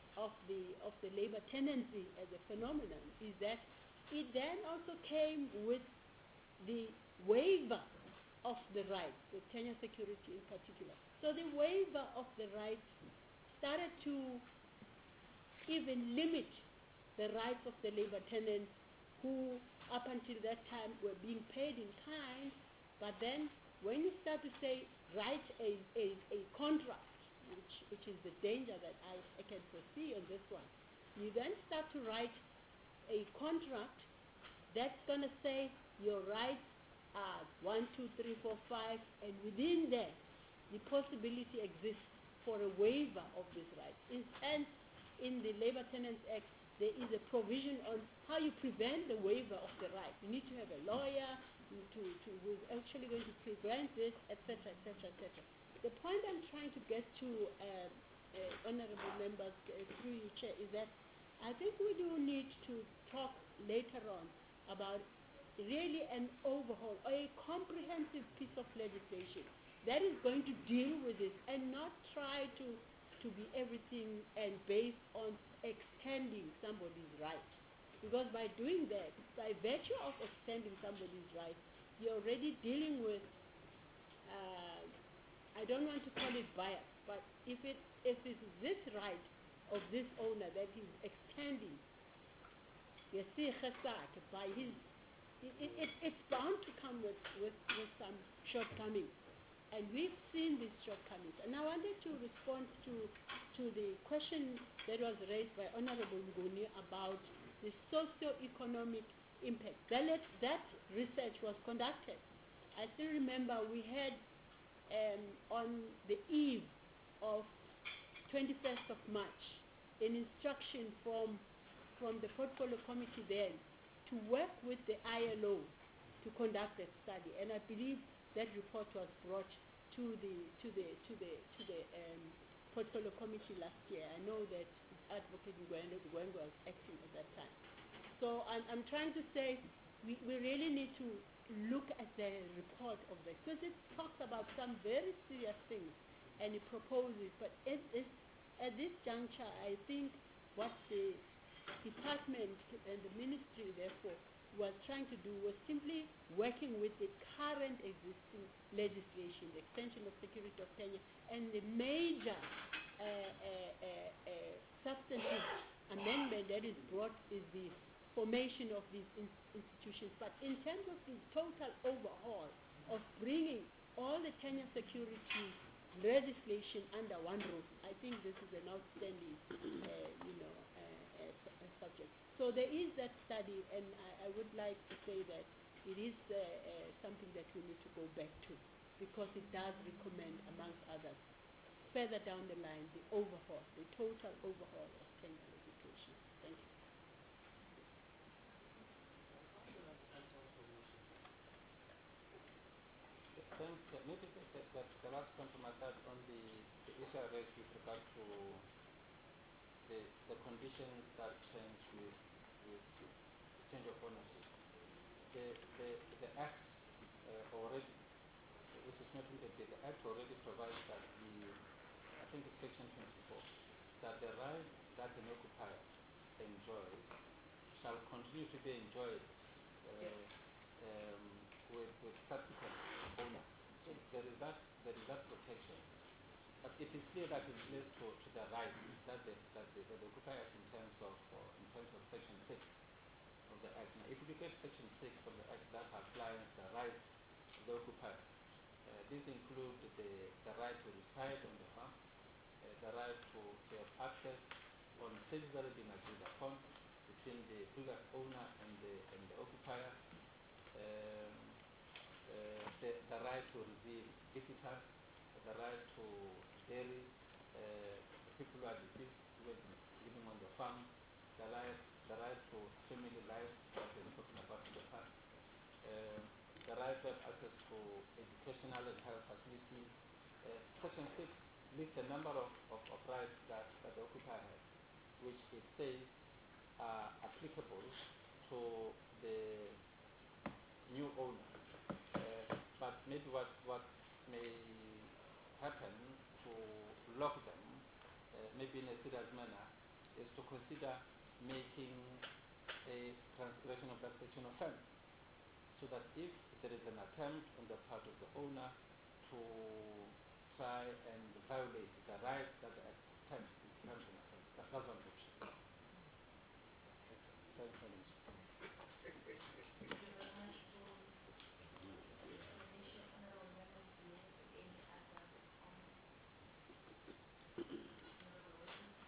labor tenancy as a phenomenon is that it then also came with the waiver of the rights, the tenure security in particular. So the waiver of the rights started to even limit the rights of the labor tenants who up until that time were being paid in kind, but then when you start to say write a contract, which is the danger that I can foresee on this one, you then start to write a contract that's going to say your rights are 1, 2, 3, 4, 5, and within there, the possibility exists for a waiver of these rights. And in the Labor Tenants Act, there is a provision on how you prevent the waiver of the right. You need to have a lawyer who's actually going to prevent this, etc., etc., etc. The point I'm trying to get to, honorable members, through you, Chair, is that I think we do need to talk later on about really an overhaul or a comprehensive piece of legislation that is going to deal with this and not try to be everything and based on extending somebody's right. Because by doing that, by virtue of extending somebody's right, you're already dealing with, I don't want to call it bias, but if it's this right of this owner that he's extending, by his, it's bound to come with some shortcomings. And we've seen these shortcomings. And I wanted to respond to the question that was raised by Honorable Nguni about the socio-economic impact. That research was conducted. I still remember we had on the eve of 21st of March an instruction from the portfolio committee then to work with the ILO to conduct that study. And I believe that report was brought to the portfolio committee last year. I know that Advocate Ngwengo was acting at that time. So I'm trying to say we really need to look at the report of that, because it talks about some very serious things and it proposes. But at this juncture, I think what the department and the ministry, therefore, was trying to do was simply working with the current existing legislation, the extension of security of tenure, and the major substantive amendment that is brought is the formation of these institutions. But in terms of the total overhaul of bringing all the tenure security legislation under one roof, I think this is an outstanding, subject. So there is that study, and I would like to say that it is something that we need to go back to, because it does recommend, amongst others, further down the line, the overhaul, the total overhaul of tenure legislation. Thank you. Thanks. Maybe the last point from my side on the issue I raised with regard to the conditions that change with change of ownership. The Act already, which is not in the Act already provides that I think it's Section 24, that the right that an occupier enjoys shall continue to be enjoyed with subsequent owners. So there is that protection. But it is clear that it relates to the rights that the occupier has in terms of Section 6 of the Act. Now, if you look at Section 6 of the Act that applies the rights of the occupier, these include the right to reside on the farm, the right to have access on terms that have been agreed upon between the previous owner and the occupier, the right to receive visitors, the right to dairy, people who are deceased living on the farm, the right to family life that we've been talking about in the past, the right to have access to educational and health facilities. Section 6 lists a number of rights that the occupier has, which it says are applicable to the new owner. But maybe what may happen to lock them, maybe in a serious manner, is to consider making a transgression of that section offense. so that if there is an attempt on the part of the owner to try and violate the right that the attempt becomes an offense. That's one option. Thanks very much. Thank you very much for the explanation. Honorable members, do you have any other comments? Honorable Wilson?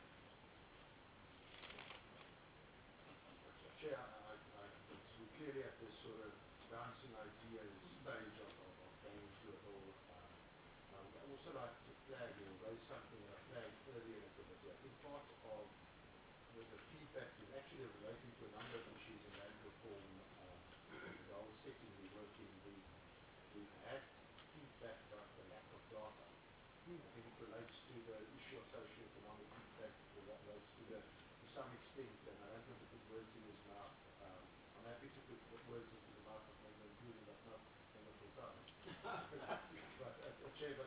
Chair, we're clearly at this sort of bouncing ideas stage of going through it all. I would also like to flag or raise something that I flagged earlier in the committee. I think part of the feedback is actually relating to a number of issues in land reform. The whole setting we're working, we've had feedback about the lack of data. I think it relates to the issue of socio-economic impact, it relates to some extent, and I don't want to put words in his mouth. I'm happy to put words into the mouth of Member Nduli, but not Member Kusana. Chair,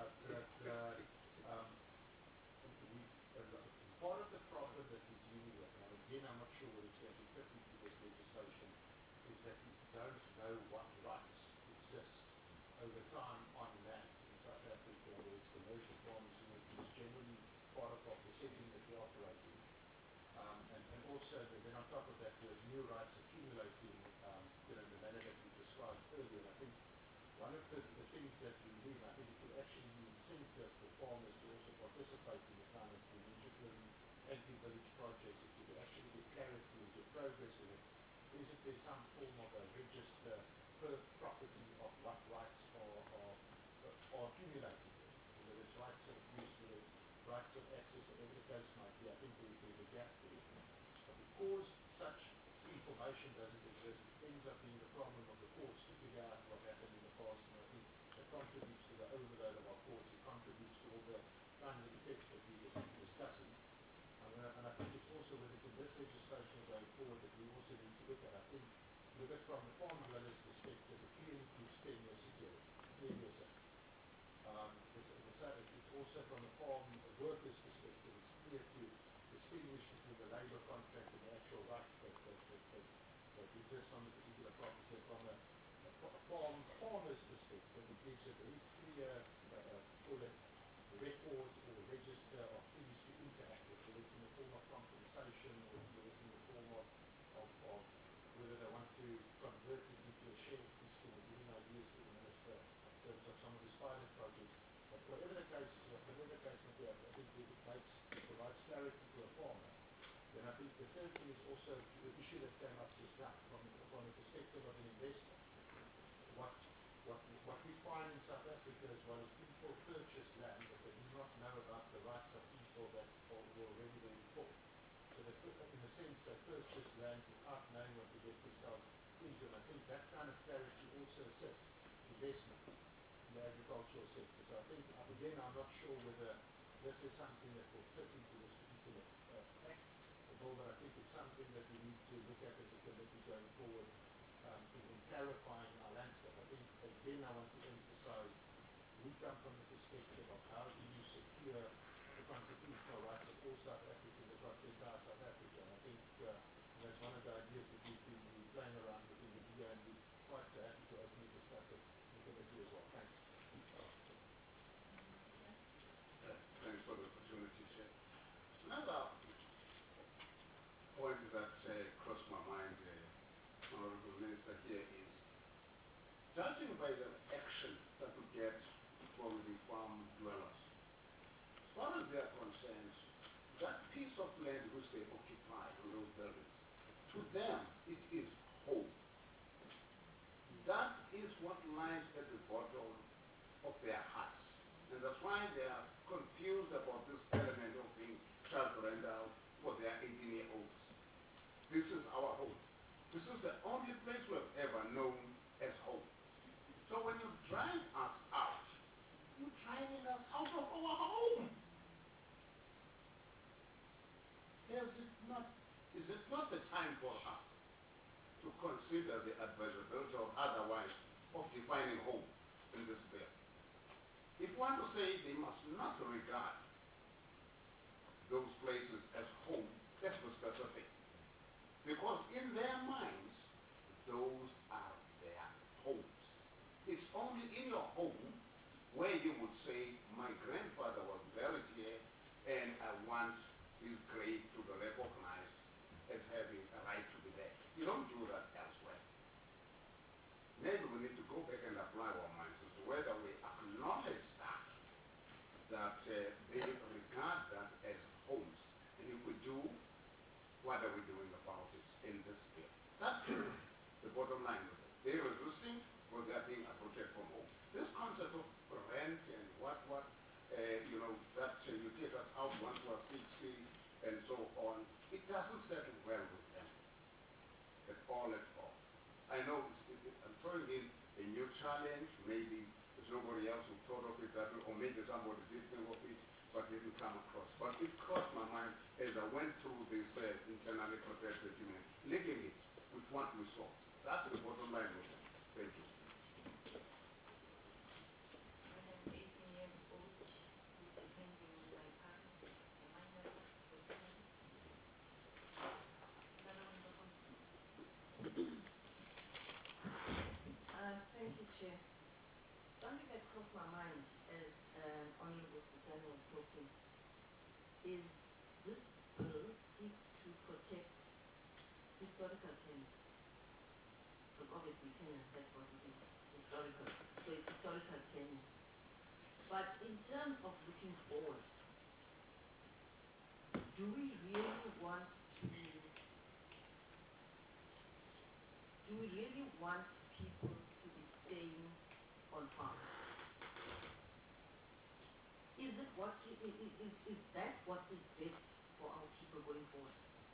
part of the problem that we're dealing with, and again I'm not sure what exactly fits into this legislation, is that we don't know what rights exist over time on land in South Africa, whether it's commercial farming units, generally part of the setting that we operate in. And also, then on top of that, there's new rights accumulating in the manner that we described earlier. And I think one of the things that we need, I think it could actually be incentive for farmers to also participate in the kind of anti-village projects, if you could actually get clarity and get progress in it. Is if there's some form of a register per property of what rights are accumulated, whether it's rights of use, whether it's rights of access, whatever the case might be. I think there's a gap there. But because such information doesn't exist, it ends up being the problem of the courts to figure out what happened in the past, and I think that contributes to the overload of our courts. It contributes to all the kinds of effects that we've been discussing. And I think it's also within this legislation going forward that we also need to look at. I think, look at from the farm dweller's perspective, it clearly includes tenure security, clearly is it. It's also from the farm worker's perspective, it's clear to distinguish between the labour contract and the actual rights that exist on the particular property. From a farmer's perspective, it gives a very clear call it record or register of things to interact with, whether it's in the form of compensation or whether it's in the form of whether they want to convert it into a shared system or giving ideas to the minister in terms of some of his pilot projects. But whatever the case may be, I think it provides clarity to a farmer. Then I think the third thing is also the issue that came up just now from the perspective of an investor. What we find in South Africa as well is people purchase land, but they do not know about the rights of people that were already there before. So they, in a sense, they purchase land without knowing what to get themselves into. And I think that kind of clarity also assists investment in the agricultural sector. So I think, again, I'm not sure whether this is something that will fit into this particular act, but I think it's something that we need to look at as a committee going forward in clarifying our landscape. I think, again, I want to emphasize, we come from the perspective of how do you secure the constitutional rights of all South Africans across the entire South Africa. And I think that's one of the ideas that we've been playing around with in the DA, and we're quite happy to openly discuss it in the committee as well. Thanks. Thanks for the opportunity, Chair. Another point that crossed my mind, Honourable Minister, here is, judging by the action that we get from the farm dwellers, as far as they are concerned, that piece of land which they occupy on those buildings, to them it is home. That is what lies at the bottom of their hearts. And that's why they are confused about this element of being child-rental for their 18-year-olds. This is our home. This is the only place we have ever known as home. So when you drive us out, you're driving us out of our home. Is it not the time for us to consider the advisability or otherwise of defining home in this bill? If we want to say they must not regard those places as home, let's be specific. Because in their minds, those are their only in your home where you would say, my grandfather was buried here and I want his grave to be recognized as having a right to be there. You don't do that elsewhere. Maybe we need to go back and apply our minds as to whether we acknowledge that they regard that as homes. And if we do, what are we doing about it in this bill? That's the bottom line of it. They're resisting because they are being uprooted from home. This concept of rent and you know, that you take us out once we're 60 and so on, it doesn't settle well with them at all at all. I know I'm throwing in a new challenge, maybe there's nobody else who thought of it that way, or maybe somebody did think of it, but didn't come across. But it crossed my mind as I went through this internally prepared document, linking it with what we saw. That's the bottom line of it. Thank you. I am 18 years old, with depending on my parents, a minor for parents. Thank you, Chair. Something that crossed my mind as Honorable Suzanne was talking is this bill seeks to protect historical tenure. Because obviously tenure, that's what it is, historical. So it's historical tenure. But in terms of looking forward, do we really want people to be staying on farms? Is that what is best for our people going forward?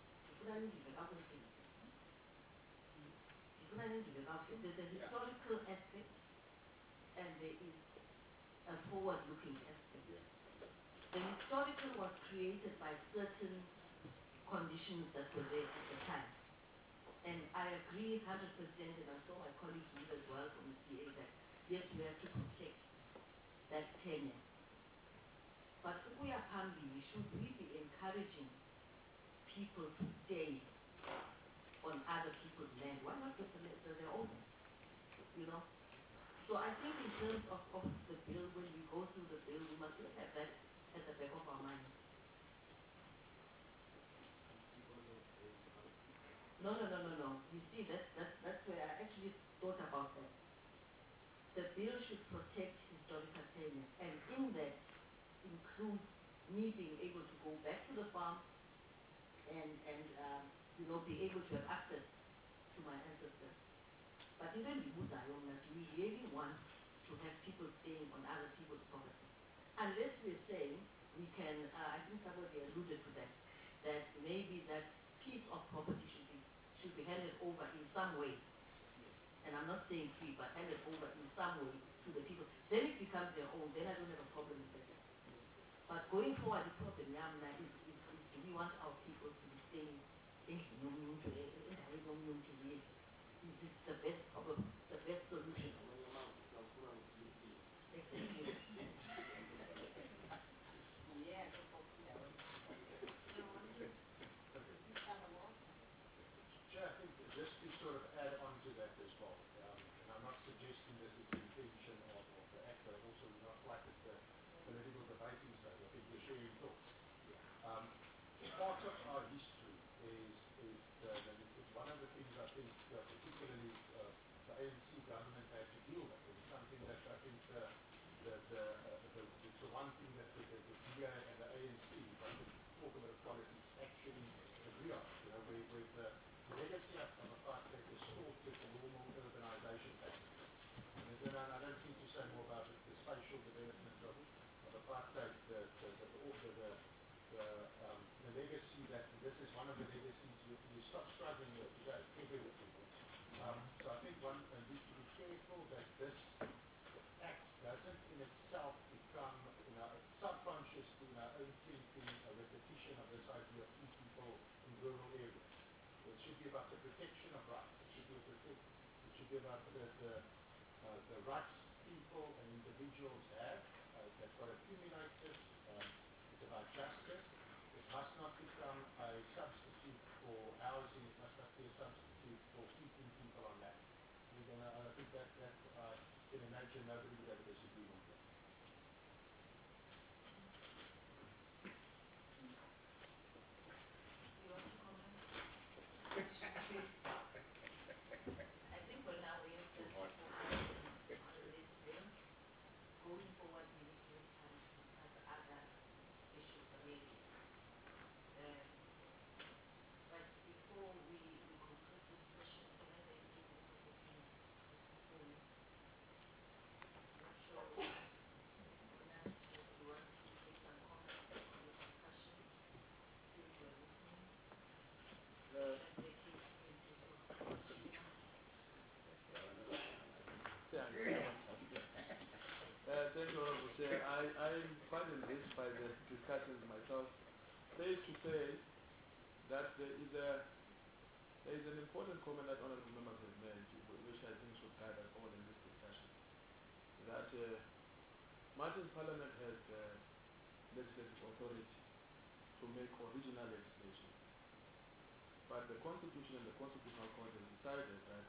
There's a historical aspect and there is a forward-looking aspect. The historical was created by certain conditions that were there at the time. And I agree 100%, and I saw my colleague Eve as well from the CA, that yes, we have to protect that tenure. But should we be encouraging people to stay on other people's land? Why not get their own? You know? So I think in terms of the bill, when we go through the bill, we must just have that at the back of our minds. No. You see, that's where I actually thought about that. The bill should protect historical tenure, and in that includes me being able to go back to the farm and you know, be able to have access to my ancestors. But even we really want to have people staying on other people's property. Unless we're saying we can, I think somebody alluded to that, that maybe that piece of property should be handed over in some way. And I'm not saying free, but handed over in some way to the people. Then it becomes their own, then I don't have a problem with that. But going forward, the problem now is do we want our people to be staying in is this the best problem, the best solution? Exactly. Yeah, Chair, I think just to sort of add on to that as well, and I'm not suggesting this is the intention of the Act, but also we're not quite at the political debating stage. I think we're sharing thoughts. Part of our history is one of the things I think particularly the ANC government had to deal with, and it's something that I think it's the one thing that the DA and the ANC, if I could talk about politics, actually agree on. You know, with the legacy of apartheid distorted the normal urbanization patterns. And I don't need to say more about the spatial development of apartheid, the legacy that this is one of the legacies you stop struggling with today, everywhere. So I think one needs to be careful that this act doesn't in itself become, you know, subconsciously in our own thinking a repetition of this idea of free people in rural areas. It should be about the protection of rights. It should be about the rights people and individuals have that got accumulated. It's about justice. It must not become a substitute for housing. It must not be a substitute for keeping people on land. And I think that in a nutshell, I believe that there should be no plan. You want to comment? I think for now we have just to focus on this bill. Going forward, we need to have time to discuss other issues really. But before we conclude this session, can I then give the microphone to Mr. Fumi? Not sure Nat, if you want to make some comments on the discussion since you're listening. Just let him continue. Thank you, Honorable Chair. I'm quite enriched by the discussions myself. Safe to say that there is an important comment that honorable members have made, which I think should guide us all in this discussion. That Martin's Parliament has legislative authority to make original legislation. But the Constitution and the Constitutional Court have decided that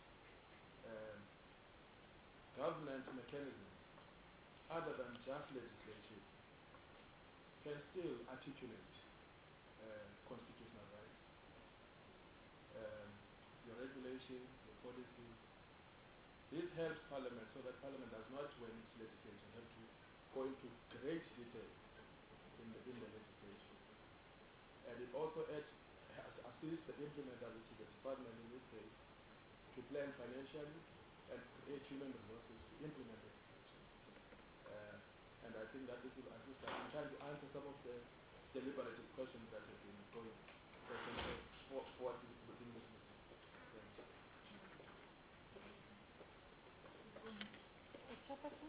governance mechanisms other than just legislation can still articulate constitutional rights, your regulations, your policies. This helps Parliament so that Parliament does not, when it's legislation, have to go into great detail in the legislation. And it also assists the implementer, which is the department in this case, to plan financially and create human resources to implement legislation. And I think that this will assist us in trying to answer some of the deliberative questions that have been going forward within this meeting. Chairperson?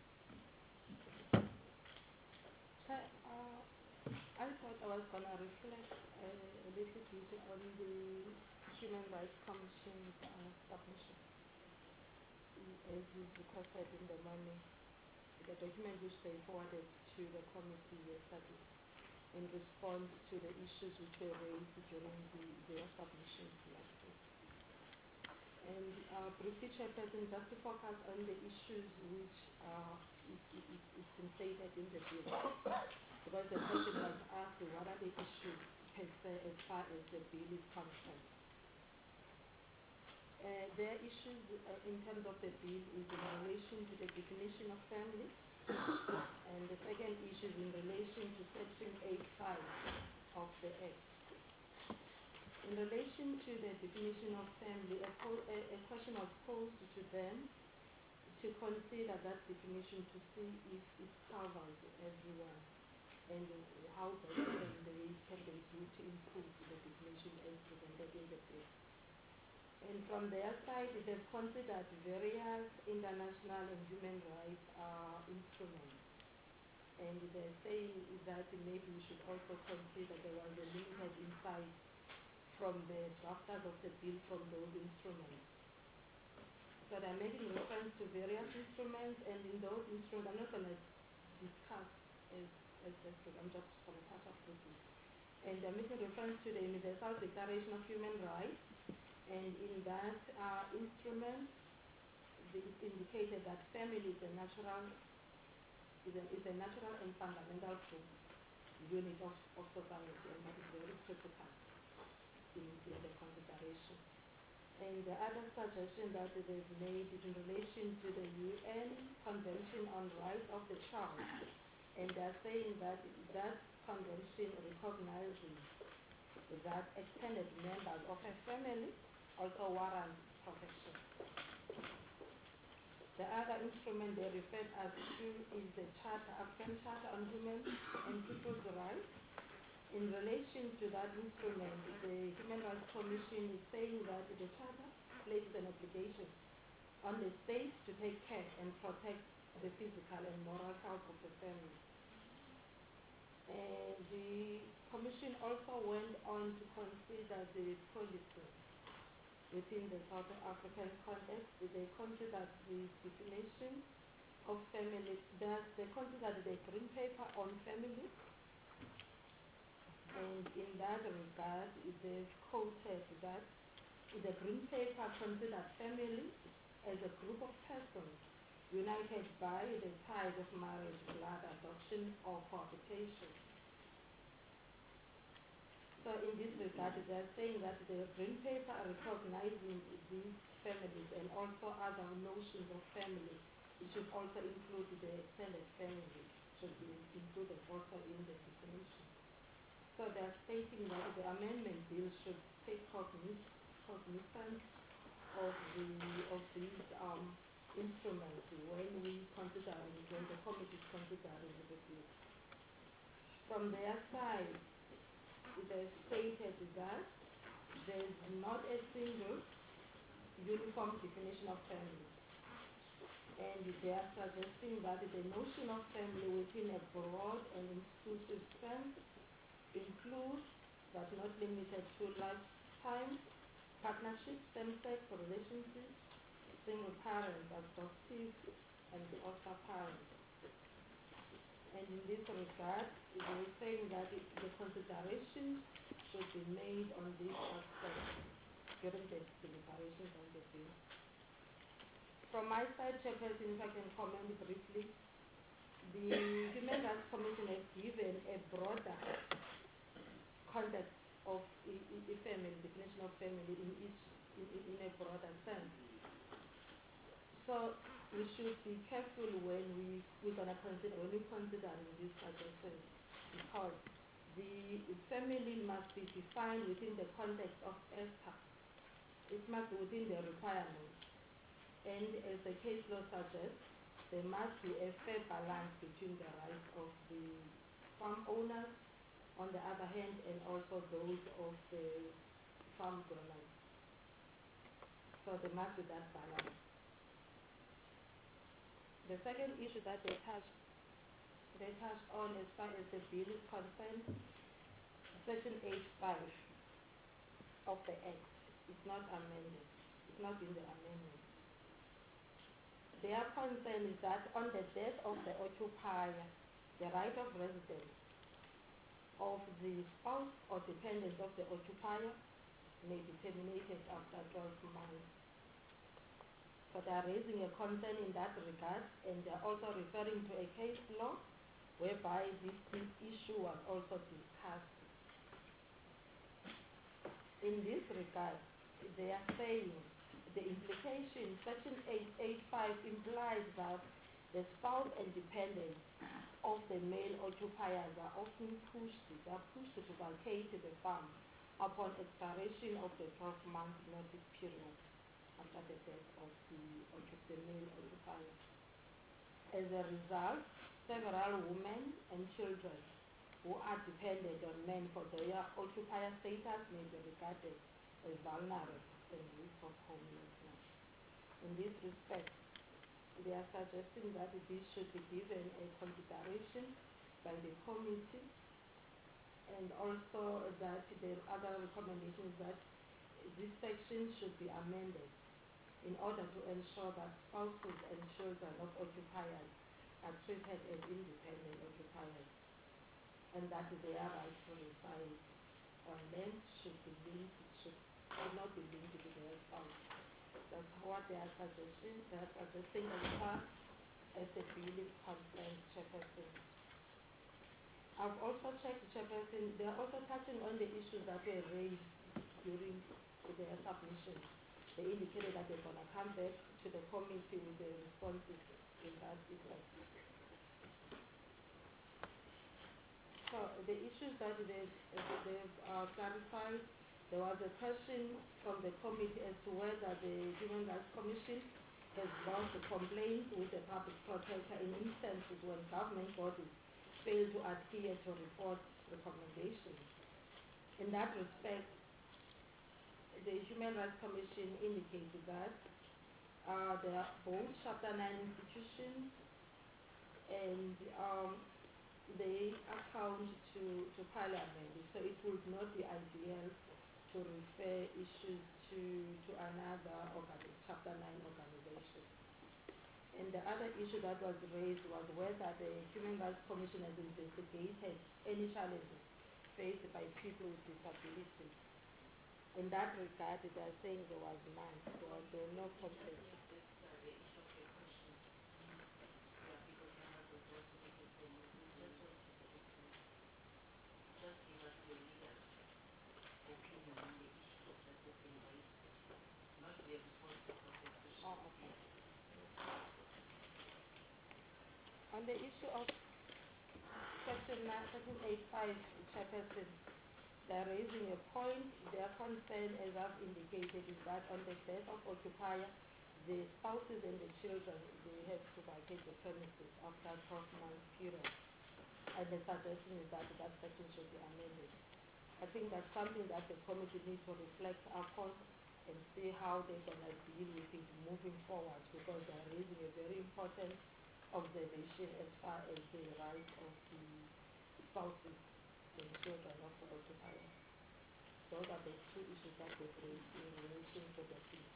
I thought I was going to reflect a little bit on the Human Rights Commission's submission, as is requested in the morning, the document which they forwarded to the committee yesterday in response to the issues which were raised during their submissions last week. And briefly, Chairperson, just to focus on the issues which it's been stated in the bill, because the question was asked, what are the issues per se as far as the bill is concerned? Their issues in terms of the bill is in relation to the definition of family, and the second issue is in relation to section 8.5 of the Act. In relation to the definition of family, a question was posed to them to consider that definition to see if it covers everyone and how best can they do to improve the definition as presented in the bill. And from their side, they've considered various international and human rights instruments. And they're saying that maybe we should also consider there was a limited insight from the drafters of the bill from those instruments. So they're making reference to various instruments, and in those instruments, I'm not going to discuss as I'm just going to touch up briefly. And they're making reference to the Universal Declaration of Human Rights, and in that instrument, it's indicated that family is a natural and fundamental group unit of society, and that is very critical in the consideration. And the other suggestion that they've made is in relation to the UN Convention on Rights of the Child, and they're saying that that convention recognizes that extended members of a family also warrant protection. The other instrument they referred us to is the African Charter on Human and People's Rights. In relation to that instrument, the Human Rights Commission is saying that the Charter places an obligation on the state to take care and protect the physical and moral health of the family. And the Commission also went on to consider the policy within the South African context. They considered the definition of family, they considered the Green Paper on Family. And in that regard, they've quoted that the Green Paper considered family as a group of persons united by the ties of marriage, blood, adoption, or cohabitation. So in this regard, they are saying that the Green Paper recognizing these families and also other notions of family, it should also include the extended family, should be included also in the definition. So they are stating that the amendment bill should take cognizance of these instruments when the committee is considering the bill. From their side, they stated that there is not a single uniform definition of family. And they are suggesting that the notion of family within a broad and inclusive sense includes, but not limited to, lifetime partnerships, same-sex relationships, single parents, adoptive, and foster parents. And in this regard, they were saying that the consideration should be made on this aspect during the deliberations on the bill. From my side, Chairperson, if I can comment briefly, the Human Rights Commission has given a broader context of a family, definition of family in a broader sense. So we should be careful when we're gonna consider these suggestions, because the family must be defined within the context of ESTA. It must be within the requirements. And as the case law suggests, there must be a fair balance between the rights of the farm owners on the other hand and also those of the farm dwellers. So there must be that balance. The second issue that they touched on as far as the bill is concerned, Section 8.5 of the Act is not amended. It's not in the amendment. Their concern is that on the death of the occupier, the right of residence of the spouse or dependent of the occupier may be terminated after 12 months. So they are raising a concern in that regard, and they are also referring to a case law whereby this issue was also discussed. In this regard, they are saying the implication, Section 8.5 implies that the spouse and dependents of the male occupiers are often pushed to vacate the farm upon expiration of the 12-month notice period after the death of the male occupier. As a result, several women and children who are dependent on men for their occupier status may be regarded as vulnerable and risk of homelessness. In this respect, they are suggesting that this should be given a consideration by the committee, and also that the other recommendation is that this section should be amended in order to ensure that spouses and children of occupiers are treated as independent occupiers, and that their right to reside on land should not be linked to their spouse. That's what they are suggesting. They are suggesting as far as the bill is concerned, Chairperson. I've also checked, Chairperson. They are also touching on the issues that were raised during their submission. They indicated that they're going to come back to the committee with the responses in that effect. So the issues that they've clarified, there was a question from the committee as to whether the Human Rights Commission has lodged a complaint with the public protector in instances when government bodies fail to adhere to report recommendations. In that respect, the Human Rights Commission indicated that there are both Chapter 9 institutions, and they account to Parliament, so it would not be ideal to refer issues to another Chapter 9 organization. And the other issue that was raised was whether the Human Rights Commission has investigated any challenges faced by people with disabilities. In that regard, they are saying there was none. There were no complaints. The issue of your question. On the issue of question 1385, Chairperson, they're raising a point. Their concern, as I've indicated, is that on the death of occupier, the spouses and the children, they have to vacate the premises after a 12-month period. And the suggestion is that that section should be amended. I think that's something that the committee needs to reflect upon and see how they're going to deal with it moving forward, because they're raising a very important observation as far as the rights of the spouses and children of the occupier. Those are the two issues that they've raised in relation to the fees.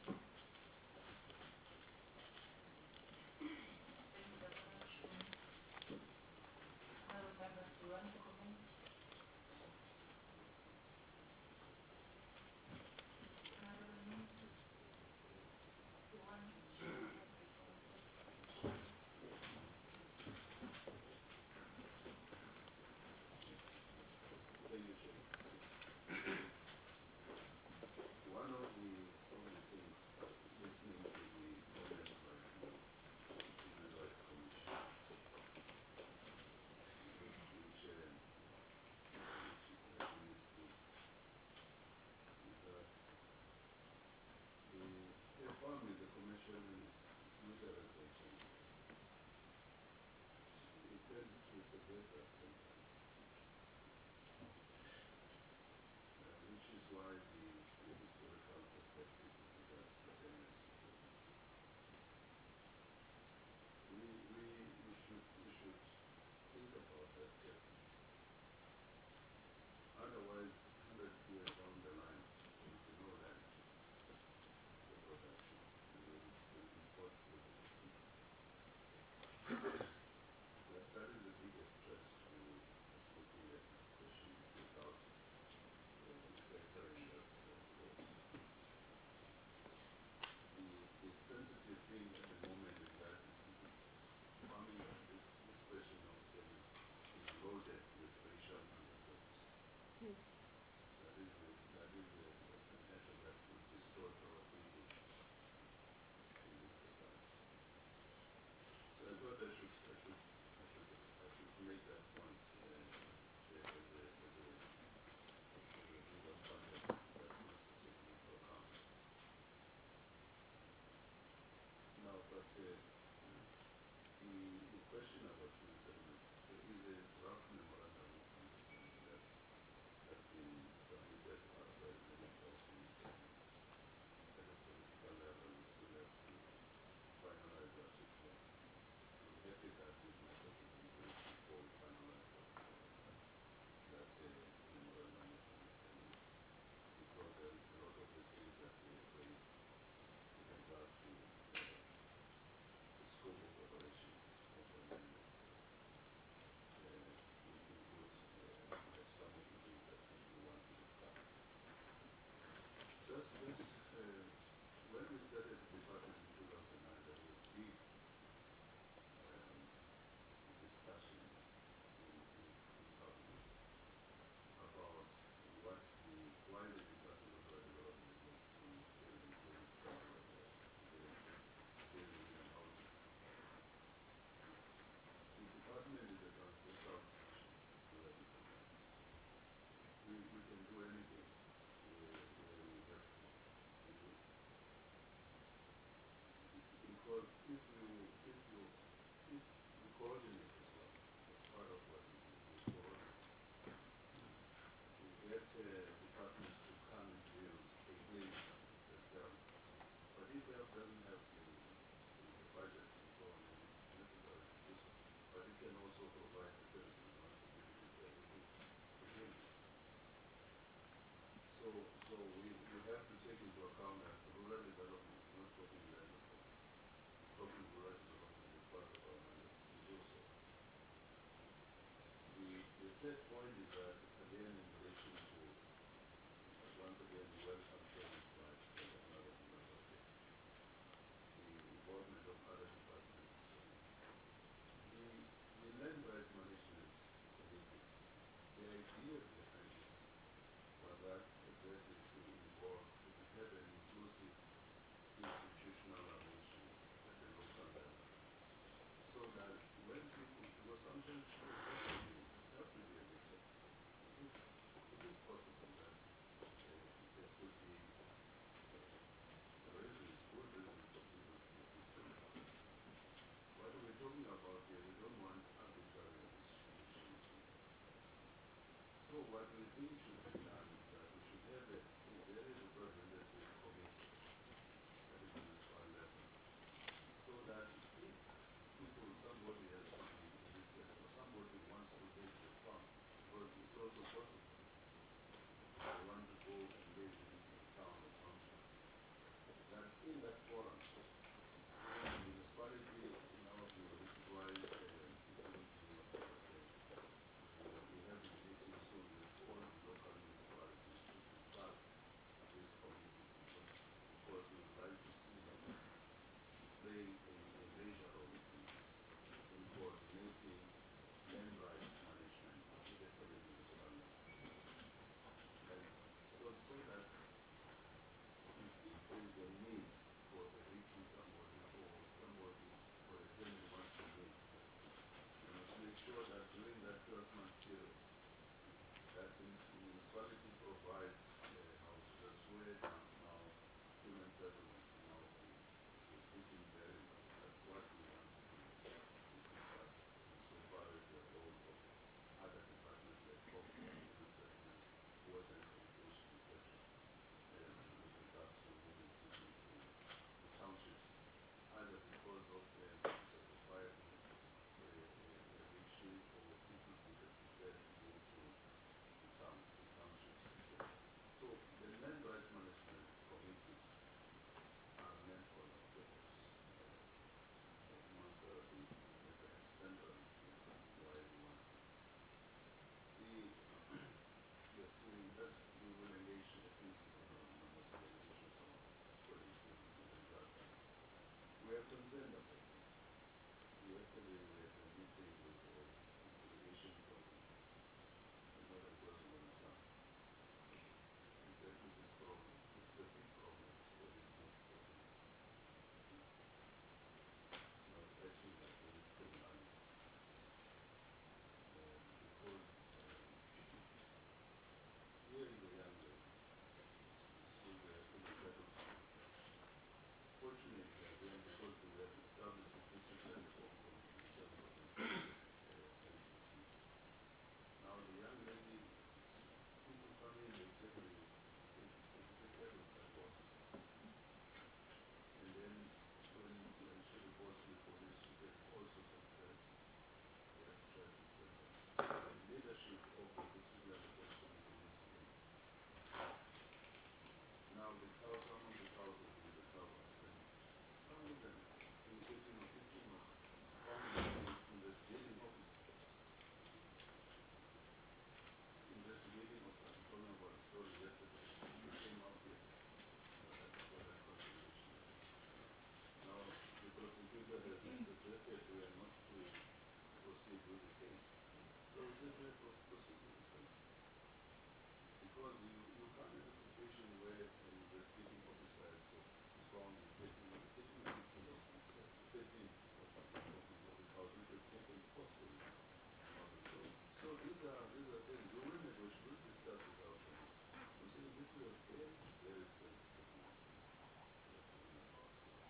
Thank you very much. Honourable members, do you want to comment? Honourable Minister, you want to comment before we take the question? Thank you, Chair. One of the things listening to the comments by the Human Rights Commission, which agrees with, is that the problem with the Commission is legalization. It tends to separate us sometimes, which is why the historical perspective with regards to fairness is so important. We should think about that carefully. Otherwise, 100 years down the line, there will be no land for production, and we'll import food as it is. That is the biggest threat to looking at this question without factoring that clause. The sensitive thing at the moment is that farming, this question of fairness is loaded with racial undertones. That is a potential that could distort our thinking in this regard. So I thought I should make that point, Chair, as a bigger context that needs to take into account. Now, but the question about food settlements, there is a draft memorandum of understanding that has been submitted by many parties, and at a political level we still have to finalize that report. I'm happy that it might have been complete before we finalize that memorandum of understanding, because a lot of the things that we have raised with regard to the scope of operations of the landlords includes some of the things that we want to discuss. Just when we started the department in 2009, there was big discussion in cabinet about why the Department of Rural Development was building so much buildings and houses. The department is a transversal function to that department. We can do anything where we have to do, because if we coordinate as well, as part of what we do, we coordinate. We get departments to come and build against themselves. But if help doesn't have the budget and so on, then it's necessary to do so. But it can also provide the services once the buildings are ready to build it. So we have to take into account that rural development is not talking land of God. It's talking rural development as part of our mandate to do so. The third point is that, again, in relation to, once again, the welcome fairness right for honorable member here, the involvement of other departments and so on. The land rights management committee, the idea behind it was that executives to be involved, to have an inclusive institutional arrangement at the local level, so that when people solution has to be a mix of both. It is possible that there could be reasons, good reasons for people to dispute about it. What we're talking about here, we don't want arbitrary distributions. So what we think should be done is that we should have a very representative committee at the municipal level, so that if people, somebody has to be evicted or somebody wants to take the farm, because it's also possible they want to go and live in a town or township, that in that forum, the municipality, in our view, this is why it will be, we have a meeting soon with all the local municipalities to discuss this committee, because we would like to see them playing a major role in this, in coordinating land rights management at the municipal level. And so that if there is a need for evicting somebody or somebody or a family wants to leave, to make sure that during that 12-month period that the municipality provides houses. That's where now human settlements now be fitting very well. That's what we want to do with discuss insofar as the role of other departments like property, human settlements, water and sanitation, etc. With regards to moving people to townships, either because of justifiable eviction or people who have preferred to move to towns, to townships, etc. So the land rights management committees are meant for that purpose, amongst other things, and perhaps centrally why we want to. Yes, we will engage, I think, members will engage with our colleagues in regards to this. We are concerned about this. Yesterday we had a meeting with a delegation from the northern KwaZulu-Natal. Exactly this problem. This is a big problem for this movement. It's not acting like there is criminality. Because here is a young lady. She's in a settled family. Fortunately, again, because we have established a disciplinary program in terms of NCC. Now the young lady, people come in, they take the cattle by force. And then when she reports to the police, she gets all sorts of threats. They have threats, etc. The leadership of the disciplinary section believes in it. Now some of the cows have been recovered, and some of them, in 13 or 15 of them, found investigating officers. Investigating officers, I'm talking about the story yesterday, it came out yesterday, for that consideration. Now, the prosecutor has suggested we are not to proceed with the case. So we said we have to proceed with the case. Because you can't have a situation where an investigating officer is found with 13 or 15 of 13 of the cows which have taken forcefully. So these are things we will negotiate, we'll discuss with our colleagues. We say this is a very, very sensitive matter we are talking about here.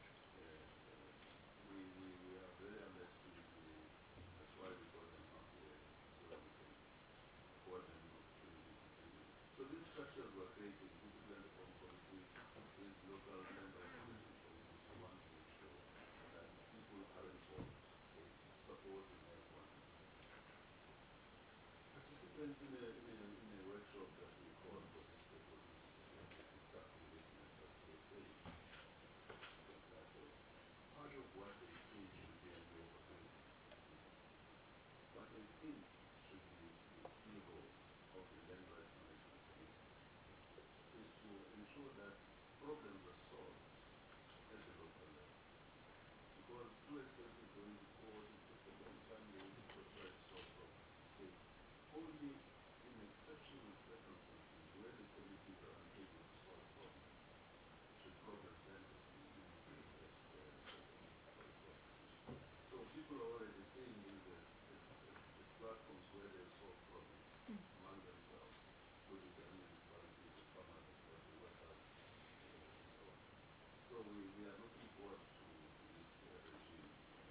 We are very alert to the, that's why we got them up here, so that we can afford them an opportunity to bring them. So these structures were created, discipline reform committees, these local land rights management committees, we want to make sure that people are involved, they support and help one another. Participants in a workshop that we called for this purpose, we discussed with this matter, they say that part of what they think should be, and we agree, what they think should be the key role of the land rights management committee is to ensure that problems are solved at the local level. Because too expensive going to court, it takes a long time, they will try to solve problems. So only in exceptional circumstances where the committees are unable to solve problems should problems then be addressed by the prosecution. So people are already saying there's a we are looking forward to this regime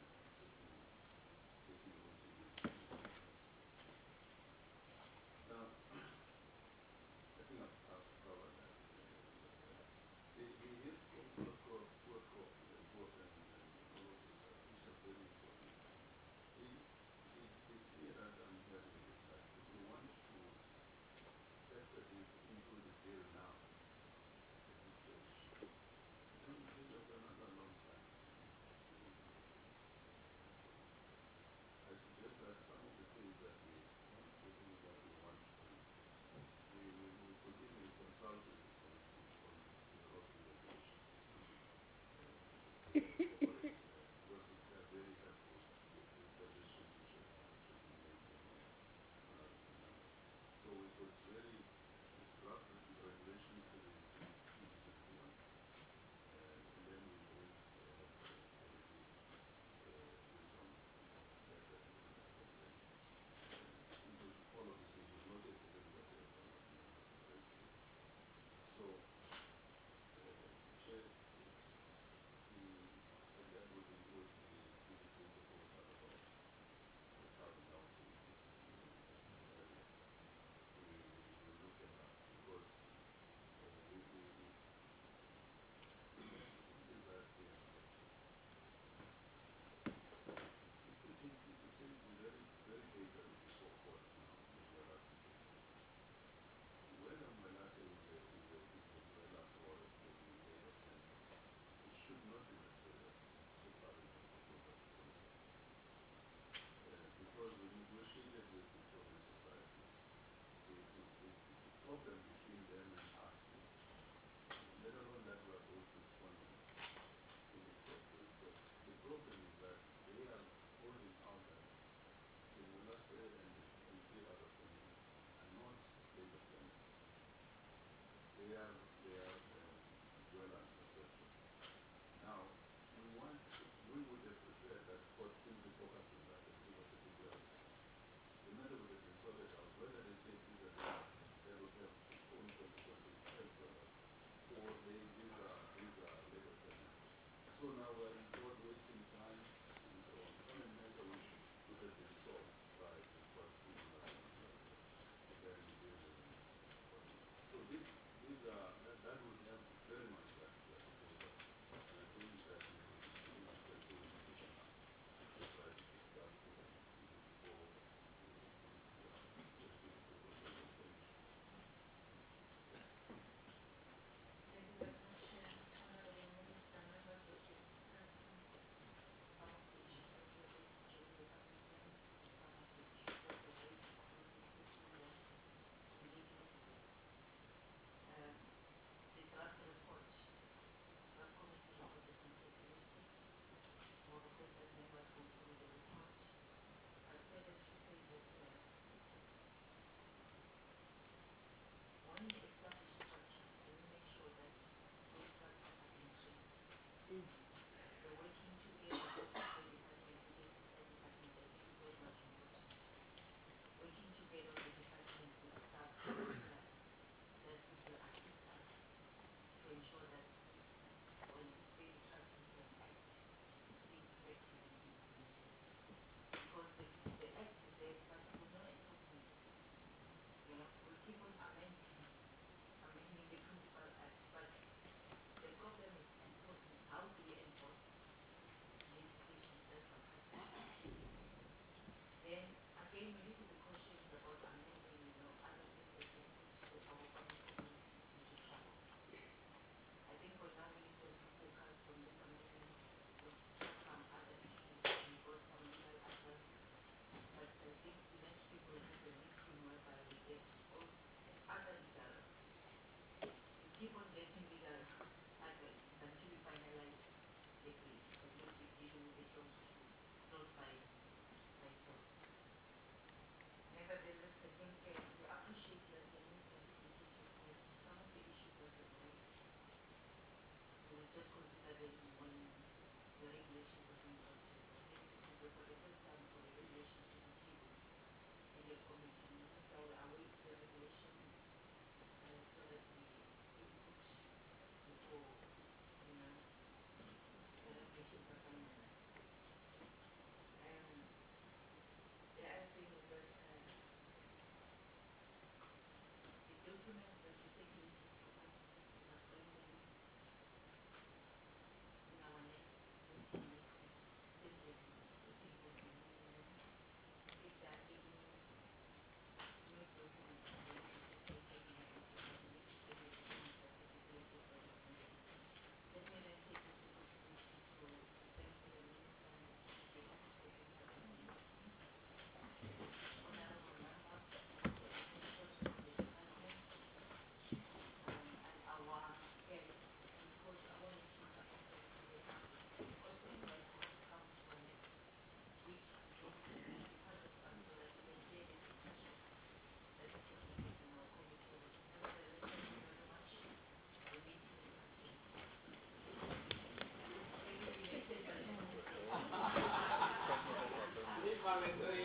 taking root in this country. Now, I think I've covered that. The poor families and all of those are, which are very important. It's here that I'm hearing is that if we want to factor this into the bill now, at this stage, we take up another long time. I suggest that some of the things that we want to do, we could even consult with the committee on the road relocation. Because they are very helpful with suggestions which have been made by honorable members. So we could really draft the regulation 2021, and then we bring committee wisdom better conversation. Into all of these things, we've noted everybody else honorable members have raised it. So, Chair, and that would include the proposal about carving out the 60 area. We look at that because what is that here? If you take the very data before court now, the Dwella application, whether Mwelase is a dweller for the labor center, it should not be considered separate proposal to consider. Because we negotiated with the province society, the problem between them and us is, let alone that we are both respondents in the court, the problem is that they are holding out that the Mwelase and 3 other families are not labor families. They are dwellers per se. Now, we would have preferred that court simply focus on that and give us a declaration. The matter would have been sorted out, whether they say these are their own consequences as dwellers, or these are labor tenants. So now we're in court wasting time and so on a which could have been solved by the court giving us a declaration, declaring the bill as an. So that would help very much that proposal. And I think that we can do it quicker now to try to discuss it even before this proposal is finished. Thank you very much, Honorable Minister, members of the presidency. Some of the issues that you raised during the public hearing, some of the issues that were raised during the stakeholder engagement. The draft report, draft committee report has been circulated. We'll request that members go through the report. I'll say that to say that when you establish structures, then you make sure that those structures are being trained. The working together of the departments with the SSI department, I think is very much important. Working together with the departments with staff particularly, that it will assist us to ensure that when this Baby Trust System Act is effectively implemented. Because the act is there, but with no enforcement. You know, we keep on amending the principal act, but the problem is enforcement. How do we enforce legislations that were passed? Then again, we need to be cautious about amending, other things that can put our farming communities into trouble. I think for now we need to also focus on this amendment. We've discussed some other issues, we got some legal advice, but I think the next week we'll have a meeting whereby we get all other legal. You keep on getting legal advice until you finalize the bill. At least we give you a close by close. Nevertheless, I think we appreciate your neat and dedicated work. Some of the issues that were raised, we will just consider them when the regulations are being drafted. I think this will be for the first time for the regulations to be tabled in the committee. Minister will await the regulations so that we input before, comments or